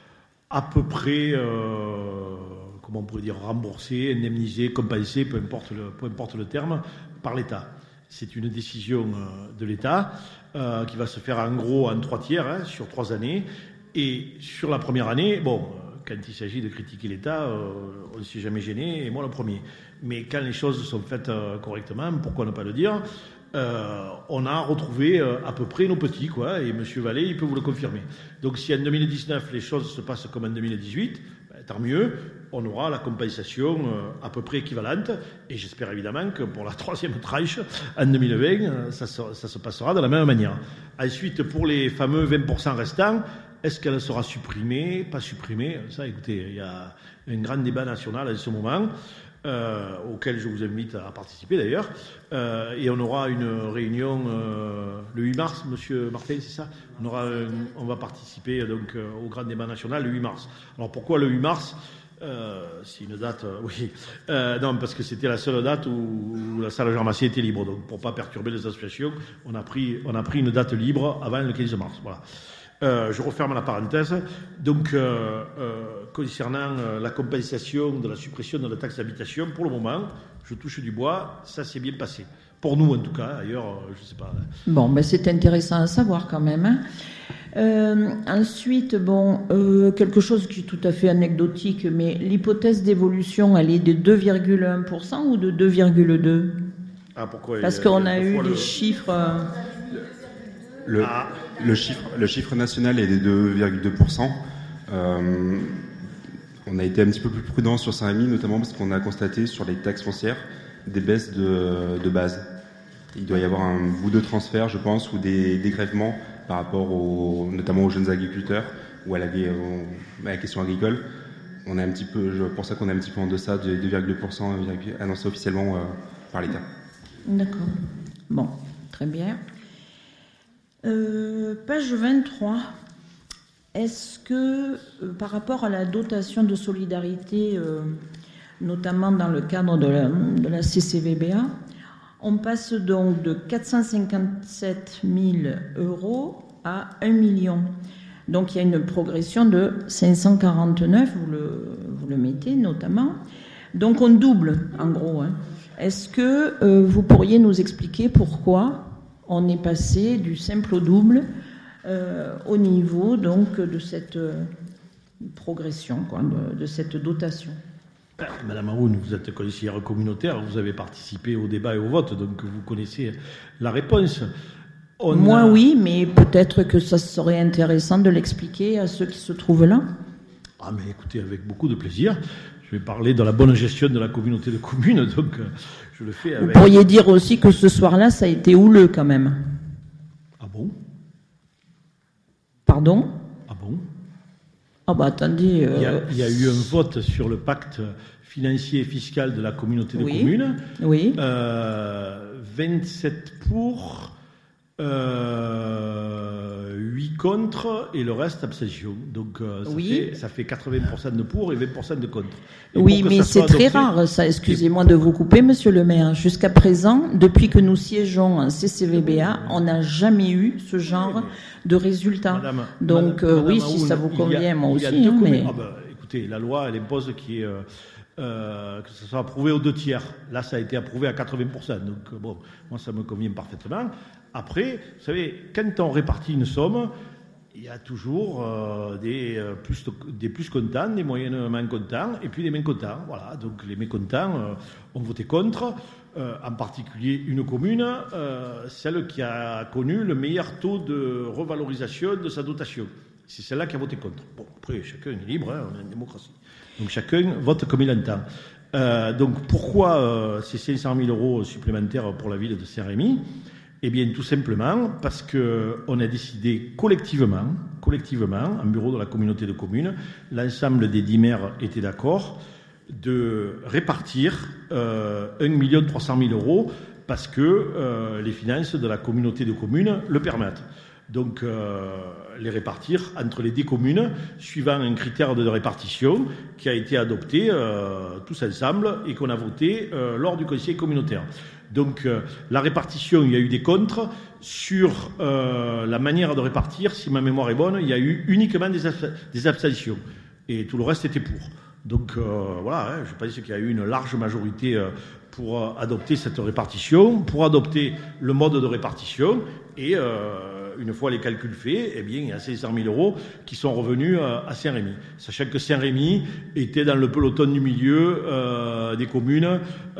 à peu près, euh, comment on pourrait dire, remboursé, indemnisé, compensé, peu importe le, peu importe le terme, par l'État. C'est une décision de l'État euh, qui va se faire en gros en trois tiers, hein, sur trois années. Et sur la première année, bon, quand il s'agit de critiquer l'État, euh, on ne s'est jamais gêné, et moi le premier. Mais quand les choses sont faites euh, correctement, pourquoi ne pas le dire, euh, on a retrouvé euh, à peu près nos petits, quoi, et M. Vallée, il peut vous le confirmer. Donc si en deux mille dix-neuf, les choses se passent comme en deux mille dix-huit, ben, tant mieux, on aura la compensation euh, à peu près équivalente, et j'espère évidemment que pour la troisième tranche, en deux mille vingt, ça se, ça se passera de la même manière. Ensuite, pour les fameux vingt pour cent restants, est-ce qu'elle sera supprimée, pas supprimée? Ça, écoutez, il y a un grand débat national en ce moment, euh, auquel je vous invite à participer d'ailleurs, euh, et on aura une réunion euh, le huit mars, Monsieur Martin, c'est ça? On aura, un, on va participer donc euh, au grand débat national le huit mars. Alors pourquoi le huit mars? Euh, c'est une date, euh, oui. Euh, non, parce que c'était la seule date où, où la salle Jean Massier était libre. Donc, pour ne pas perturber les associations, on a pris, on a pris une date libre avant le quinze mars. Voilà. Euh, je referme la parenthèse. Donc, euh, euh, concernant euh, la compensation de la suppression de la taxe d'habitation, pour le moment, je touche du bois, ça s'est bien passé. Pour nous, en tout cas. Ailleurs, euh, je ne sais pas. Bon, ben c'est intéressant à savoir quand même. Hein. Euh, ensuite, bon, euh, quelque chose qui est tout à fait anecdotique, mais l'hypothèse d'évolution, elle est de deux virgule un pour cent ou de deux virgule deux? Ah, pourquoi? Parce qu'on a eu les le... chiffres... Euh... Le, ah. le, chiffre, le chiffre national est de deux virgule deux pour cent. Euh, On a été un petit peu plus prudent sur Saint-Rémy, notamment parce qu'on a constaté sur les taxes foncières des baisses de, de base. Il doit y avoir un ou deux transferts, je pense, ou des dégrèvements par rapport aux, notamment aux jeunes agriculteurs ou à la, à la question agricole. On est un petit peu, je pense qu'on est un petit peu en deçà de deux virgule deux pour cent annoncé officiellement euh, par l'État. D'accord. Bon, très bien. Euh, page vingt-trois. Est-ce que, euh, par rapport à la dotation de solidarité, euh, notamment dans le cadre de la, de la C C V B A, on passe donc de quatre cent cinquante-sept mille euros à un million. Donc il y a une progression de cinq cent quarante-neuf, vous le, vous le mettez notamment. Donc on double, en gros. Hein. Est-ce que euh, vous pourriez nous expliquer pourquoi on est passé du simple au double Euh, au niveau donc de cette euh, progression, quoi, de, de cette dotation. Madame Aoun, vous êtes conseillère communautaire, vous avez participé au débat et au vote, donc vous connaissez la réponse. On Moi a... oui, mais peut-être que ça serait intéressant de l'expliquer à ceux qui se trouvent là. Ah mais écoutez, avec beaucoup de plaisir. Je vais parler de la bonne gestion de la communauté de communes, donc euh, je le fais avec... Vous pourriez dire aussi que ce soir-là, ça a été houleux quand même. Ah bon ? Pardon ? Ah bon ? Ah bah attendez... Euh... Il, y a, il y a eu un vote sur le pacte financier et fiscal de la communauté de oui. communes. Oui. Euh, vingt-sept pour, euh, huit contre et le reste abstention. Donc euh, ça, oui. fait, ça fait quatre-vingts pour cent de pour et vingt pour cent de contre. Et oui, mais c'est très adopté, rare, ça. Excusez-moi de vous couper, monsieur le maire. Jusqu'à présent, depuis que nous siégeons en C C V B A, on n'a jamais eu ce genre de résultats. Madame, Donc, Madame, euh, oui, Madame si Aoun, ça vous convient, a, moi aussi. Hein, mais... ah ben, écoutez, la loi, elle impose qu'il y ait, euh, euh, que ce soit approuvé aux deux tiers. Là, ça a été approuvé à quatre-vingts pour cent. Donc, bon, moi, ça me convient parfaitement. Après, vous savez, quand on répartit une somme, il y a toujours euh, des, euh, plus, des plus contents, des moyennement contents, et puis des mécontents. Voilà, donc les mécontents euh, ont voté contre, euh, en particulier une commune, euh, celle qui a connu le meilleur taux de revalorisation de sa dotation. C'est celle-là qui a voté contre. Bon, après, chacun est libre, hein, on est en démocratie. Donc chacun vote comme il entend. Euh, donc pourquoi euh, ces cinq cent mille euros supplémentaires pour la ville de Saint-Rémy ? Eh bien, tout simplement parce qu'on a décidé collectivement, collectivement, en bureau de la communauté de communes, l'ensemble des dix maires étaient d'accord, de répartir euh, un million trois cent mille euros parce que euh, les finances de la communauté de communes le permettent. Donc, euh, les répartir entre les dix communes, suivant un critère de répartition qui a été adopté euh, tous ensemble et qu'on a voté euh, lors du conseil communautaire. Donc, euh, la répartition, il y a eu des contres. Sur euh, la manière de répartir, si ma mémoire est bonne, il y a eu uniquement des, abs- des abstentions. Et tout le reste était pour. Donc, euh, voilà, hein, je pense qu'il y a eu une large majorité euh, pour euh, adopter cette répartition, pour adopter le mode de répartition. Et euh, une fois les calculs faits, eh bien, il y a cinq cent mille euros qui sont revenus euh, à Saint-Rémy. Sachant que Saint-Rémy était dans le peloton du milieu euh, des communes.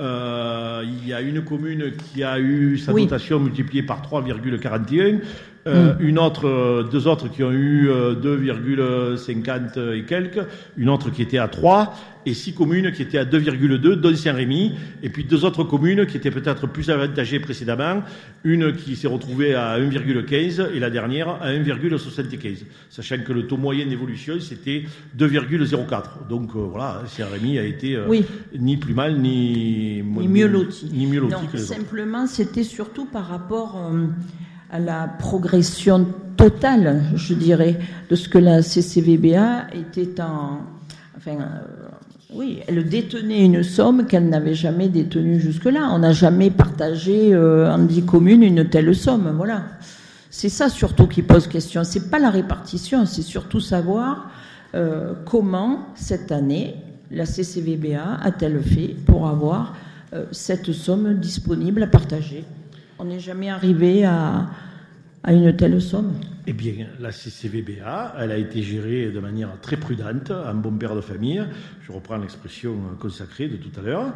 Euh, il y a une commune qui a eu sa oui. dotation multipliée par trois virgule quarante et un. Euh, mmh. Une autre, deux autres qui ont eu deux virgule cinquante et quelques, une autre qui était à trois, et six communes qui étaient à deux virgule deux, dont Saint-Rémy, et puis deux autres communes qui étaient peut-être plus avantagées précédemment, une qui s'est retrouvée à un virgule quinze et la dernière à un virgule soixante-quinze, sachant que le taux moyen d'évolution c'était deux virgule zéro quatre. Donc euh, voilà, Saint-Rémy a été euh, oui. ni plus mal ni, ni mieux loti. Ni mieux loti non, que les simplement, autres. C'était surtout par rapport euh, à la progression totale, je dirais, de ce que la C C V B A était en... Enfin, euh, oui, elle détenait une somme qu'elle n'avait jamais détenue jusque-là. On n'a jamais partagé euh, en dix communes une telle somme, voilà. C'est ça surtout qui pose question. C'est pas la répartition, c'est surtout savoir euh, comment, cette année, la C C V B A a-t-elle fait pour avoir euh, cette somme disponible à partager. On n'est jamais arrivé à, à une telle somme. Eh bien, la C C V B A, elle a été gérée de manière très prudente, un bon père de famille, je reprends l'expression consacrée de tout à l'heure.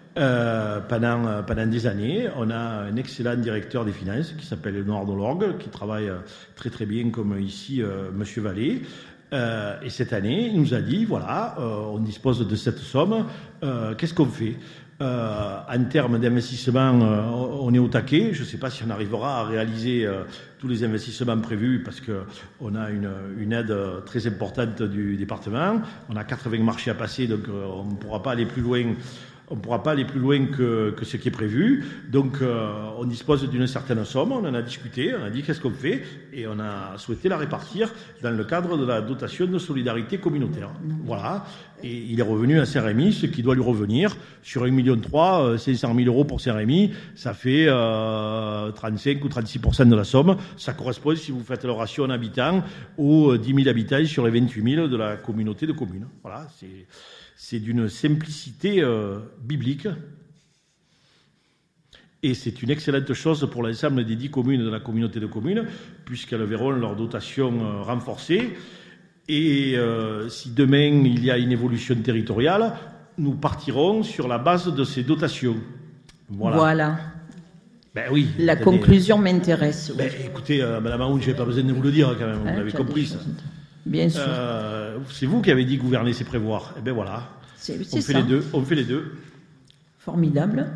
Euh, pendant, pendant des années, on a un excellent directeur des finances qui s'appelle Léonard Delorgue, qui travaille très très bien comme ici, euh, Monsieur Vallée. Euh, et cette année, il nous a dit, voilà, euh, on dispose de cette somme, euh, qu'est-ce qu'on fait ? Euh, en termes d'investissement, euh, on est au taquet. Je ne sais pas si on arrivera à réaliser euh, tous les investissements prévus parce qu'on a une, une aide très importante du département. On a quatre-vingts marchés à passer, donc euh, on ne pourra pas aller plus loin. On ne pourra pas aller plus loin que, que ce qui est prévu. Donc, euh, on dispose d'une certaine somme. On en a discuté. On a dit qu'est-ce qu'on fait. Et on a souhaité la répartir dans le cadre de la dotation de solidarité communautaire. Voilà. Et il est revenu à Saint-Rémy, ce qui doit lui revenir. Sur un virgule trois million, cinq cent mille euros pour Saint-Rémy, ça fait euh, trente-cinq ou trente-six pour cent de la somme. Ça correspond, si vous faites le ratio en habitants, aux dix mille habitants sur les vingt-huit mille de la communauté de communes. Voilà. C'est... C'est d'une simplicité euh, biblique et c'est une excellente chose pour l'ensemble des dix communes de la communauté de communes puisqu'elles verront leur dotation euh, renforcée et euh, si demain il y a une évolution territoriale, nous partirons sur la base de ces dotations. Voilà. Voilà. Ben oui. La attendez. conclusion m'intéresse. Oui. Ben, écoutez, euh, Madame Aoun, je n'ai pas besoin de vous le dire quand même, vous Hein, l'avez tu as compris des ça. choses. Bien sûr. Euh, c'est vous qui avez dit gouverner, c'est prévoir. Eh bien voilà. C'est, on c'est fait ça. les deux. On fait les deux. Formidable.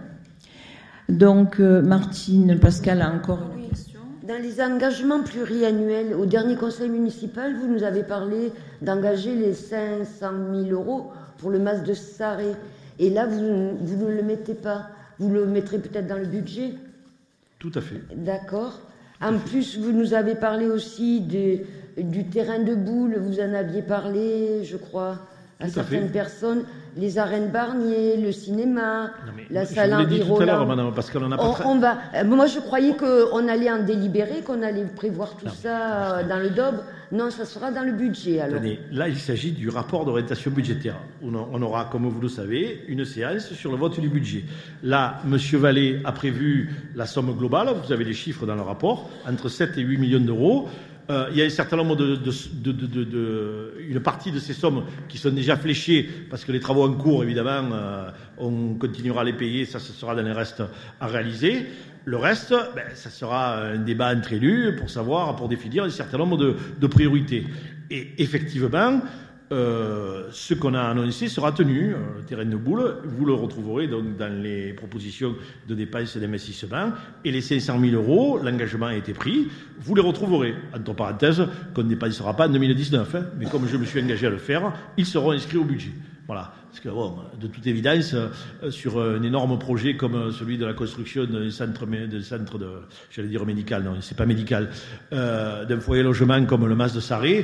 Donc, euh, Martine, Pascal a encore une question. Dans les engagements pluriannuels, au dernier conseil municipal, vous nous avez parlé d'engager les cinq cent mille euros pour le mas de Sarré. Et là, vous, vous ne le mettez pas. Vous le mettrez peut-être dans le budget ? Tout à fait. D'accord. En plus, vous nous avez parlé aussi de, du terrain de boule. Vous en aviez parlé, je crois, à Tout à certaines fait. personnes. Les arènes Barnier, le cinéma, Non, mais la je salle vous l'ai Henri dit tout à l'heure, Roland. madame, parce qu'on en a pas On, très... on va. euh, Moi, je croyais qu'on allait en délibérer, qu'on allait prévoir tout Non, ça euh, dans le D O B. Non, ça sera dans le budget, alors. Attendez, là, il s'agit du rapport d'orientation budgétaire. On a- on aura, comme vous le savez, une séance sur le vote du budget. Là, M. Vallée a prévu la somme globale, vous avez les chiffres dans le rapport, entre sept et huit millions d'euros. Euh, il y a un certain nombre de, de, de, de, de, de- une partie de ces sommes qui sont déjà fléchées parce que les travaux en cours, évidemment, euh, on continuera à les payer, ça, ce sera dans les restes à réaliser. Le reste, ben, ça sera un débat entre élus pour savoir, pour définir un certain nombre de, de priorités. Et effectivement, euh, ce qu'on a annoncé sera tenu. Euh, Le terrain de boule, vous le retrouverez donc dans les propositions de dépenses et d'investissement. Et les cinq cent mille euros, l'engagement a été pris, vous les retrouverez. Entre parenthèses, qu'on ne dépensera pas en deux mille dix-neuf. Hein, mais comme je me suis engagé à le faire, ils seront inscrits au budget. Voilà. Parce que, bon, de toute évidence, euh, sur un énorme projet comme celui de la construction d'un centre, mé- d'un centre de, j'allais dire médical, non, c'est pas médical, euh, d'un foyer logement comme le Mas de Sarré,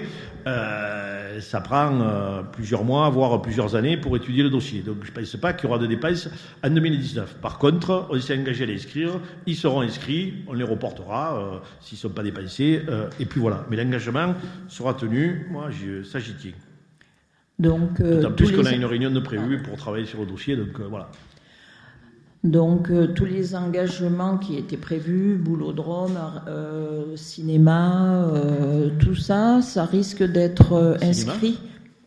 euh, ça prend euh, plusieurs mois, voire plusieurs années pour étudier le dossier. Donc, je ne pense pas qu'il y aura de dépenses en deux mille dix-neuf. Par contre, on s'est engagé à les inscrire, ils seront inscrits, on les reportera euh, s'ils ne sont pas dépensés, euh, et puis voilà. Mais l'engagement sera tenu, moi, je, ça j'y tiens. Donc, euh, D'autant plus tous qu'on les- a une réunion de prévue pour travailler sur le dossier, donc euh, voilà. Donc, euh, tous les engagements qui étaient prévus, boulodrome, euh, cinéma, euh, tout ça, ça risque d'être euh, Cinéma inscrit.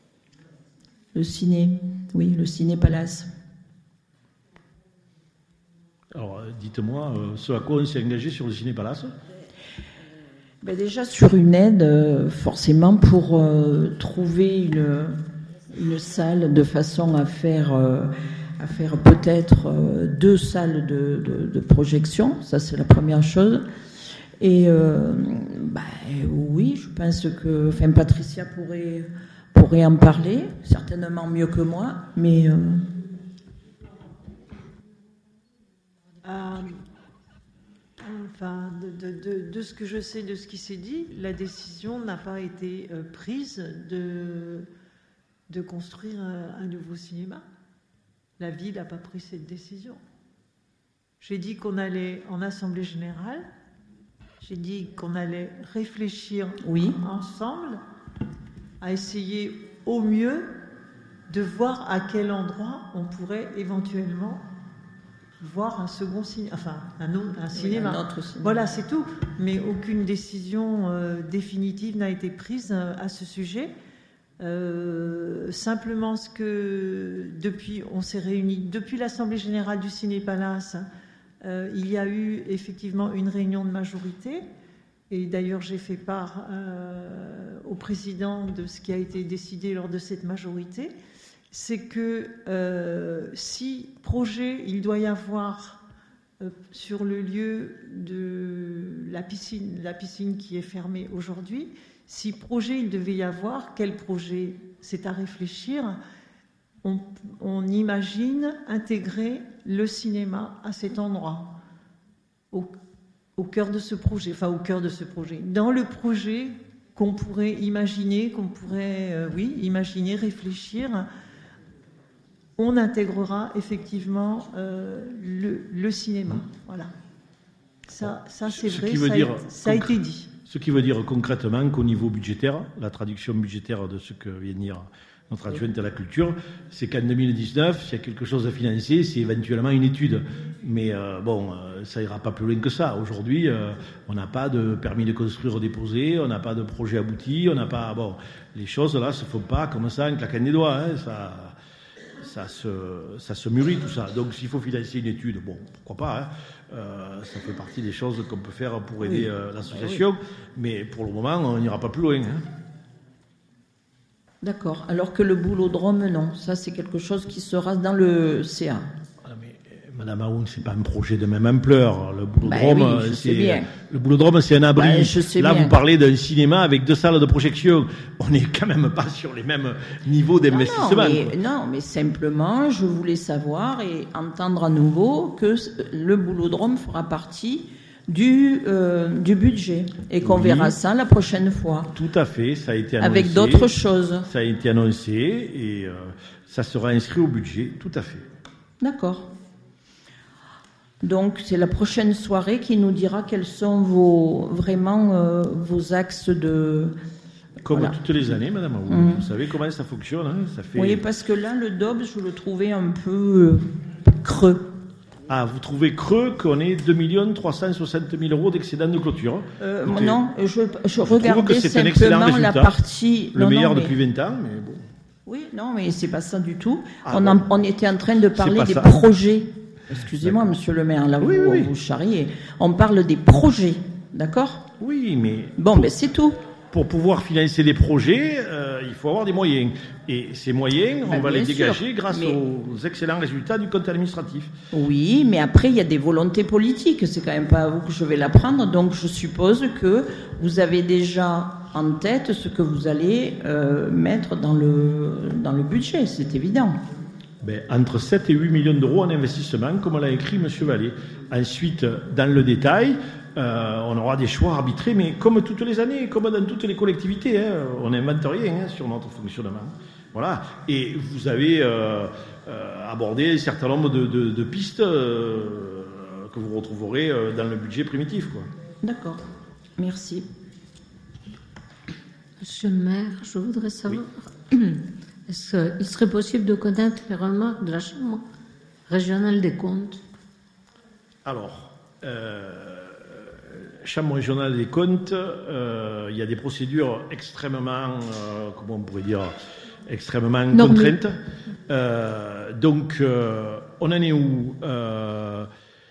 Le ciné, oui, le ciné-palace. Alors, euh, dites-moi, euh, ce à quoi on s'est engagé sur le Ciné-Palace ? Ben déjà sur une aide, euh, forcément, pour euh, trouver une, une salle de façon à faire, euh, à faire peut-être euh, deux salles de, de, de projection. Ça, c'est la première chose. Et euh, ben, oui, je pense que enfin, Patricia pourrait, pourrait en parler, certainement mieux que moi, mais... Euh, Euh, enfin, de, de- de- de ce que je sais, de ce qui s'est dit, la décision n'a pas été euh, prise de, de construire un, un nouveau cinéma. La ville n'a pas pris cette décision. J'ai dit qu'on allait en assemblée générale, j'ai dit qu'on allait réfléchir Oui. ensemble à essayer au mieux de voir à quel endroit on pourrait éventuellement voir un second cinéma, enfin un, autre, un cinéma. un autre cinéma. Voilà, c'est tout. Mais aucune décision euh, définitive n'a été prise euh, à ce sujet. Euh, simplement, ce que depuis, on s'est réunis depuis l'Assemblée générale du Ciné-Palace, euh, il y a eu effectivement une réunion de majorité et d'ailleurs j'ai fait part euh, au président de ce qui a été décidé lors de cette majorité, c'est que euh, si projet il doit y avoir euh, sur le lieu de la piscine, la piscine qui est fermée aujourd'hui, si projet il devait y avoir, quel projet? C'est à réfléchir. On, on imagine intégrer le cinéma à cet endroit, au, au cœur de ce projet, enfin au cœur de ce projet, dans le projet qu'on pourrait imaginer, qu'on pourrait, euh, oui, imaginer, réfléchir, on intégrera effectivement euh, le, le cinéma. Voilà. Ça, ça c'est Ce vrai, qui veut ça, dire, a, ça a été dit. Ce qui veut dire concrètement qu'au niveau budgétaire, la traduction budgétaire de ce que vient de dire notre adjointe à la culture, c'est qu'en deux mille dix-neuf, s'il y a quelque chose à financer, c'est éventuellement une étude. Mais euh, bon, euh, ça ira pas plus loin que ça. Aujourd'hui, euh, on n'a pas de permis de construire déposé, on n'a pas de projet abouti, on n'a pas... Bon, les choses là se font pas comme ça en claquant des doigts. Hein, ça, ça, se, ça se mûrit tout ça. Donc s'il faut financer une étude, bon, pourquoi pas. Hein, euh, ça fait partie des choses qu'on peut faire pour aider oui. euh, l'association. Oui. Mais pour le moment, on n'ira pas plus loin. Hein. D'accord. Alors que le boulodrome, non. Ça, c'est quelque chose qui sera dans le C A. Ah, mais, Madame Aoun, c'est pas un projet de même ampleur. Le boulodrome, ben oui, c'est le boulodrome, c'est un abri. Ben, je sais Là, bien. vous parlez d'un cinéma avec deux salles de projection. On n'est quand même pas sur les mêmes niveaux d'investissement. Non, mais, non, mais simplement, je voulais savoir et entendre à nouveau que le boulodrome fera partie du, euh, du budget et qu'on oui. verra ça la prochaine fois. Tout à fait, ça a été annoncé. Avec d'autres choses. Ça a été annoncé et euh, ça sera inscrit au budget, tout à fait. D'accord. Donc c'est la prochaine soirée qui nous dira quels sont vos, vraiment euh, vos axes de... Comme voilà. toutes les années, Madame Aoun. Mmh. Vous savez comment ça fonctionne, hein, ça fait... Oui, parce que là, le D O B, je le trouvais un peu euh, creux. Ah, vous trouvez creux qu'on ait deux millions trois cent soixante mille euros d'excédent de clôture? euh, Écoutez, Non, je, je, je regardais que simplement la partie... Le non, meilleur non, depuis mais... vingt ans, mais bon. Oui, non, mais c'est pas ça du tout. Ah, on, bon. en, on était en train de parler des ça. projets. Excusez-moi, monsieur le maire, là, oui, vous, oui. vous charriez. On parle des projets, d'accord? Oui, mais... Bon, ben c'est tout. Pour pouvoir financer des projets, euh, il faut avoir des moyens. Et ces moyens, Ben, on va les bien dégager sûr, grâce mais- aux excellents résultats du compte administratif. Oui, mais après, il y a des volontés politiques. C'est quand même pas à vous que je vais l'apprendre. Donc, je suppose que vous avez déjà en tête ce que vous allez euh, mettre dans le, dans le budget. C'est évident. Ben, entre sept et huit millions d'euros en investissement, comme l'a écrit M. Vallée. Ensuite, dans le détail, euh, on aura des choix arbitrés, mais comme toutes les années, comme dans toutes les collectivités, hein, on n'invente rien hein, sur notre fonctionnement. Voilà. Et vous avez euh, euh, abordé un certain nombre de, de, de pistes euh, que vous retrouverez euh, dans le budget primitif, quoi. D'accord. Merci. Monsieur le maire, je voudrais savoir, est-ce qu'il serait possible de connaître les remarques de la Chambre régionale des comptes? Alors, euh, Chambre régionale des comptes, euh, il y a des procédures extrêmement, euh, comment on pourrait dire, extrêmement Normé. contraintes. Euh, donc, euh, on en est où euh,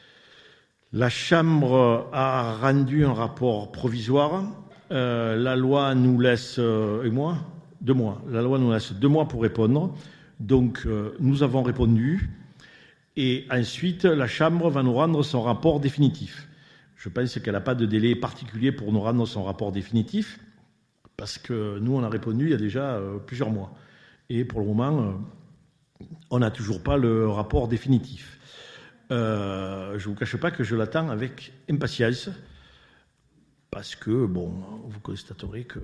La Chambre a rendu un rapport provisoire. Euh, la loi nous laisse, euh, et moi, deux mois. La loi nous laisse deux mois pour répondre. Donc, euh, nous avons répondu. Et ensuite, la Chambre va nous rendre son rapport définitif. Je pense qu'elle n'a pas de délai particulier pour nous rendre son rapport définitif, parce que nous, on a répondu il y a déjà euh, plusieurs mois. Et pour le moment, euh, on n'a toujours pas le rapport définitif. Euh, je ne vous cache pas que je l'attends avec impatience, parce que, bon, vous constaterez que...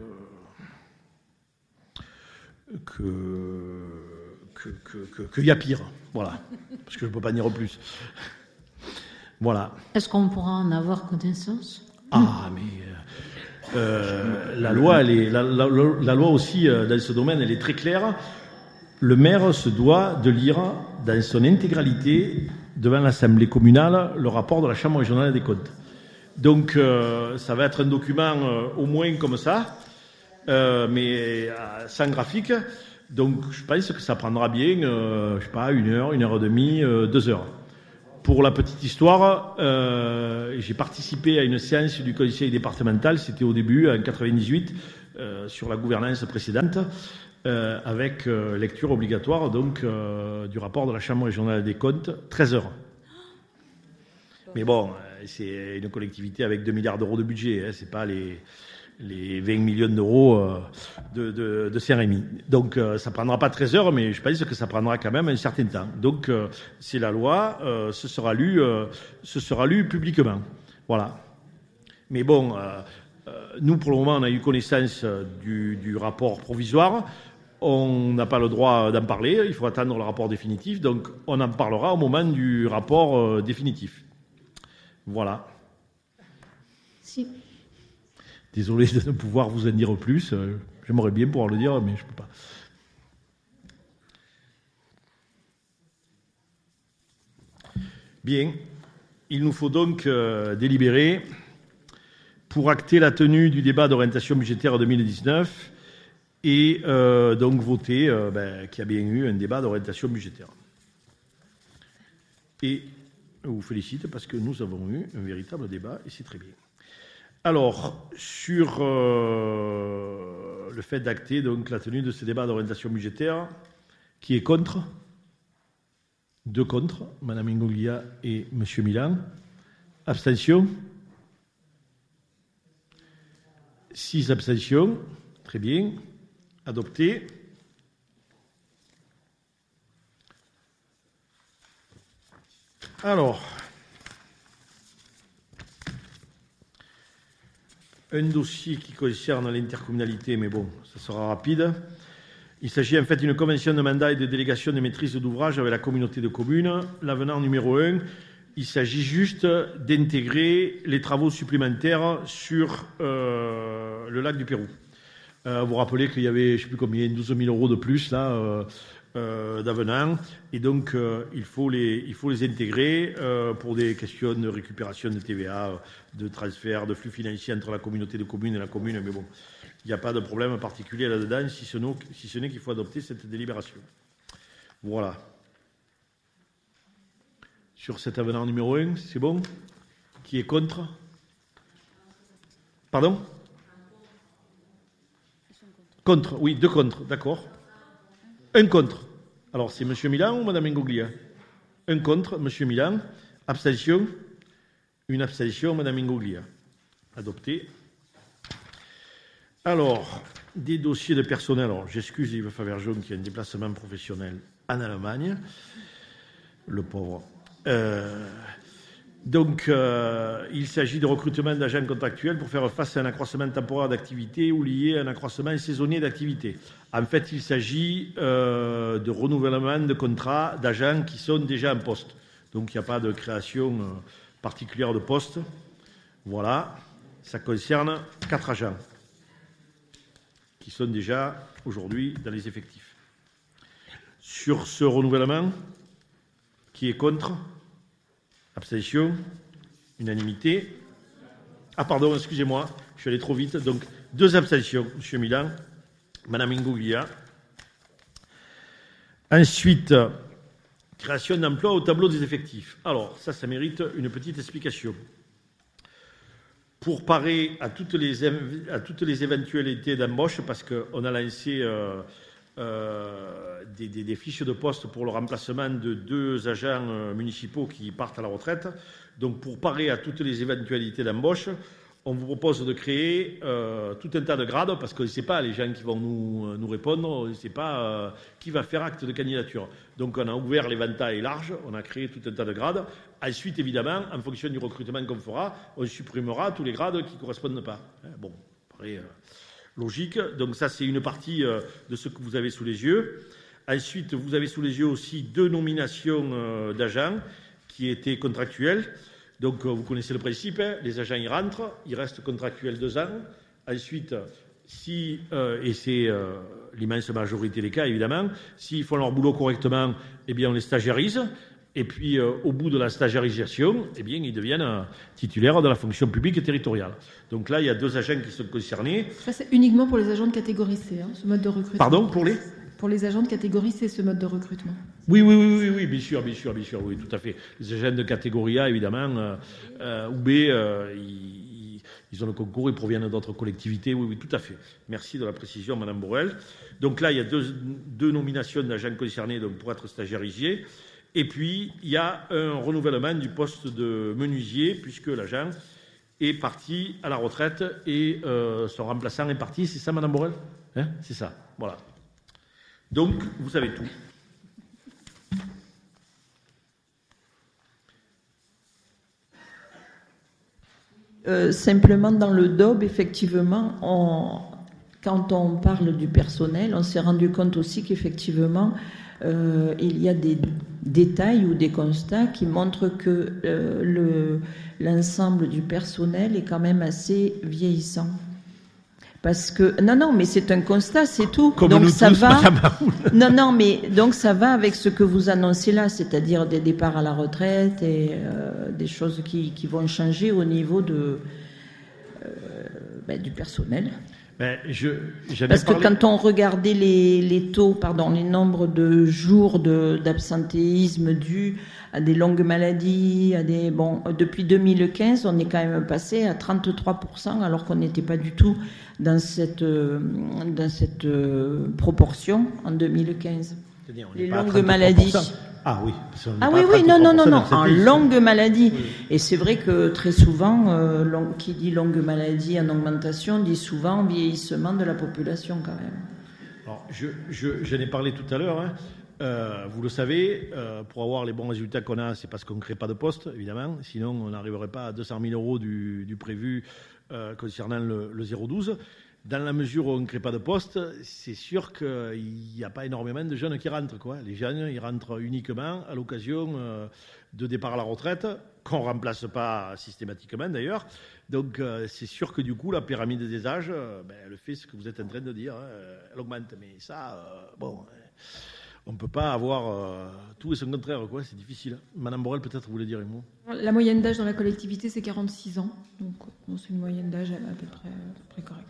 que qu'il que, que, que y a pire, voilà, parce que je ne peux pas dire plus. Voilà. Est-ce qu'on pourra en avoir connaissance? Ah, mais euh, la loi, elle est, la, la, la loi aussi euh, dans ce domaine, elle est très claire. Le maire se doit de lire dans son intégralité devant l'Assemblée communale le rapport de la Chambre régionale des comptes. Donc, euh, ça va être un document euh, au moins comme ça, euh, mais euh, sans graphique. Donc, je pense que ça prendra bien, euh, je sais pas, une heure, une heure et demie, euh, deux heures. pour la petite histoire, euh, j'ai participé à une séance du conseil départemental, c'était au début, en quatre-vingt-dix-huit, euh, sur la gouvernance précédente, euh, avec euh, lecture obligatoire donc euh, du rapport de la Chambre régionale des comptes, treize heures. Mais bon, c'est une collectivité avec deux milliards d'euros de budget, hein, c'est pas les... les vingt millions d'euros euh, de, de, de C R M I. Donc euh, ça ne prendra pas treize heures, mais je pense que ça prendra quand même un certain temps. Donc euh, c'est la loi, euh, ce sera lu, euh, ce sera lu publiquement. Voilà. Mais bon, euh, euh, nous pour le moment on a eu connaissance du, du rapport provisoire. On n'a pas le droit d'en parler, il faut attendre le rapport définitif. Donc on en parlera au moment du rapport euh, définitif. Voilà. Si. Désolé de ne pouvoir vous en dire plus. J'aimerais bien pouvoir le dire, mais je ne peux pas. Bien. Il nous faut donc euh, délibérer pour acter la tenue du débat d'orientation budgétaire deux mille dix-neuf et euh, donc voter euh, ben, qu'il y a bien eu un débat d'orientation budgétaire. Et je vous félicite parce que nous avons eu un véritable débat et c'est très bien. Alors, sur euh, le fait d'acter donc la tenue de ce débat d'orientation budgétaire, qui est contre? Deux contre, Mme Ingoglia et M. Milan. Abstention? Six abstentions. Très bien. Adopté. Alors... un dossier qui concerne l'intercommunalité, mais bon, ça sera rapide. Il s'agit en fait d'une convention de mandat et de délégation de maîtrise d'ouvrage avec la communauté de communes. L'avenant numéro un, il s'agit juste d'intégrer les travaux supplémentaires sur euh, le lac du Pérou. Euh, vous vous rappelez qu'il y avait, je ne sais plus combien, douze mille euros de plus là, euh, euh, d'avenant. Et donc, euh, il, faut les, il faut les intégrer euh, pour des questions de récupération de T V A, de transfert, de flux financiers entre la communauté de communes et la commune. Mais bon, il n'y a pas de problème particulier là-dedans, si ce n'est, si ce n'est qu'il faut adopter cette délibération. Voilà. Sur cet avenant numéro un, c'est bon? Qui est contre? Pardon? Contre, oui, deux contre, d'accord. Un contre. Alors, c'est M. Milan ou Mme Ingoglia? Un contre, M. Milan. Abstention? Une abstention, Mme Ingoglia. Adopté. Alors, des dossiers de personnel. Alors, j'excuse Yves Favergeon qui a un déplacement professionnel en Allemagne. Le pauvre. Euh, donc, euh, il s'agit de recrutement d'agents contractuels pour faire face à un accroissement temporaire d'activité ou lié à un accroissement saisonnier d'activité. En fait, il s'agit euh, de renouvellement de contrats d'agents qui sont déjà en poste. Donc, il n'y a pas de création euh, particulière de poste. Voilà. Ça concerne quatre agents qui sont déjà aujourd'hui dans les effectifs. Sur ce renouvellement, qui est contre? Abstention? Unanimité? Ah pardon, excusez-moi, je suis allé trop vite. Donc, deux abstentions, M. Milan, Mme Ingoglia. Ensuite, création d'emplois au tableau des effectifs. Alors, ça, ça mérite une petite explication. Pour parer à toutes les, à toutes les éventualités d'embauche, parce qu'on a lancé euh, euh, des, des, des fiches de poste pour le remplacement de deux agents euh, municipaux qui partent à la retraite. Donc, pour parer à toutes les éventualités d'embauche, on vous propose de créer euh, tout un tas de grades, parce qu'on ne sait pas, les gens qui vont nous, nous répondre, on ne sait pas euh, qui va faire acte de candidature. Donc, on a ouvert l'éventail large, on a créé tout un tas de grades. Ensuite, évidemment, en fonction du recrutement qu'on fera, on supprimera tous les grades qui ne correspondent pas. Bon, ça paraît euh, logique. Donc, ça, c'est une partie euh, de ce que vous avez sous les yeux. Ensuite, vous avez sous les yeux aussi deux nominations euh, d'agents qui étaient contractuelles. Donc, vous connaissez le principe, hein, les agents y rentrent, ils restent contractuels deux ans. Ensuite, si, euh, et c'est euh, l'immense majorité des cas, évidemment, s'ils font leur boulot correctement, eh bien, on les stagiarise. Et puis, euh, au bout de la stagiarisation, eh bien, ils deviennent euh, titulaires de la fonction publique et territoriale. Donc là, il y a deux agents qui sont concernés. Ça, c'est uniquement pour les agents de catégorie C, hein, ce mode de recrutement. Pardon, pour les Pour pour les agents de catégorie C, ce mode de recrutement. Oui, oui, oui, oui, oui, bien sûr, bien sûr, bien sûr, oui, tout à fait. Les agents de catégorie A, évidemment, euh, euh, ou B, euh, ils, ils ont le concours, ils proviennent d'autres collectivités, oui, oui, tout à fait. Merci de la précision, Madame Borel. Donc là, il y a deux, deux nominations d'agents concernés donc, pour être stagiaire I G. Et puis, il y a un renouvellement du poste de menuisier, puisque l'agent est parti à la retraite et euh, son remplaçant est parti. C'est ça, Madame Borel, hein? C'est ça, voilà. Donc, vous savez tout. Euh, simplement dans le D O B, effectivement, on, quand on parle du personnel, on s'est rendu compte aussi qu'effectivement, euh, il y a des détails ou des constats qui montrent que euh, le, l'ensemble du personnel est quand même assez vieillissant. Parce que non, non, mais c'est un constat, c'est tout. Comme donc nous ça tous, va. Madame Raoul. Non, non, mais donc ça va avec ce que vous annoncez là, c'est-à-dire des départs à la retraite et euh, des choses qui, qui vont changer au niveau de euh, ben, du personnel. Ben, je, j'en ai Parce que parlé... quand on regardait les, les taux, pardon, les nombres de jours de, d'absentéisme dus à des longues maladies, à des bon, depuis deux mille quinze, on est quand même passé à trente-trois pour cent, alors qu'on n'était pas du tout dans cette dans cette proportion en deux mille quinze. C'est-à-dire, on les n'est pas à longues maladies. Ah oui. Parce qu'on n'est Ah pas oui, à oui, non, non, non, non, trente-trois en pour cent longue maladie. Oui. Et c'est vrai que très souvent, euh, long, qui dit longue maladie en augmentation, dit souvent vieillissement de la population quand même. Alors, je, je, j'en ai parlé tout à l'heure. Hein. Euh, vous le savez, euh, pour avoir les bons résultats qu'on a, c'est parce qu'on ne crée pas de poste, évidemment. Sinon, on n'arriverait pas à deux cent mille euros du, du prévu euh, concernant le, le zéro douze. Dans la mesure où on ne crée pas de poste, c'est sûr qu'il n'y a pas énormément de jeunes qui rentrent, quoi. Les jeunes, ils rentrent uniquement à l'occasion euh, de départ à la retraite, qu'on ne remplace pas systématiquement d'ailleurs. Donc euh, c'est sûr que du coup, la pyramide des âges, euh, ben, elle fait ce que vous êtes en train de dire, hein, elle augmente. Mais ça, euh, bon, on ne peut pas avoir euh, tout et son contraire, quoi. C'est difficile. Madame Borel, peut-être, vous voulez dire un mot? La moyenne d'âge dans la collectivité, c'est quarante-six ans. Donc bon, c'est une moyenne d'âge à peu près, à peu près correcte.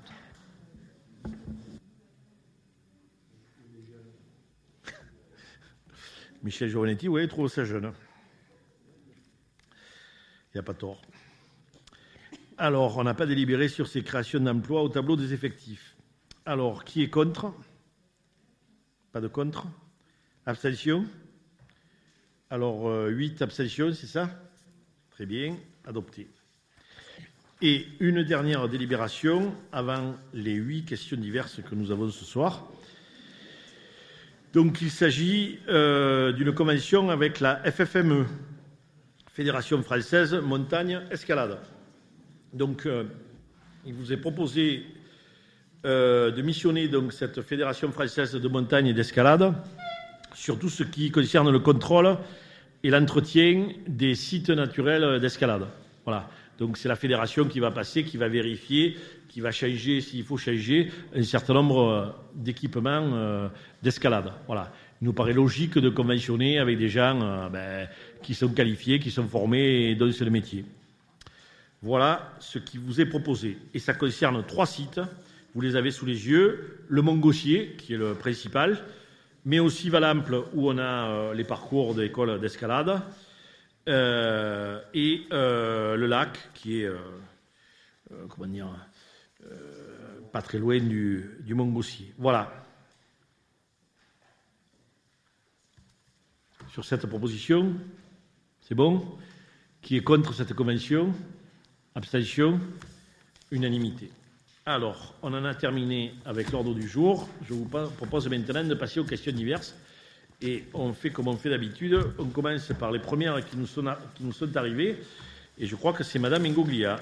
Michel Giovanetti, oui, il trouve ça jeune. Il n'y a pas tort. Alors, on n'a pas délibéré sur ces créations d'emplois au tableau des effectifs. Alors, qui est contre? Pas de contre? Abstention? Alors, euh, huit abstentions, c'est ça? Très bien, adopté. Et une dernière délibération avant les huit questions diverses que nous avons ce soir. Donc, il s'agit euh, d'une convention avec la F F M E, Fédération française montagne escalade. Donc, euh, il vous est proposé euh, de missionner donc, cette Fédération française de montagne et d'escalade sur tout ce qui concerne le contrôle et l'entretien des sites naturels d'escalade. Voilà. Donc, c'est la fédération qui va passer, qui va vérifier, qui va changer, s'il faut changer, un certain nombre d'équipements euh, d'escalade. Voilà. Il nous paraît logique de conventionner avec des gens euh, ben, qui sont qualifiés, qui sont formés et dont c'est le métier. Voilà ce qui vous est proposé. Et ça concerne trois sites. Vous les avez sous les yeux. Le Mont Gossier, qui est le principal, mais aussi Valample, où on a euh, les parcours d'école d'escalade, euh, et euh, le lac, qui est, euh, euh, comment dire, euh, pas très loin du, du Mont Gossier. Voilà. Sur cette proposition, c'est bon? Qui est contre cette convention? Abstention? Unanimité. Alors, on en a terminé avec l'ordre du jour. Je vous propose maintenant de passer aux questions diverses. Et on fait comme on fait d'habitude. On commence par les premières qui nous sont, qui nous sont arrivées. Et je crois que c'est Madame Ingoglia.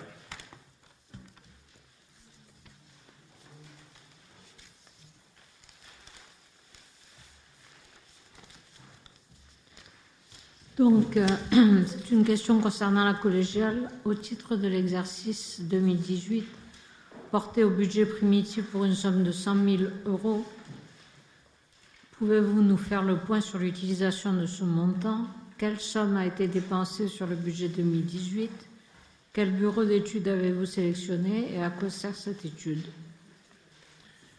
Donc, euh, c'est une question concernant la collégiale. Au titre de l'exercice deux mille dix-huit, porté au budget primitif pour une somme de cent mille euros, pouvez-vous nous faire le point sur l'utilisation de ce montant? Quelle somme a été dépensée sur le budget deux mille dix-huit? Quel bureau d'études avez-vous sélectionné et à quoi sert cette étude?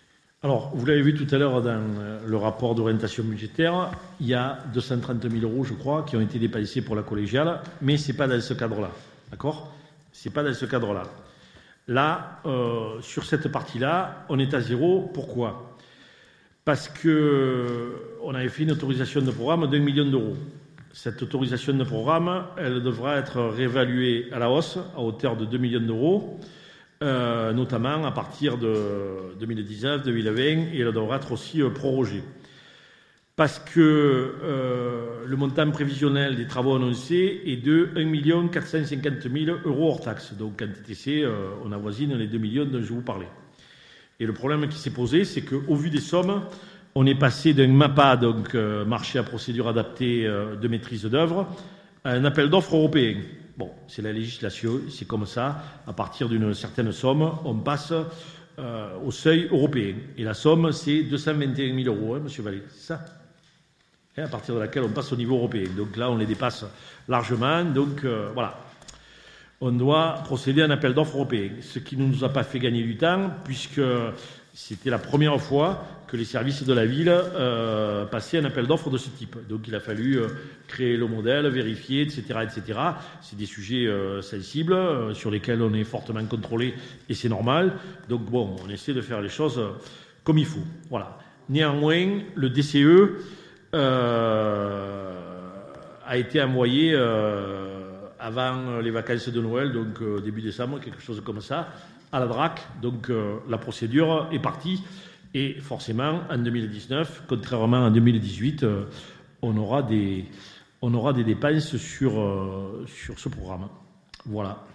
Alors, vous l'avez vu tout à l'heure dans le rapport d'orientation budgétaire, il y a deux cent trente mille euros, je crois, qui ont été dépensés pour la collégiale, mais ce n'est pas dans ce cadre-là. D'accord ? Ce n'est pas dans ce cadre-là. Là, euh, sur cette partie-là, on est à zéro. Pourquoi ? Parce qu'on avait fait une autorisation de programme d'un million d'euros. Cette autorisation de programme, elle devra être réévaluée à la hausse, à hauteur de deux millions d'euros, euh, notamment à partir de deux mille dix-neuf, deux mille vingt, et elle devra être aussi euh, prorogée. Parce que euh, le montant prévisionnel des travaux annoncés est de un million quatre cent cinquante mille euros hors taxe. Donc, en T T C, euh, on avoisine les deux millions dont je vous parlais. Et le problème qui s'est posé, c'est qu'au vu des sommes, on est passé d'un MAPA, donc euh, marché à procédure adaptée euh, de maîtrise d'œuvre, à un appel d'offres européen. Bon, c'est la législation, c'est comme ça. À partir d'une certaine somme, on passe euh, au seuil européen. Et la somme, c'est deux cent vingt et un mille euros, hein, Monsieur Vallée, c'est ça ? Et à partir de laquelle on passe au niveau européen. Donc là, on les dépasse largement. Donc euh, voilà, on doit procéder à un appel d'offres européen, ce qui ne nous a pas fait gagner du temps, puisque c'était la première fois que les services de la ville euh, passaient un appel d'offres de ce type. Donc il a fallu euh, créer le modèle, vérifier, et cetera, et cetera. C'est des sujets euh, sensibles euh, sur lesquels on est fortement contrôlé, et c'est normal. Donc bon, on essaie de faire les choses comme il faut. Voilà. Néanmoins, le D C E Euh, a été envoyé euh, avant les vacances de Noël, donc euh, début décembre, quelque chose comme ça, à la D R A C. Donc euh, la procédure est partie et forcément en deux mille dix-neuf, contrairement en deux mille dix-huit, euh, on aura des on aura des dépenses sur euh, sur ce programme. Voilà.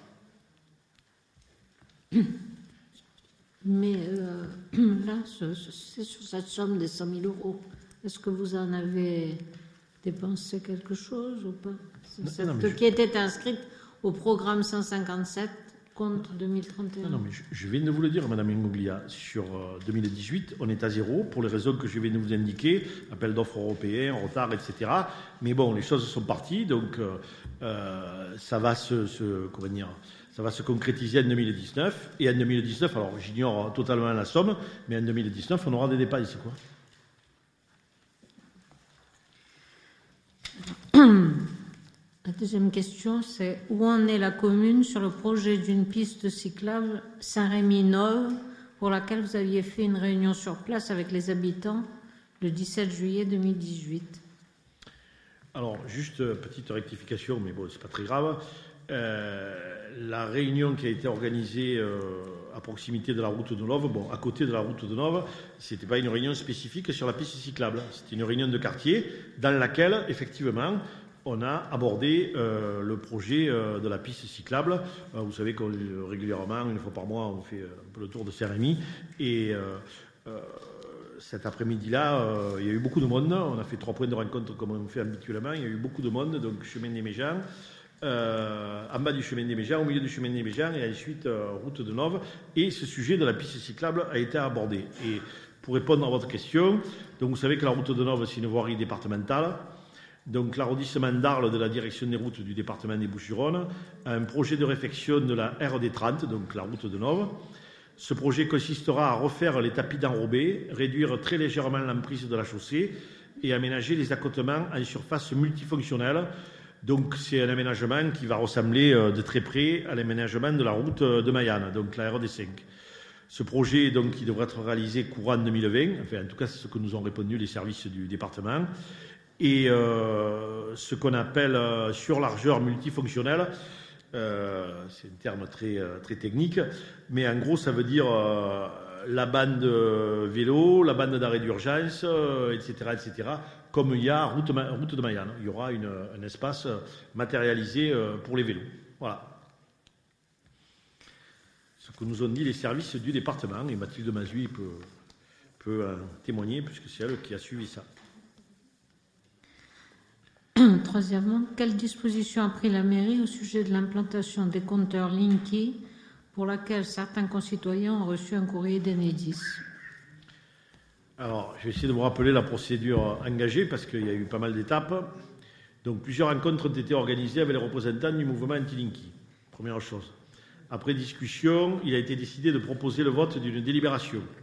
Mais euh, là, c'est sur cette somme des cent mille euros. Est-ce que vous en avez dépensé quelque chose ou pas ? Cette non, non, qui je... était inscrite au programme cent cinquante-sept, compte deux mille trente et un. Non, non mais je, je viens de vous le dire, Madame Ingoglia. Sur euh, deux mille dix-huit, on est à zéro pour les raisons que je viens de vous indiquer, appel d'offres européen, retard, et cetera. Mais bon, les choses sont parties, donc euh, euh, ça va se, se, comment dire, ça va se concrétiser en deux mille dix-neuf. Et en deux mille dix-neuf, alors j'ignore totalement la somme, mais en deux mille dix-neuf, on aura des dépenses, quoi. La deuxième question, c'est où en est la commune sur le projet d'une piste cyclable Saint-Rémy-Neuve pour laquelle vous aviez fait une réunion sur place avec les habitants le dix-sept juillet deux mille dix-huit. Alors, juste petite rectification, mais bon, c'est pas très grave. Euh, la réunion qui a été organisée euh, à proximité de la route de Neuve, bon, à côté de la route de Neuve, c'était pas une réunion spécifique sur la piste cyclable. C'était une réunion de quartier dans laquelle, effectivement, on a abordé euh, le projet euh, de la piste cyclable. Euh, vous savez que euh, régulièrement, une fois par mois, on fait un peu le tour de Saint-Rémy. Et euh, euh, cet après-midi-là, euh, il y a eu beaucoup de monde. On a fait trois points de rencontre comme on fait habituellement. Il y a eu beaucoup de monde, donc chemin des Méjeans. Euh, en bas du chemin des Méjeans, au milieu du chemin des Méjeans, et ensuite euh, route de Neuve. Et ce sujet de la piste cyclable a été abordé. Et pour répondre à votre question, donc vous savez que la route de Neuve, c'est une voirie départementale. Donc l'arrondissement d'Arles de la direction des routes du département des Bouches-du-Rhône a un projet de réfection de la R D trente, donc la route de Neuve. Ce projet consistera à refaire les tapis d'enrobés, réduire très légèrement l'emprise de la chaussée et aménager les accotements en surface multifonctionnelle. Donc c'est un aménagement qui va ressembler de très près à l'aménagement de la route de Mayenne, donc la R D cinq. Ce projet, donc, qui devrait être réalisé courant deux mille vingt, enfin en tout cas c'est ce que nous ont répondu les services du département, et euh, ce qu'on appelle euh, surlargeur multifonctionnel, euh, c'est un terme très, euh, très technique, mais en gros ça veut dire euh, la bande vélo, la bande d'arrêt d'urgence, euh, et cetera, et cetera, comme il y a route, route de Mayenne. Il y aura une, un espace matérialisé euh, pour les vélos. Voilà. Ce que nous ont dit les services du département, et Mathilde Mazui peut, peut euh, témoigner, puisque c'est elle qui a suivi ça. Troisièmement, quelle disposition a pris la mairie au sujet de l'implantation des compteurs Linky pour laquelle certains concitoyens ont reçu un courrier d'Enedis? Alors, je vais essayer de vous rappeler la procédure engagée parce qu'il y a eu pas mal d'étapes. Donc, plusieurs rencontres ont été organisées avec les représentants du mouvement anti-Linky. Première chose. Après discussion, il a été décidé de proposer le vote d'une délibération.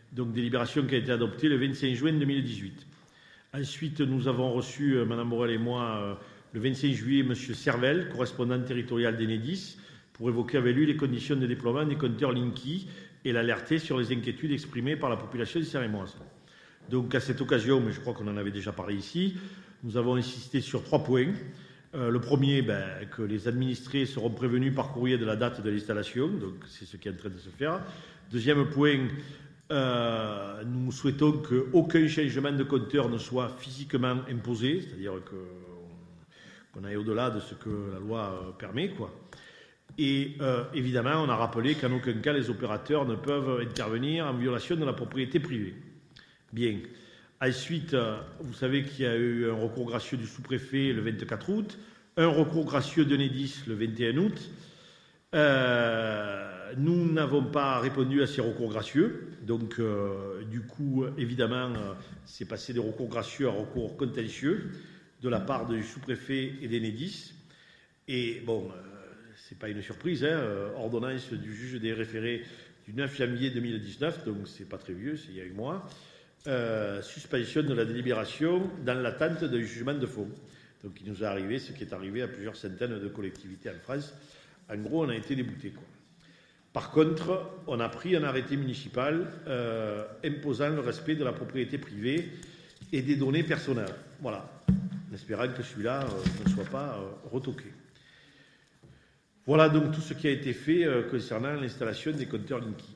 Donc, délibération qui a été adoptée le vingt-cinq juin deux mille dix-huit. Ensuite, nous avons reçu, euh, Mme Morel et moi, euh, le vingt-cinq juillet, M. Servel, correspondant territorial d'Enedis, pour évoquer avec lui les conditions de déploiement des compteurs Linky et l'alerter sur les inquiétudes exprimées par la population de Saint-Rémoise. Donc, à cette occasion, mais je crois qu'on en avait déjà parlé ici, nous avons insisté sur trois points. Euh, le premier, ben, que les administrés seront prévenus par courrier de la date de l'installation, donc c'est ce qui est en train de se faire. Deuxième point, euh, nous souhaitons qu'aucun changement de compteur ne soit physiquement imposé, c'est-à-dire que, qu'on aille au-delà de ce que la loi euh, permet, quoi. Et euh, évidemment, on a rappelé qu'en aucun cas les opérateurs ne peuvent intervenir en violation de la propriété privée. Bien. Ensuite, euh, vous savez qu'il y a eu un recours gracieux du sous-préfet le vingt-quatre août, un recours gracieux d'Enedis le vingt et un août. Euh, nous n'avons pas répondu à ces recours gracieux. Donc, euh, du coup, évidemment, euh, c'est passé des recours gracieux à recours contentieux de la part du sous-préfet et d'Enedis. Et bon, euh, c'est pas une surprise, hein, euh, ordonnance du juge des référés du neuf janvier deux mille dix-neuf, donc c'est pas très vieux, c'est il y a un mois. Euh, suspension de la délibération dans l'attente d'un jugement de fond. Donc il nous est arrivé ce qui est arrivé à plusieurs centaines de collectivités en France. En gros, on a été déboutés, quoi. Par contre, on a pris un arrêté municipal euh, imposant le respect de la propriété privée et des données personnelles. Voilà, en espérant que celui-là euh, ne soit pas euh, retoqué. Voilà donc tout ce qui a été fait euh, concernant l'installation des compteurs Linky.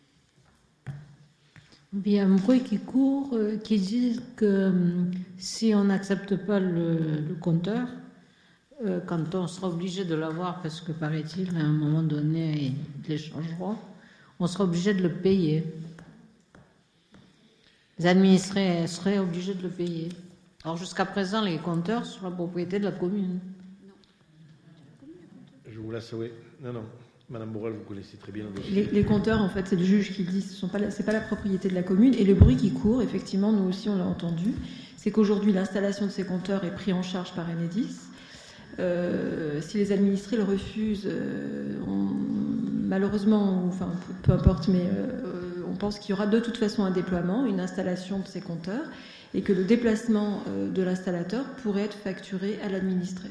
Il y a un bruit qui court euh, qui dit que euh, si on n'accepte pas le, le compteur, euh, quand on sera obligé de l'avoir, parce que paraît-il, à un moment donné, ils les changeront, on sera obligé de le payer. Les administrés seraient obligés de le payer. Alors jusqu'à présent, les compteurs sont la propriété de la commune. Je vous laisse, oui. Non, non. Madame Morel, vous connaissez très bien le dossier. Les, les compteurs, en fait, c'est le juge qui le dit, ce n'est pas, pas la propriété de la commune. Et le bruit qui court, effectivement, nous aussi, on l'a entendu, c'est qu'aujourd'hui, l'installation de ces compteurs est prise en charge par Enedis. Euh, si les administrés le refusent, euh, on, malheureusement, enfin, peu, peu importe, mais euh, on pense qu'il y aura de toute façon un déploiement, une installation de ces compteurs, et que le déplacement euh, de l'installateur pourrait être facturé à l'administré.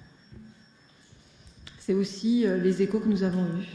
C'est aussi euh, les échos que nous avons eus.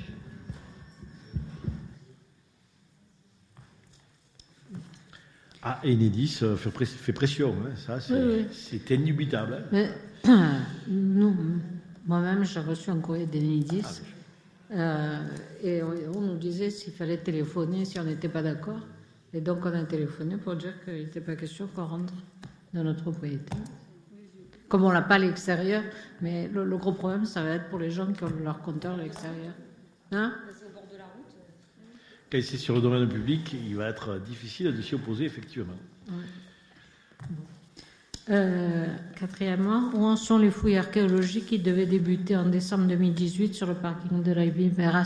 Ah, Enedis euh, fait, press- fait pression, hein, ça, c'est, oui, oui. c'est indubitable. Hein. Mais, nous, moi-même, j'ai reçu un courrier d'Enedis ah, euh, et on, on nous disait s'il fallait téléphoner si on n'était pas d'accord. Et donc, on a téléphoné pour dire qu'il n'était pas question qu'on rentre dans notre propriété. Comme on l'a pas à l'extérieur, mais le, le gros problème, ça va être pour les gens qui ont leur compteur à l'extérieur. Hein ? Quand c'est sur le domaine public, il va être difficile de s'y opposer, effectivement. Ouais. Bon. Euh, quatrièmement, où en sont les fouilles archéologiques qui devaient débuter en décembre deux mille dix-huit sur le parking de la Libération ?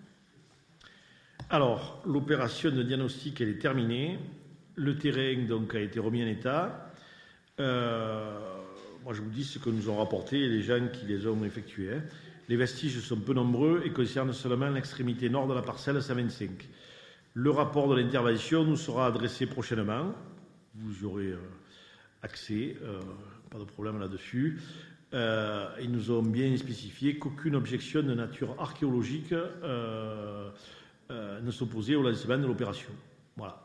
Alors, l'opération de diagnostic, elle est terminée. Le terrain, donc, a été remis en état. Euh, moi, je vous dis ce que nous ont rapporté les gens qui les ont effectués. Hein. Les vestiges sont peu nombreux et concernent seulement l'extrémité nord de la parcelle cent vingt-cinq. Le rapport de l'intervention nous sera adressé prochainement. Vous y aurez euh, accès, euh, pas de problème là-dessus. Euh, ils nous ont bien spécifié qu'aucune objection de nature archéologique euh, euh, ne s'opposait au lancement de l'opération. Voilà.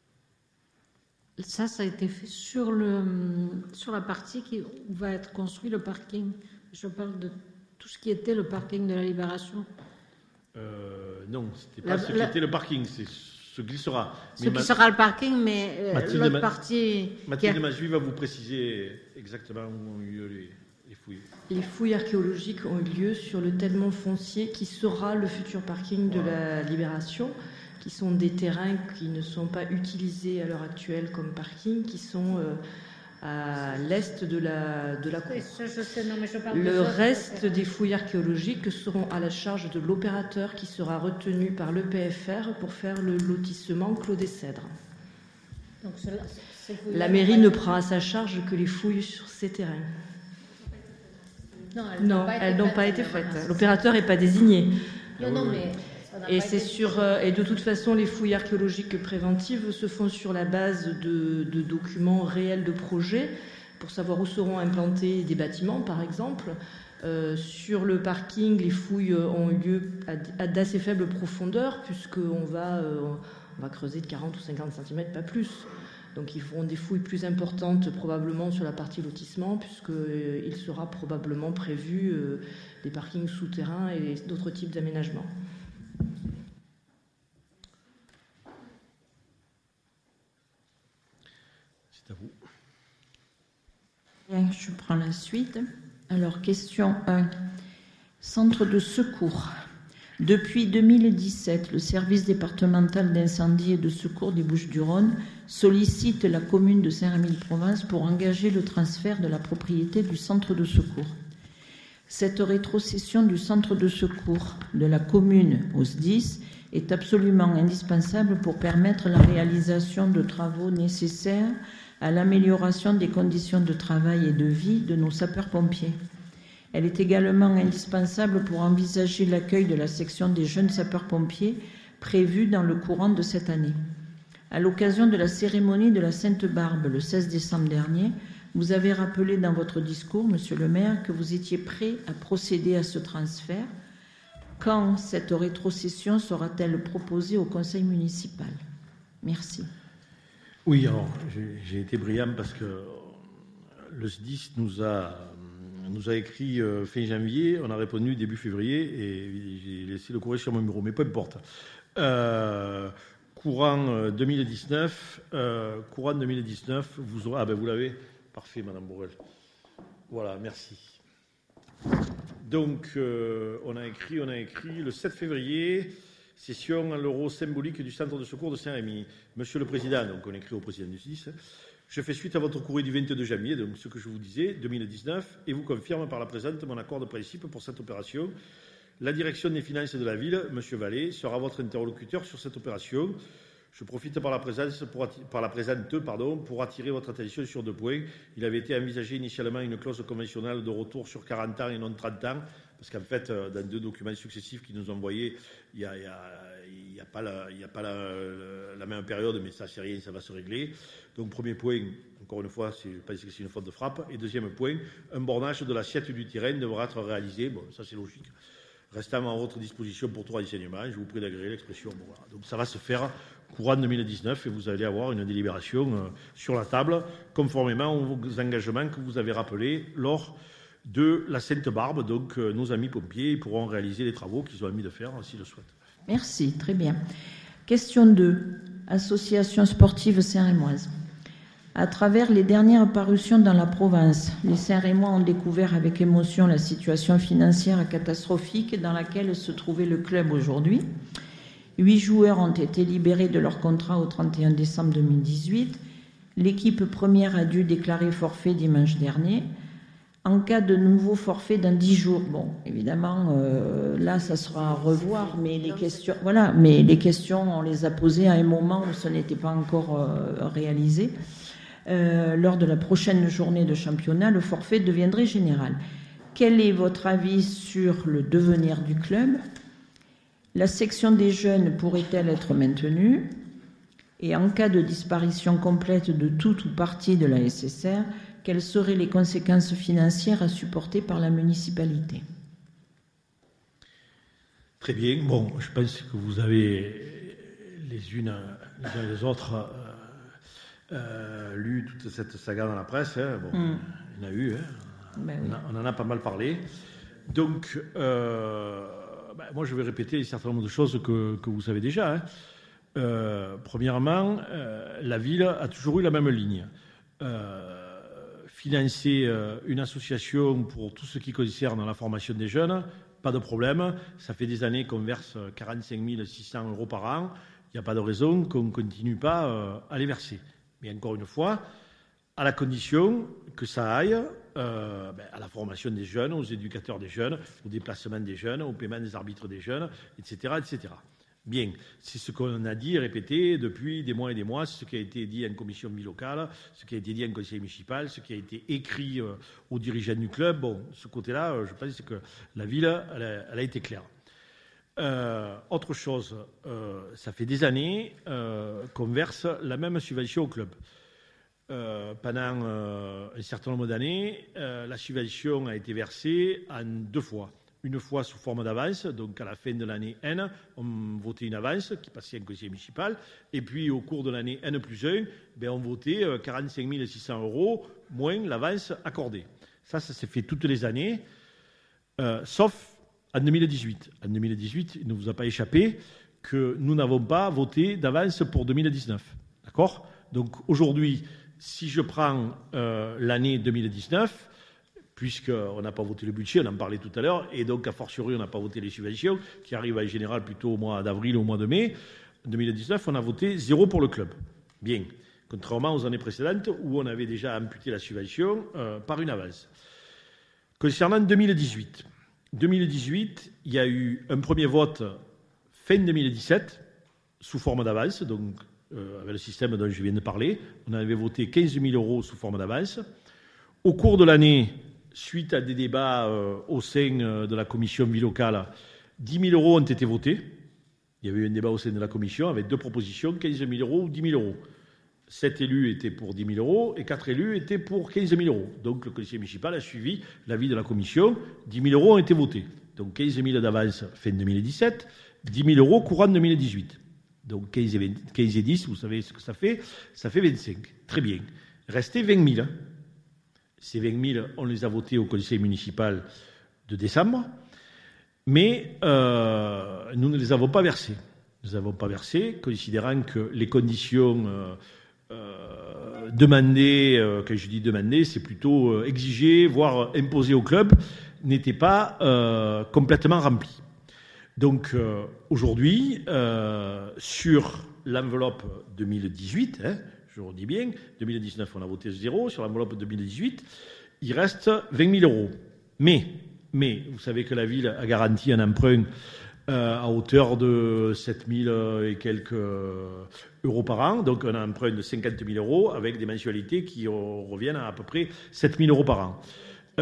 Ça, ça a été fait sur, le, sur la partie qui, où va être construit le parking. Je parle de tout ce qui était le parking de la Libération. Euh, non, ce n'était pas la, ce la... qui était le parking, c'est ce qui sera. Ce mais qui ma... sera le parking, mais euh, Mathilde l'autre Ma... partie... Mathilde a... Majui va vous préciser exactement où ont eu lieu les, les fouilles. Les fouilles archéologiques ont eu lieu sur le tellement foncier qui sera le futur parking de voilà. la Libération, qui sont des terrains qui ne sont pas utilisés à l'heure actuelle comme parking, qui sont euh, à l'est de la, de la cour. Oui, ça, je sais, non, mais je parle le de reste des fouilles archéologiques seront à la charge de l'opérateur qui sera retenu par l'E P F R pour faire le lotissement Clos des Cèdres. Donc, cela, la mairie ne prend à sa charge que les fouilles sur ces terrains. Non, elles non, n'ont pas, elles n'ont pas été faites. L'opérateur n'est pas désigné. Non, non, mais Et, c'est sur, et de toute façon, les fouilles archéologiques préventives se font sur la base de, de documents réels de projets, pour savoir où seront implantés des bâtiments, par exemple. Euh, sur le parking, les fouilles ont eu lieu à, à d'assez faible profondeur, puisqu'on va, euh, on va creuser de quarante ou cinquante centimètres, pas plus. Donc ils feront des fouilles plus importantes probablement sur la partie lotissement, puisqu'il euh, sera probablement prévu euh, des parkings souterrains et d'autres types d'aménagements. C'est à vous. Bien, je prends la suite. Alors, question un. Centre de secours. Depuis deux mille dix-sept, le service départemental d'incendie et de secours des Bouches-du-Rhône sollicite la commune de Saint-Rémy-de-Provence pour engager le transfert de la propriété du centre de secours. Cette rétrocession du centre de secours de la commune au S D I S est absolument indispensable pour permettre la réalisation de travaux nécessaires à l'amélioration des conditions de travail et de vie de nos sapeurs-pompiers. Elle est également indispensable pour envisager l'accueil de la section des jeunes sapeurs-pompiers prévue dans le courant de cette année. À l'occasion de la cérémonie de la Sainte-Barbe le seize décembre dernier, vous avez rappelé dans votre discours, Monsieur le maire, que vous étiez prêt à procéder à ce transfert. Quand cette rétrocession sera-t-elle proposée au conseil municipal? Merci. Oui, alors j'ai été brillant parce que le S D I S nous a, nous a écrit euh, fin janvier, on a répondu début février et j'ai laissé le courrier sur mon bureau, mais peu importe. Euh, courant deux mille dix-neuf, euh, courant deux mille dix-neuf, vous aurez, ah ben vous l'avez, parfait, Madame Borel. Voilà, merci. Donc euh, on a écrit, on a écrit le sept février. Session à l'euro symbolique du centre de secours de Saint-Rémy. Monsieur le Président, donc on écrit au Président du S D I S, je fais suite à votre courrier du vingt-deux janvier, donc ce que je vous disais, deux mille dix-neuf, et vous confirme par la présente mon accord de principe pour cette opération. La direction des finances de la ville, Monsieur Vallée, sera votre interlocuteur sur cette opération. Je profite par la, présence pour atti- par la présente pardon, pour attirer votre attention sur deux points. Il avait été envisagé initialement une clause conventionnelle de retour sur quarante ans et non trente ans, parce qu'en fait, dans deux documents successifs qu'ils nous ont envoyés, il n'y a, a, a pas, la, a pas la, la même période, mais ça, c'est rien, ça va se régler. Donc, premier point, encore une fois, je pense que c'est une faute de frappe. Et deuxième point, un bornage de l'assiette du terrain devra être réalisé. Bon, ça, c'est logique. Restant à votre disposition pour tout renseignement, je vous prie d'agréer l'expression. Bon, voilà. Donc, ça va se faire courant deux mille dix-neuf et vous allez avoir une délibération euh, sur la table, conformément aux engagements que vous avez rappelés lors de la Sainte-Barbe. Donc, euh, nos amis pompiers pourront réaliser les travaux qu'ils ont envie de faire s'ils le souhaitent. Merci, très bien. Question deux. Association sportive saint-rémoise. À travers les dernières parutions dans la province, les Saint-Rémois ont découvert avec émotion la situation financière catastrophique dans laquelle se trouvait le club aujourd'hui. Huit joueurs ont été libérés de leur contrat au trente et un décembre deux mille dix-huit. L'équipe première a dû déclarer forfait dimanche dernier. En cas de nouveau forfait dans dix jours, bon, évidemment, euh, là, ça sera à revoir, mais les questions, voilà, mais les questions, on les a posées à un moment où ce n'était pas encore euh, réalisé. Euh, lors de la prochaine journée de championnat, le forfait deviendrait général. Quel est votre avis sur le devenir du club? La section des jeunes pourrait-elle être maintenue? Et en cas de disparition complète de toute ou partie de la S S R, quelles seraient les conséquences financières à supporter par la municipalité? Très bien. Bon, je pense que vous avez les unes les uns les autres euh, euh, lu toute cette saga dans la presse. Hein. Bon, mm. Il y en a eu. Hein. Ben oui. on, a, on en a pas mal parlé. Donc, euh, ben, moi, je vais répéter un certain nombre de choses que, que vous savez déjà. Hein. Euh, premièrement, euh, la ville a toujours eu la même ligne. Euh, financer euh, une association pour tout ce qui concerne la formation des jeunes, pas de problème. Ça fait des années qu'on verse quarante-cinq mille six cents euros par an. Il n'y a pas de raison qu'on ne continue pas euh, à les verser. Mais encore une fois, à la condition que ça aille euh, ben, à la formation des jeunes, aux éducateurs des jeunes, au déplacement des jeunes, au paiement des arbitres des jeunes, et cetera, et cetera. Bien, c'est ce qu'on a dit et répété depuis des mois et des mois, ce qui a été dit en commission mi-locale, ce qui a été dit en conseil municipal, ce qui a été écrit euh, aux dirigeants du club. Bon, ce côté-là, euh, je pense que la ville, elle a, elle a été claire. Euh, autre chose, euh, ça fait des années euh, qu'on verse la même subvention au club. Euh, pendant euh, un certain nombre d'années, euh, la subvention a été versée en deux fois. Une fois sous forme d'avance, donc à la fin de l'année N, on votait une avance qui passait à un conseiller municipal, et puis au cours de l'année N plus un, ben, on votait quarante-cinq mille six cents euros moins l'avance accordée. Ça, ça s'est fait toutes les années, euh, sauf en deux mille dix-huit. En deux mille dix-huit, il ne vous a pas échappé que nous n'avons pas voté d'avance pour deux mille dix-neuf. D'accord ? Donc aujourd'hui, si je prends euh, l'année deux mille dix-neuf, puisqu'on n'a pas voté le budget, on en parlait tout à l'heure, et donc a fortiori on n'a pas voté les subventions, qui arrivent en général plutôt au mois d'avril ou au mois de mai, en deux mille dix-neuf, on a voté zéro pour le club. Bien, contrairement aux années précédentes où on avait déjà amputé la subvention euh, par une avance. Concernant deux mille dix-huit, deux mille dix-huit, il y a eu un premier vote fin deux mille dix-sept, sous forme d'avance, donc euh, avec le système dont je viens de parler. On avait voté quinze mille euros sous forme d'avance. Au cours de l'année, suite à des débats euh, au sein euh, de la commission vie locale, dix mille euros ont été votés. Il y avait eu un débat au sein de la commission avec deux propositions, quinze mille euros ou dix mille euros. sept élus étaient pour dix mille euros et quatre élus étaient pour quinze mille euros. Donc le conseil municipal a suivi l'avis de la commission. dix mille euros ont été votés. Donc quinze mille d'avance fin deux mille dix-sept, dix mille euros courant deux mille dix-huit. Donc quinze et, vingt, quinze et dix, vous savez ce que ça fait? Ça fait vingt-cinq. Très bien. Restait vingt mille. Ces vingt mille, on les a votés au conseil municipal de décembre, mais euh, nous ne les avons pas versés. Nous n'avons pas versés, considérant que les conditions euh, euh, demandées, euh, quand je dis demandées, c'est plutôt euh, exigées, voire imposées au club, n'étaient pas euh, complètement remplies. Donc euh, aujourd'hui, euh, sur l'enveloppe deux mille dix-huit, hein, je redis bien, deux mille dix-neuf, on a voté zéro. Sur l'enveloppe deux mille dix-huit, il reste vingt mille euros. Mais, mais, vous savez que la ville a garanti un emprunt euh, à hauteur de sept mille et quelques euros par an. Donc, un emprunt de cinquante mille euros avec des mensualités qui reviennent à à peu près sept mille euros par an.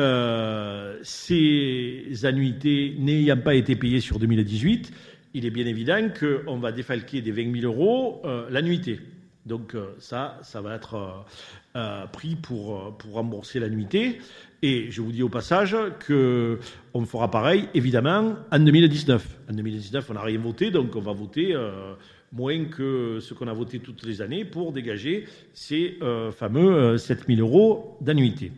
Euh, ces annuités n'ayant pas été payées sur deux mille dix-huit, il est bien évident qu'on va défalquer des vingt mille euros euh, l'annuité. Donc euh, ça, ça va être euh, euh, pris pour, pour rembourser l'annuité. Et je vous dis au passage qu'on fera pareil, évidemment, en deux mille dix-neuf. En deux mille dix-neuf, on n'a rien voté, donc on va voter euh, moins que ce qu'on a voté toutes les années pour dégager ces euh, fameux euh, sept mille euros d'annuité.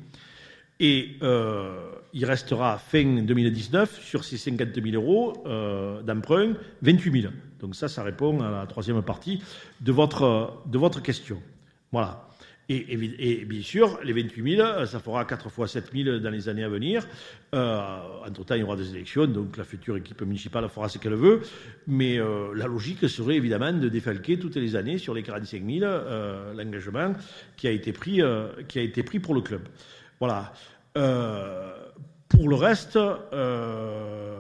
Et euh, il restera fin deux mille dix-neuf, sur ces cinquante mille euros euh, d'emprunt, vingt-huit mille. Donc ça, ça répond à la troisième partie de votre, de votre question. Voilà. Et, et, et bien sûr, les vingt-huit mille, ça fera quatre fois sept mille dans les années à venir. Euh, entre-temps, il y aura des élections, donc la future équipe municipale fera ce qu'elle veut. Mais euh, la logique serait évidemment de défalquer toutes les années sur les quarante-cinq mille euh, l'engagement qui a été pris, euh, qui a été pris pour le club. Voilà. Euh, pour le reste, euh,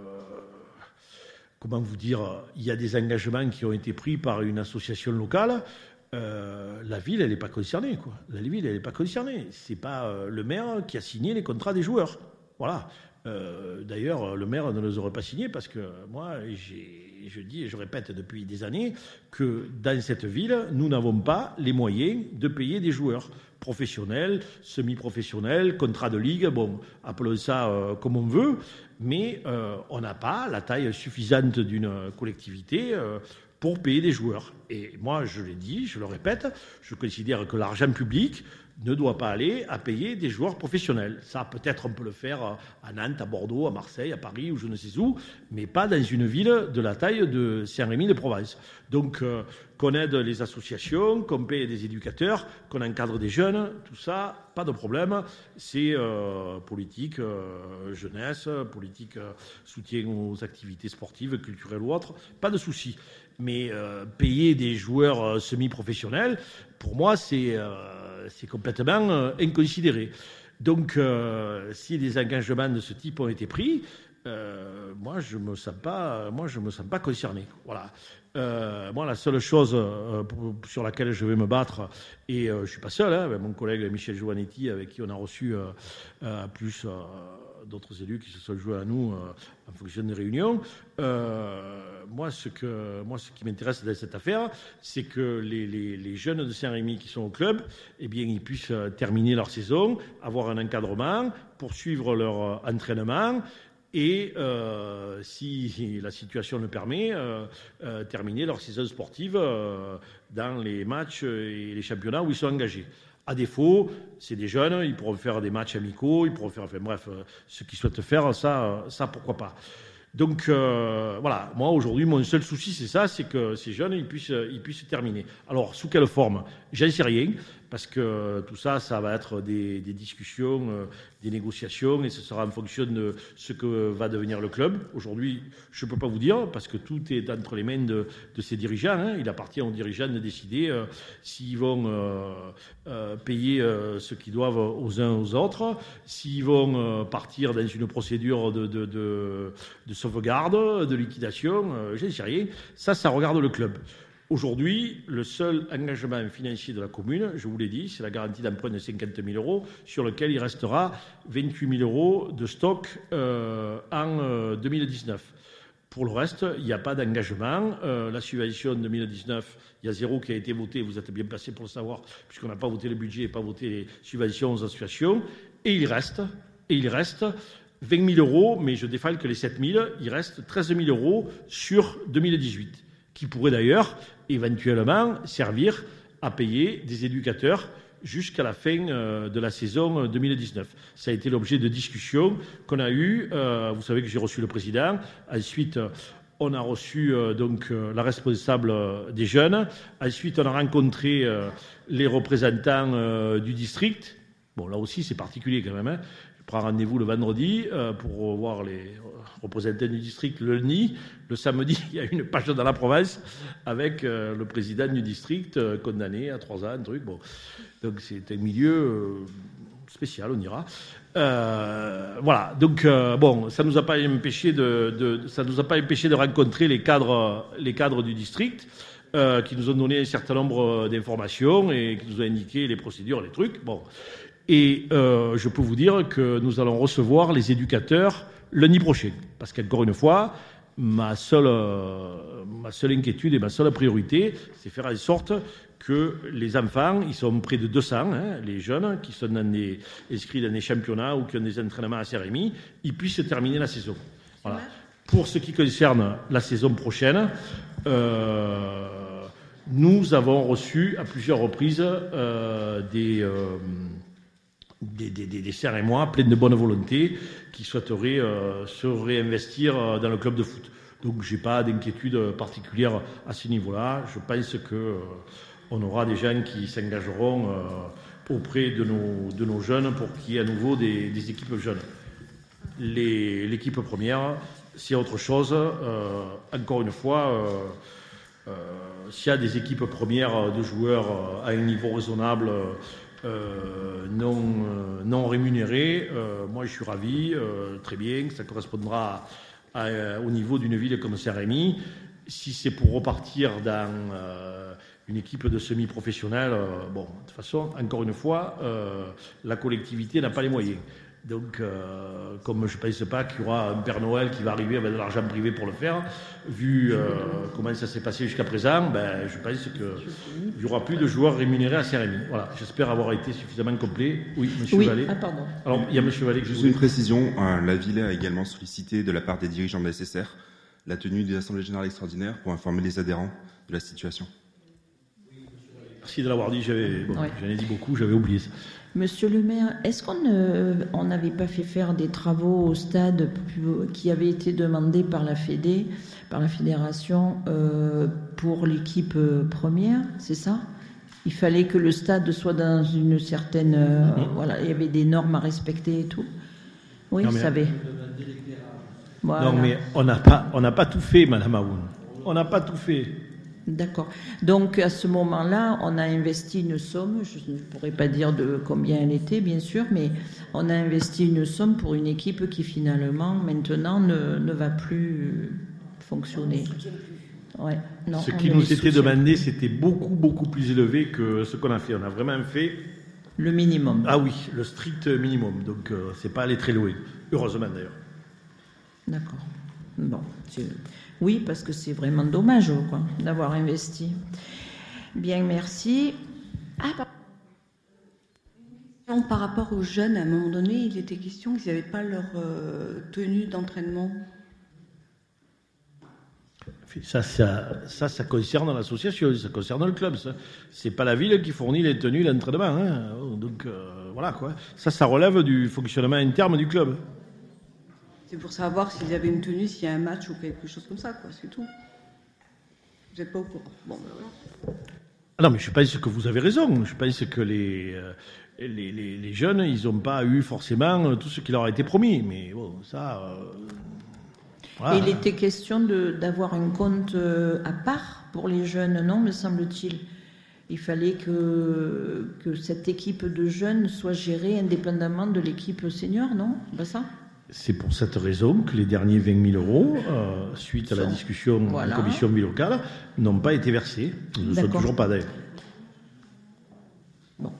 comment vous dire, il y a des engagements qui ont été pris par une association locale. Euh, la ville, elle n'est pas concernée, quoi. La ville, elle n'est pas concernée. C'est pas euh, le maire qui a signé les contrats des joueurs. Voilà. Euh, d'ailleurs, le maire ne les aurait pas signés parce que moi, j'ai, je dis et je répète depuis des années que dans cette ville, nous n'avons pas les moyens de payer des joueurs professionnels, semi-professionnels, contrats de ligue, bon, appelons ça euh, comme on veut, mais euh, on n'a pas la taille suffisante d'une collectivité euh, pour payer des joueurs. Et moi, je l'ai dit, je le répète, je considère que l'argent public ne doit pas aller à payer des joueurs professionnels. Ça, peut-être, on peut le faire à Nantes, à Bordeaux, à Marseille, à Paris, ou je ne sais où, mais pas dans une ville de la taille de Saint-Rémy-de-Provence. Donc, euh, qu'on aide les associations, qu'on paye des éducateurs, qu'on encadre des jeunes, tout ça, pas de problème. C'est euh, politique, euh, jeunesse, politique, euh, soutien aux activités sportives, culturelles ou autres, pas de souci. Mais euh, payer des joueurs euh, semi-professionnels, pour moi, c'est... Euh, c'est complètement euh, inconsidéré. Donc, euh, si des engagements de ce type ont été pris, euh, moi, je me sens pas, moi, je me sens pas concerné. Voilà. Euh, moi, la seule chose euh, pour, sur laquelle je vais me battre, et euh, je suis pas seul, hein, avec mon collègue Michel Giovannetti, avec qui on a reçu euh, euh, plus euh, d'autres élus qui se sont joués à nous euh, en fonction des réunions. Euh, moi, ce que, moi, ce qui m'intéresse dans cette affaire, c'est que les, les, les jeunes de Saint-Rémy qui sont au club, eh bien, ils puissent terminer leur saison, avoir un encadrement, poursuivre leur entraînement et, euh, si la situation le permet, euh, euh, terminer leur saison sportive euh, dans les matchs et les championnats où ils sont engagés. À défaut, c'est des jeunes, ils pourront faire des matchs amicaux, ils pourront faire, enfin bref, euh, ceux qui souhaitent faire, ça, ça pourquoi pas. Donc euh, voilà, moi aujourd'hui, mon seul souci, c'est ça, c'est que ces jeunes, ils puissent, ils puissent terminer. Alors, sous quelle forme? J'en sais rien, parce que tout ça, ça va être des, des discussions, euh, des négociations, et ce sera en fonction de ce que va devenir le club. Aujourd'hui, je ne peux pas vous dire, parce que tout est entre les mains de, de ces dirigeants. Hein. Il appartient aux dirigeants de décider euh, s'ils vont euh, euh, payer euh, ce qu'ils doivent aux uns aux autres, s'ils vont euh, partir dans une procédure de, de, de, de sauvegarde, de liquidation, euh, je ne sais rien. Ça, ça regarde le club. Aujourd'hui, le seul engagement financier de la commune, je vous l'ai dit, c'est la garantie d'emprunt de cinquante mille euros, sur lequel il restera vingt-huit mille euros de stock euh, en euh, deux mille dix-neuf. Pour le reste, il n'y a pas d'engagement. Euh, la subvention deux mille dix-neuf, il y a zéro qui a été voté, vous êtes bien placé pour le savoir, puisqu'on n'a pas voté le budget et pas voté les subventions aux associations. Et il reste, et il reste vingt mille euros, mais je défalque les sept mille, il reste treize mille euros sur deux mille dix-huit, qui pourrait d'ailleurs éventuellement servir à payer des éducateurs jusqu'à la fin euh, de la saison deux mille dix-neuf. Ça a été l'objet de discussions qu'on a eues. Euh, vous savez que j'ai reçu le président. Ensuite, on a reçu euh, donc euh, la responsable euh, des jeunes. Ensuite, on a rencontré euh, les représentants euh, du district. Bon, là aussi, c'est particulier quand même. Hein. Je prends rendez-vous le vendredi euh, pour voir les représentants du district le lundi. Le samedi, il y a une page dans la province avec euh, le président du district euh, condamné à trois ans, un truc. Bon. Donc c'est un milieu euh, spécial, on dira. Euh, voilà. Donc euh, bon, ça nous a pas empêché de, de, ça nous a pas empêché de rencontrer les cadres, les cadres du district. Euh, qui nous ont donné un certain nombre d'informations et qui nous ont indiqué les procédures, les trucs. Bon. Et euh, je peux vous dire que nous allons recevoir les éducateurs lundi prochain. Parce qu'encore une fois, ma seule, euh, ma seule inquiétude et ma seule priorité, c'est faire en sorte que les enfants, ils sont près de deux cents, hein, les jeunes, qui sont dans des, inscrits dans des championnats ou qui ont des entraînements à Saint-Rémy, ils puissent terminer la saison. Voilà. Pour ce qui concerne la saison prochaine, euh, nous avons reçu à plusieurs reprises euh, des... Euh, Des, des, des, des sœurs et moi, pleines de bonne volonté, qui souhaiteraient euh, se réinvestir euh, dans le club de foot. Donc, je n'ai pas d'inquiétude particulière à ce niveau-là. Je pense qu'on euh, aura des gens qui s'engageront euh, auprès de nos, de nos jeunes pour qu'il y ait à nouveau des, des équipes jeunes. Les, l'équipe première, c'est autre chose. Euh, encore une fois, euh, euh, s'il y a des équipes premières de joueurs euh, à un niveau raisonnable, Euh, non, euh, non rémunérés, euh, moi je suis ravi, euh, très bien, ça correspondra à, à, au niveau d'une ville comme Saint-Rémy. Si c'est pour repartir dans euh, une équipe de semi-professionnels, euh, bon, de toute façon, encore une fois, euh, la collectivité n'a pas les moyens. Donc, euh, comme je ne pense pas qu'il y aura un Père Noël qui va arriver avec de l'argent privé pour le faire, vu euh, comment ça s'est passé jusqu'à présent, ben, je pense qu'il n'y aura plus de joueurs rémunérés à Saint-Rémy. Voilà, j'espère avoir été suffisamment complet. Oui, M. Oui, Vallée. Ah, pardon. Alors, il y a M. Vallée. Juste une précision, euh, la ville a également sollicité de la part des dirigeants de la S S R la tenue de l'Assemblée générale extraordinaire pour informer les adhérents de la situation. Merci de l'avoir dit, j'avais, bon, Ouais. j'en ai dit beaucoup, j'avais oublié ça. Monsieur le maire, est-ce qu'on ne- on n'avait pas fait faire des travaux au stade qui avaient été demandés par la Fédé, par la fédération, euh, pour l'équipe euh, première, c'est ça? Il fallait que le stade soit dans une certaine... euh, Mmh. Voilà, il y avait des normes à respecter et tout. Oui, Non, vous mais- savez. Voilà. Non, mais on n'a pas, on n'a pas tout fait, Madame Aoun. On n'a pas tout fait. D'accord. Donc à ce moment-là, on a investi une somme, je ne pourrais pas dire de combien elle était, bien sûr, mais on a investi une somme pour une équipe qui finalement, maintenant, ne, ne va plus fonctionner. Ouais. Non, Ce on qui ne nous les était soutient demandé, c'était beaucoup, beaucoup plus élevé que ce qu'on a fait. On a vraiment fait Le minimum. Ah oui, le strict minimum. Donc, euh, c'est pas aller très loin. Heureusement, d'ailleurs. D'accord. Bon. Oui, parce que c'est vraiment dommage, quoi, d'avoir investi. Bien, merci. Ah, par... par rapport aux jeunes, à un moment donné, il était question qu'ils n'avaient pas leur euh, tenue d'entraînement. Ça, ça, ça, ça concerne l'association, ça concerne le club. Ça. C'est pas la ville qui fournit les tenues d'entraînement. Hein. Donc, euh, voilà, quoi. Ça, ça relève du fonctionnement interne du club. C'est pour savoir s'ils avaient une tenue, s'il y a un match ou quelque chose comme ça, quoi. C'est tout. Vous n'êtes pas au courant. Bon, ben voilà. Ah non, mais je pense que vous avez raison. Je pense que les, euh, les, les, les jeunes, ils n'ont pas eu forcément tout ce qui leur a été promis. Mais bon, ça... Euh... Voilà. Et il était question de, d'avoir un compte à part pour les jeunes, non, me semble-t-il. Il fallait que, que cette équipe de jeunes soit gérée indépendamment de l'équipe senior, non? Pas ça? C'est pour cette raison que les derniers vingt mille euros, euh, suite à la discussion voilà. en commission vie locale, n'ont pas été versés. Ils ne sont toujours pas d'ailleurs. Bon.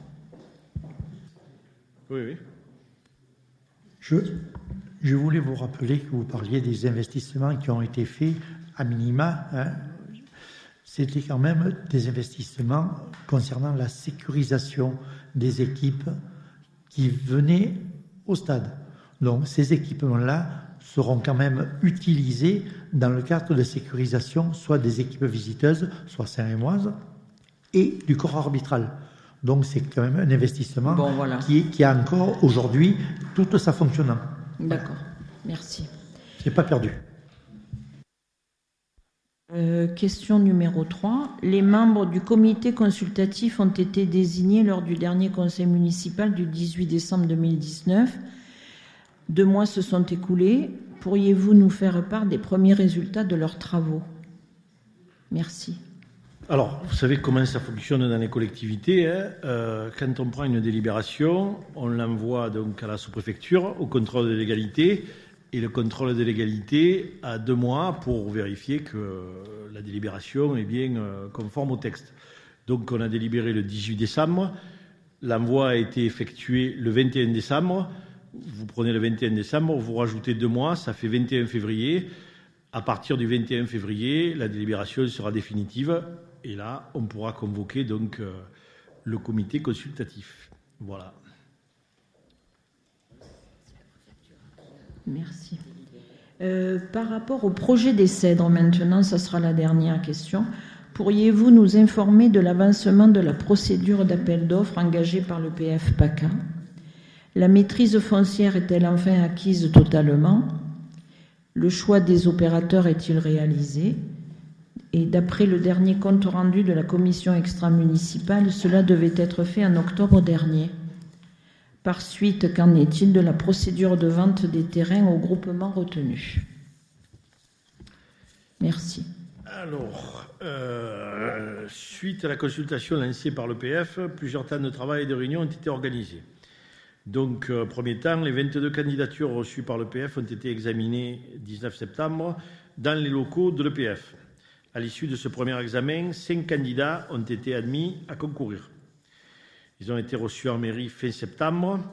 Oui, oui. Je... Je voulais vous rappeler que vous parliez des investissements qui ont été faits à minima. Hein. C'était quand même des investissements concernant la sécurisation des équipes qui venaient au stade. Donc ces équipements-là seront quand même utilisés dans le cadre de sécurisation, soit des équipes visiteuses, soit saint-rémoises, et du corps arbitral. Donc c'est quand même un investissement bon, voilà. qui, qui a encore aujourd'hui toute sa fonctionnement. D'accord, merci. C'est pas perdu. Euh, question numéro trois. Les membres du comité consultatif ont été désignés lors du dernier conseil municipal du dix-huit décembre deux mille dix-neuf. Deux mois se sont écoulés. Pourriez-vous nous faire part des premiers résultats de leurs travaux? Merci. Alors, vous savez comment ça fonctionne dans les collectivités. Hein euh, quand on prend une délibération, on l'envoie donc à la sous-préfecture au contrôle de légalité, et le contrôle de légalité a deux mois pour vérifier que la délibération est bien euh, conforme au texte. Donc, on a délibéré le dix-huit décembre. L'envoi a été effectué le vingt et un décembre. Vous prenez le vingt et un décembre, vous rajoutez deux mois, ça fait vingt et un février. À partir du vingt et un février, la délibération sera définitive. Et là, on pourra convoquer donc euh, le comité consultatif. Voilà. Merci. Euh, par rapport au projet des Cèdres, maintenant, ça sera la dernière question. Pourriez-vous nous informer de l'avancement de la procédure d'appel d'offres engagée par le P F PACA? La maîtrise foncière est-elle enfin acquise totalement? Le choix des opérateurs est-il réalisé? Et d'après le dernier compte rendu de la commission extra-municipale, cela devait être fait en octobre dernier. Par suite, qu'en est-il de la procédure de vente des terrains au groupement retenu? Merci. Alors, euh, suite à la consultation lancée par l'E P F, plusieurs temps de travail et de réunions ont été organisés. Donc, euh, premier temps, les vingt-deux candidatures reçues par l'E P F ont été examinées le dix-neuf septembre dans les locaux de l'E P F. À l'issue de ce premier examen, cinq candidats ont été admis à concourir. Ils ont été reçus en mairie fin septembre,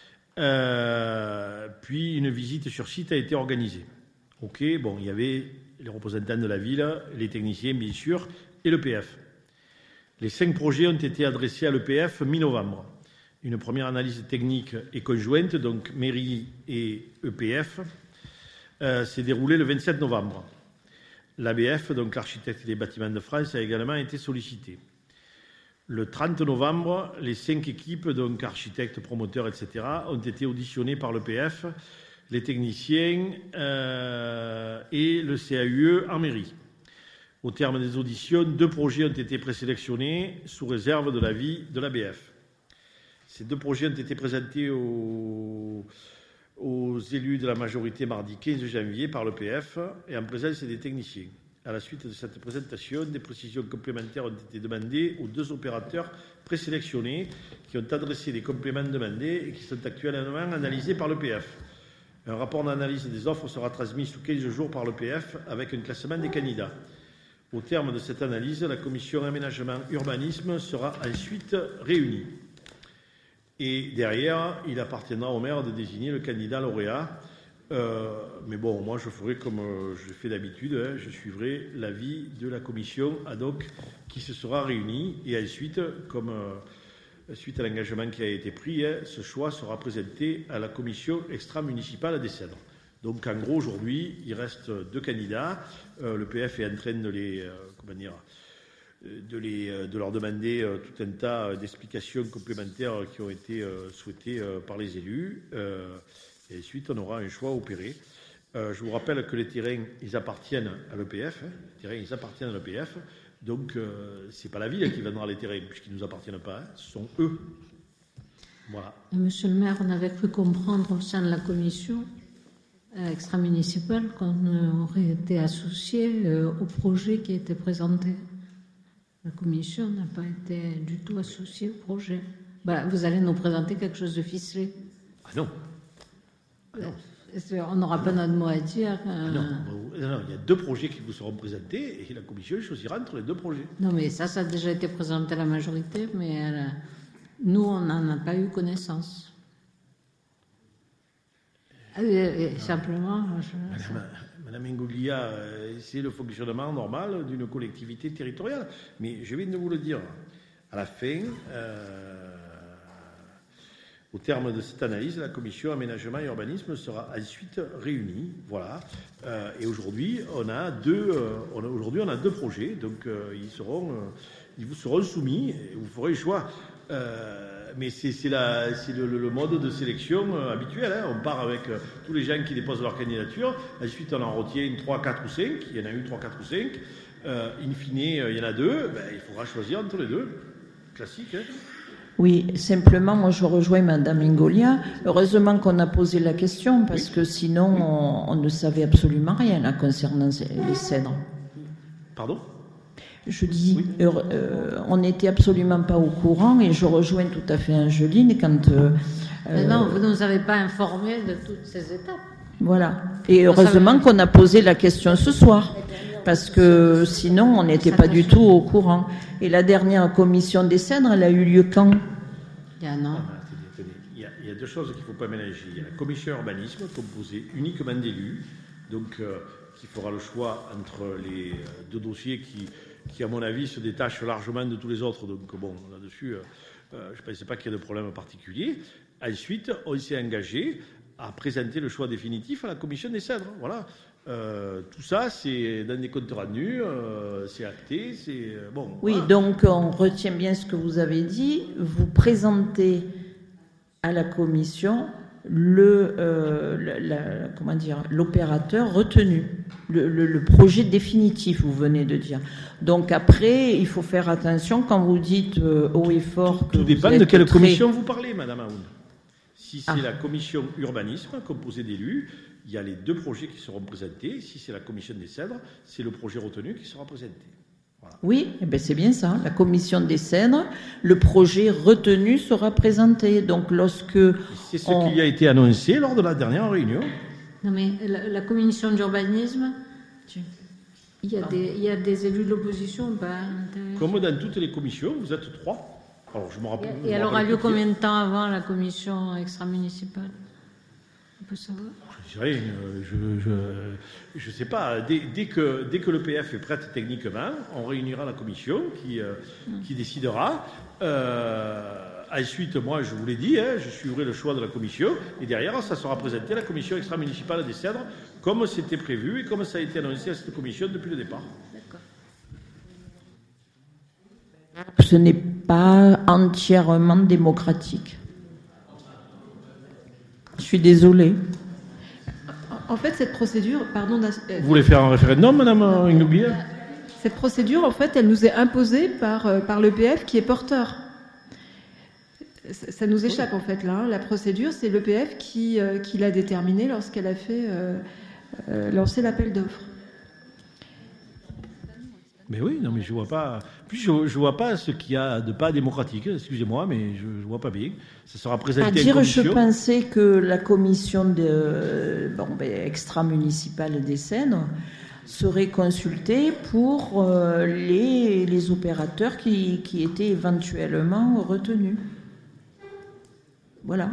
euh, puis une visite sur site a été organisée. Ok, bon, il y avait les représentants de la ville, les techniciens bien sûr, et l'E P F. Les cinq projets ont été adressés à l'E P F mi-novembre. Une première analyse technique et conjointe, donc mairie et E P F, euh, s'est déroulée le vingt-sept novembre. L'A B F, donc l'architecte des bâtiments de France, a également été sollicité. Le trente novembre, les cinq équipes, donc architectes, promoteurs, et cetera, ont été auditionnées par l'E P F, les techniciens euh, et le C A U E en mairie. Au terme des auditions, deux projets ont été présélectionnés sous réserve de l'avis de l'A B F. Ces deux projets ont été présentés aux, aux élus de la majorité mardi quinze janvier par l'E P F et en présence des techniciens. À la suite de cette présentation, des précisions complémentaires ont été demandées aux deux opérateurs présélectionnés qui ont adressé les compléments demandés et qui sont actuellement analysés par l'E P F. Un rapport d'analyse des offres sera transmis sous quinze jours par l'E P F avec un classement des candidats. Au terme de cette analyse, la commission aménagement urbanisme sera ensuite réunie. Et derrière, il appartiendra au maire de désigner le candidat lauréat. Euh, mais bon, moi, je ferai comme euh, je fais d'habitude, hein, je suivrai l'avis de la commission ad hoc qui se sera réunie. Et ensuite, comme euh, suite à l'engagement qui a été pris, hein, ce choix sera présenté à la commission extra-municipale des Cèdres. Donc, en gros, aujourd'hui, il reste deux candidats. Euh, le P F est en train de les... Euh, comment dire De, les, de leur demander euh, tout un tas d'explications complémentaires qui ont été euh, souhaitées euh, par les élus. Euh, et ensuite, on aura un choix opéré. Euh, je vous rappelle que les terrains, ils appartiennent à l'E P F. Hein. Les terrains, ils appartiennent à l'E P F. Donc, euh, ce n'est pas la ville qui vendra les terrains, puisqu'ils ne nous appartiennent pas. Hein. Ce sont eux. Voilà. Et monsieur le maire, on avait cru comprendre au sein de la commission euh, extra-municipale qu'on aurait été associé euh, au projet qui était présenté. La commission n'a pas été du tout associée au projet. Bah, vous allez nous présenter quelque chose de ficelé. Ah non. Ah non. On n'aura pas notre mot à dire. Euh... Ah non. non, il y a deux projets qui vous seront présentés et la commission choisira entre les deux projets. Non, mais ça, ça a déjà été présenté à la majorité, mais elle, nous, on n'en a pas eu connaissance. Et, et simplement... Je... Madame, Madame Ingoglia, c'est le fonctionnement normal d'une collectivité territoriale. Mais je viens de vous le dire, à la fin, euh, au terme de cette analyse, la commission aménagement et urbanisme sera ensuite réunie. Voilà. Euh, et aujourd'hui, on a deux. Euh, on a, aujourd'hui, on a deux projets, donc euh, ils seront, euh, ils vous seront soumis. Et vous ferez le choix. Euh, mais c'est, c'est, la, c'est le, le mode de sélection euh, habituel. Hein. On part avec euh, tous les gens qui déposent leur candidature. Ensuite, on en retient trois, quatre ou cinq. Il y en a eu trois, quatre ou cinq. Euh, in fine, euh, il y en a deux. Ben, il faudra choisir entre les deux. Classique. Hein. Oui, simplement, moi je rejoins Madame Ingoglia. Heureusement qu'on a posé la question, parce oui. que sinon, on, on ne savait absolument rien là, concernant les Cèdres. Pardon ? Je dis, oui. euh, on n'était absolument pas au courant, et je rejoins tout à fait Angeline quand... Euh, Mais non, vous ne nous avez pas informés de toutes ces étapes. Voilà. Et heureusement qu'on a posé la question ce soir, parce que sinon, on n'était pas du tout au courant. Et la dernière commission des Cèdres, elle a eu lieu quand ? Il y a un an. Ah, attendez, attendez. Il, y a, il y a deux choses qu'il ne faut pas mélanger. Il y a la commission urbanisme, composée uniquement d'élus, donc euh, qui fera le choix entre les euh, deux dossiers qui... qui, à mon avis, se détache largement de tous les autres. Donc, bon, là-dessus, euh, je ne pensais pas qu'il y ait de problème particulier. Ensuite, on s'est engagé à présenter le choix définitif à la commission des Cèdres. Voilà. Euh, tout ça, c'est dans des comptes rendus, euh, c'est acté, c'est... Euh, bon. Oui, voilà. Donc, on retient bien ce que vous avez dit. Vous présentez à la commission le, euh, la, la, comment dire, l'opérateur retenu, le, le, le projet définitif, vous venez de dire. Donc après, il faut faire attention quand vous dites euh, haut et fort que tout vous dépend êtes de quelle très... commission vous parlez, Madame Aoun. Si c'est Ah. la commission urbanisme composée d'élus, il y a les deux projets qui seront présentés. Si c'est la commission des Cèdres, c'est le projet retenu qui sera présenté. Voilà. Oui, eh ben c'est bien ça. La commission des Cèdres, le projet retenu sera présenté. Donc lorsque c'est ce on... qui a été annoncé lors de la dernière réunion. Non mais la, la commission d'urbanisme, il y a des, il y a des élus de l'opposition. Ben, de... Comme dans toutes les commissions, vous êtes trois. Alors je me rappelle. Et, et elle aura lieu combien de temps avant la commission extra-municipale ? On peut savoir. Je sais rien, je, je, je sais pas. Dès, dès que dès que le P F est prête techniquement, on réunira la commission qui euh, mmh. qui décidera. Euh, ensuite, moi, je vous l'ai dit, hein, je suivrai le choix de la commission et derrière, ça sera présenté à la commission extra-municipale des Cèdres, comme c'était prévu et comme ça a été annoncé à cette commission depuis le départ. D'accord. Ce n'est pas entièrement démocratique. Je suis désolée. En fait, cette procédure, pardon... Vous voulez faire un référendum, Madame Ingoglia ? Cette procédure, en fait, elle nous est imposée par, par l'E P F qui est porteur. Ça nous échappe, en fait, là. Hein. La procédure, c'est l'E P F qui, euh, qui l'a déterminée lorsqu'elle a fait euh, euh, lancer l'appel d'offres. Mais oui, non, mais je vois pas. Puis je, je vois pas ce qu'il y a de pas démocratique. Excusez-moi, mais je, je vois pas bien. Ça sera présenté à dire, en commission. Je pensais que la commission de, bon, ben, extra-municipale des Cèdres serait consultée pour euh, les, les opérateurs qui, qui étaient éventuellement retenus. Voilà.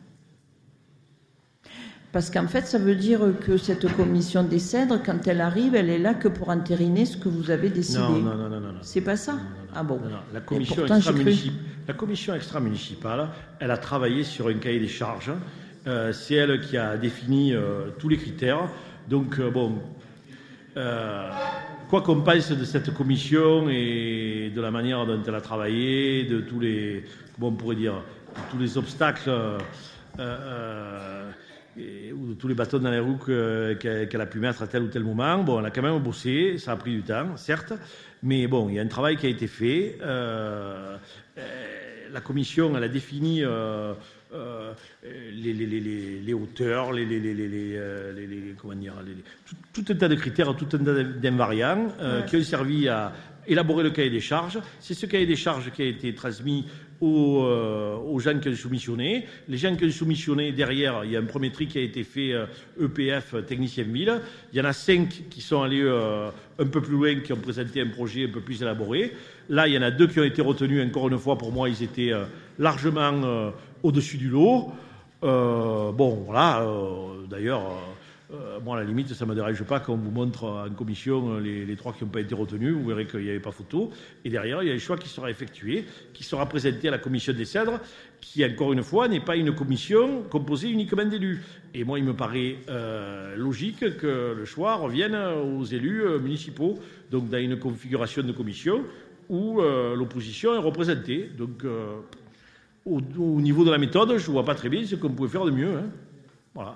Parce qu'en fait, ça veut dire que cette commission des cèdres, quand elle arrive, elle est là que pour entériner ce que vous avez décidé. Non, non, non, non, non. C'est pas ça? Non, non, non. Ah bon. Non, non. La commission pourtant, extra-municipale, la commission extra-municipale, elle a travaillé sur un cahier des charges. Euh, c'est elle qui a défini euh, tous les critères. Donc, euh, bon, euh, quoi qu'on pense de cette commission et de la manière dont elle a travaillé, de tous les, comment on pourrait dire, de tous les obstacles euh, euh, et, ou de tous les bâtons dans les roues que, qu'elle a pu mettre à tel ou tel moment, bon, elle a quand même bossé, ça a pris du temps, certes, mais bon, il y a un travail qui a été fait. Euh, euh, la commission, elle a défini euh, euh, les, les, les, les, les hauteurs, les, les, les, les, les, les, comment dire, les, les, tout, tout un tas de critères, tout un tas d'invariants euh, ouais. qui ont servi à élaborer le cahier des charges. C'est ce cahier des charges qui a été transmis aux, euh, aux gens qui ont soumissionné. Les gens qui ont soumissionné, derrière, il y a un premier tri qui a été fait euh, E P F, technicien ville. Il y en a cinq qui sont allés euh, un peu plus loin, qui ont présenté un projet un peu plus élaboré. Là, il y en a deux qui ont été retenus. Encore une fois, pour moi, ils étaient euh, largement euh, au-dessus du lot. Euh, bon, voilà. Euh, d'ailleurs, euh, moi, à la limite, ça ne me dérange pas qu'on vous montre en commission les, les trois qui n'ont pas été retenus. Vous verrez qu'il n'y avait pas photo. Et derrière, il y a le choix qui sera effectué, qui sera présenté à la commission des cèdres, qui, encore une fois, n'est pas une commission composée uniquement d'élus. Et moi, il me paraît euh, logique que le choix revienne aux élus euh, municipaux, donc dans une configuration de commission où euh, l'opposition est représentée. Donc, euh, au, au niveau de la méthode, je ne vois pas très bien ce qu'on pouvait faire de mieux. Hein. Voilà.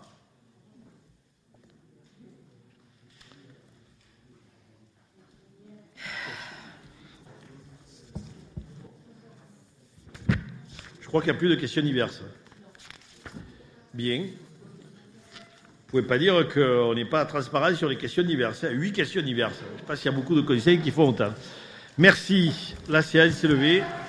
Je crois qu'il n'y a plus de questions diverses. Bien. Vous ne pouvez pas dire qu'on n'est pas transparent sur les questions diverses. Huit questions diverses. Je ne sais pas s'il y a beaucoup de conseils qui font autant. Merci. La séance est levée.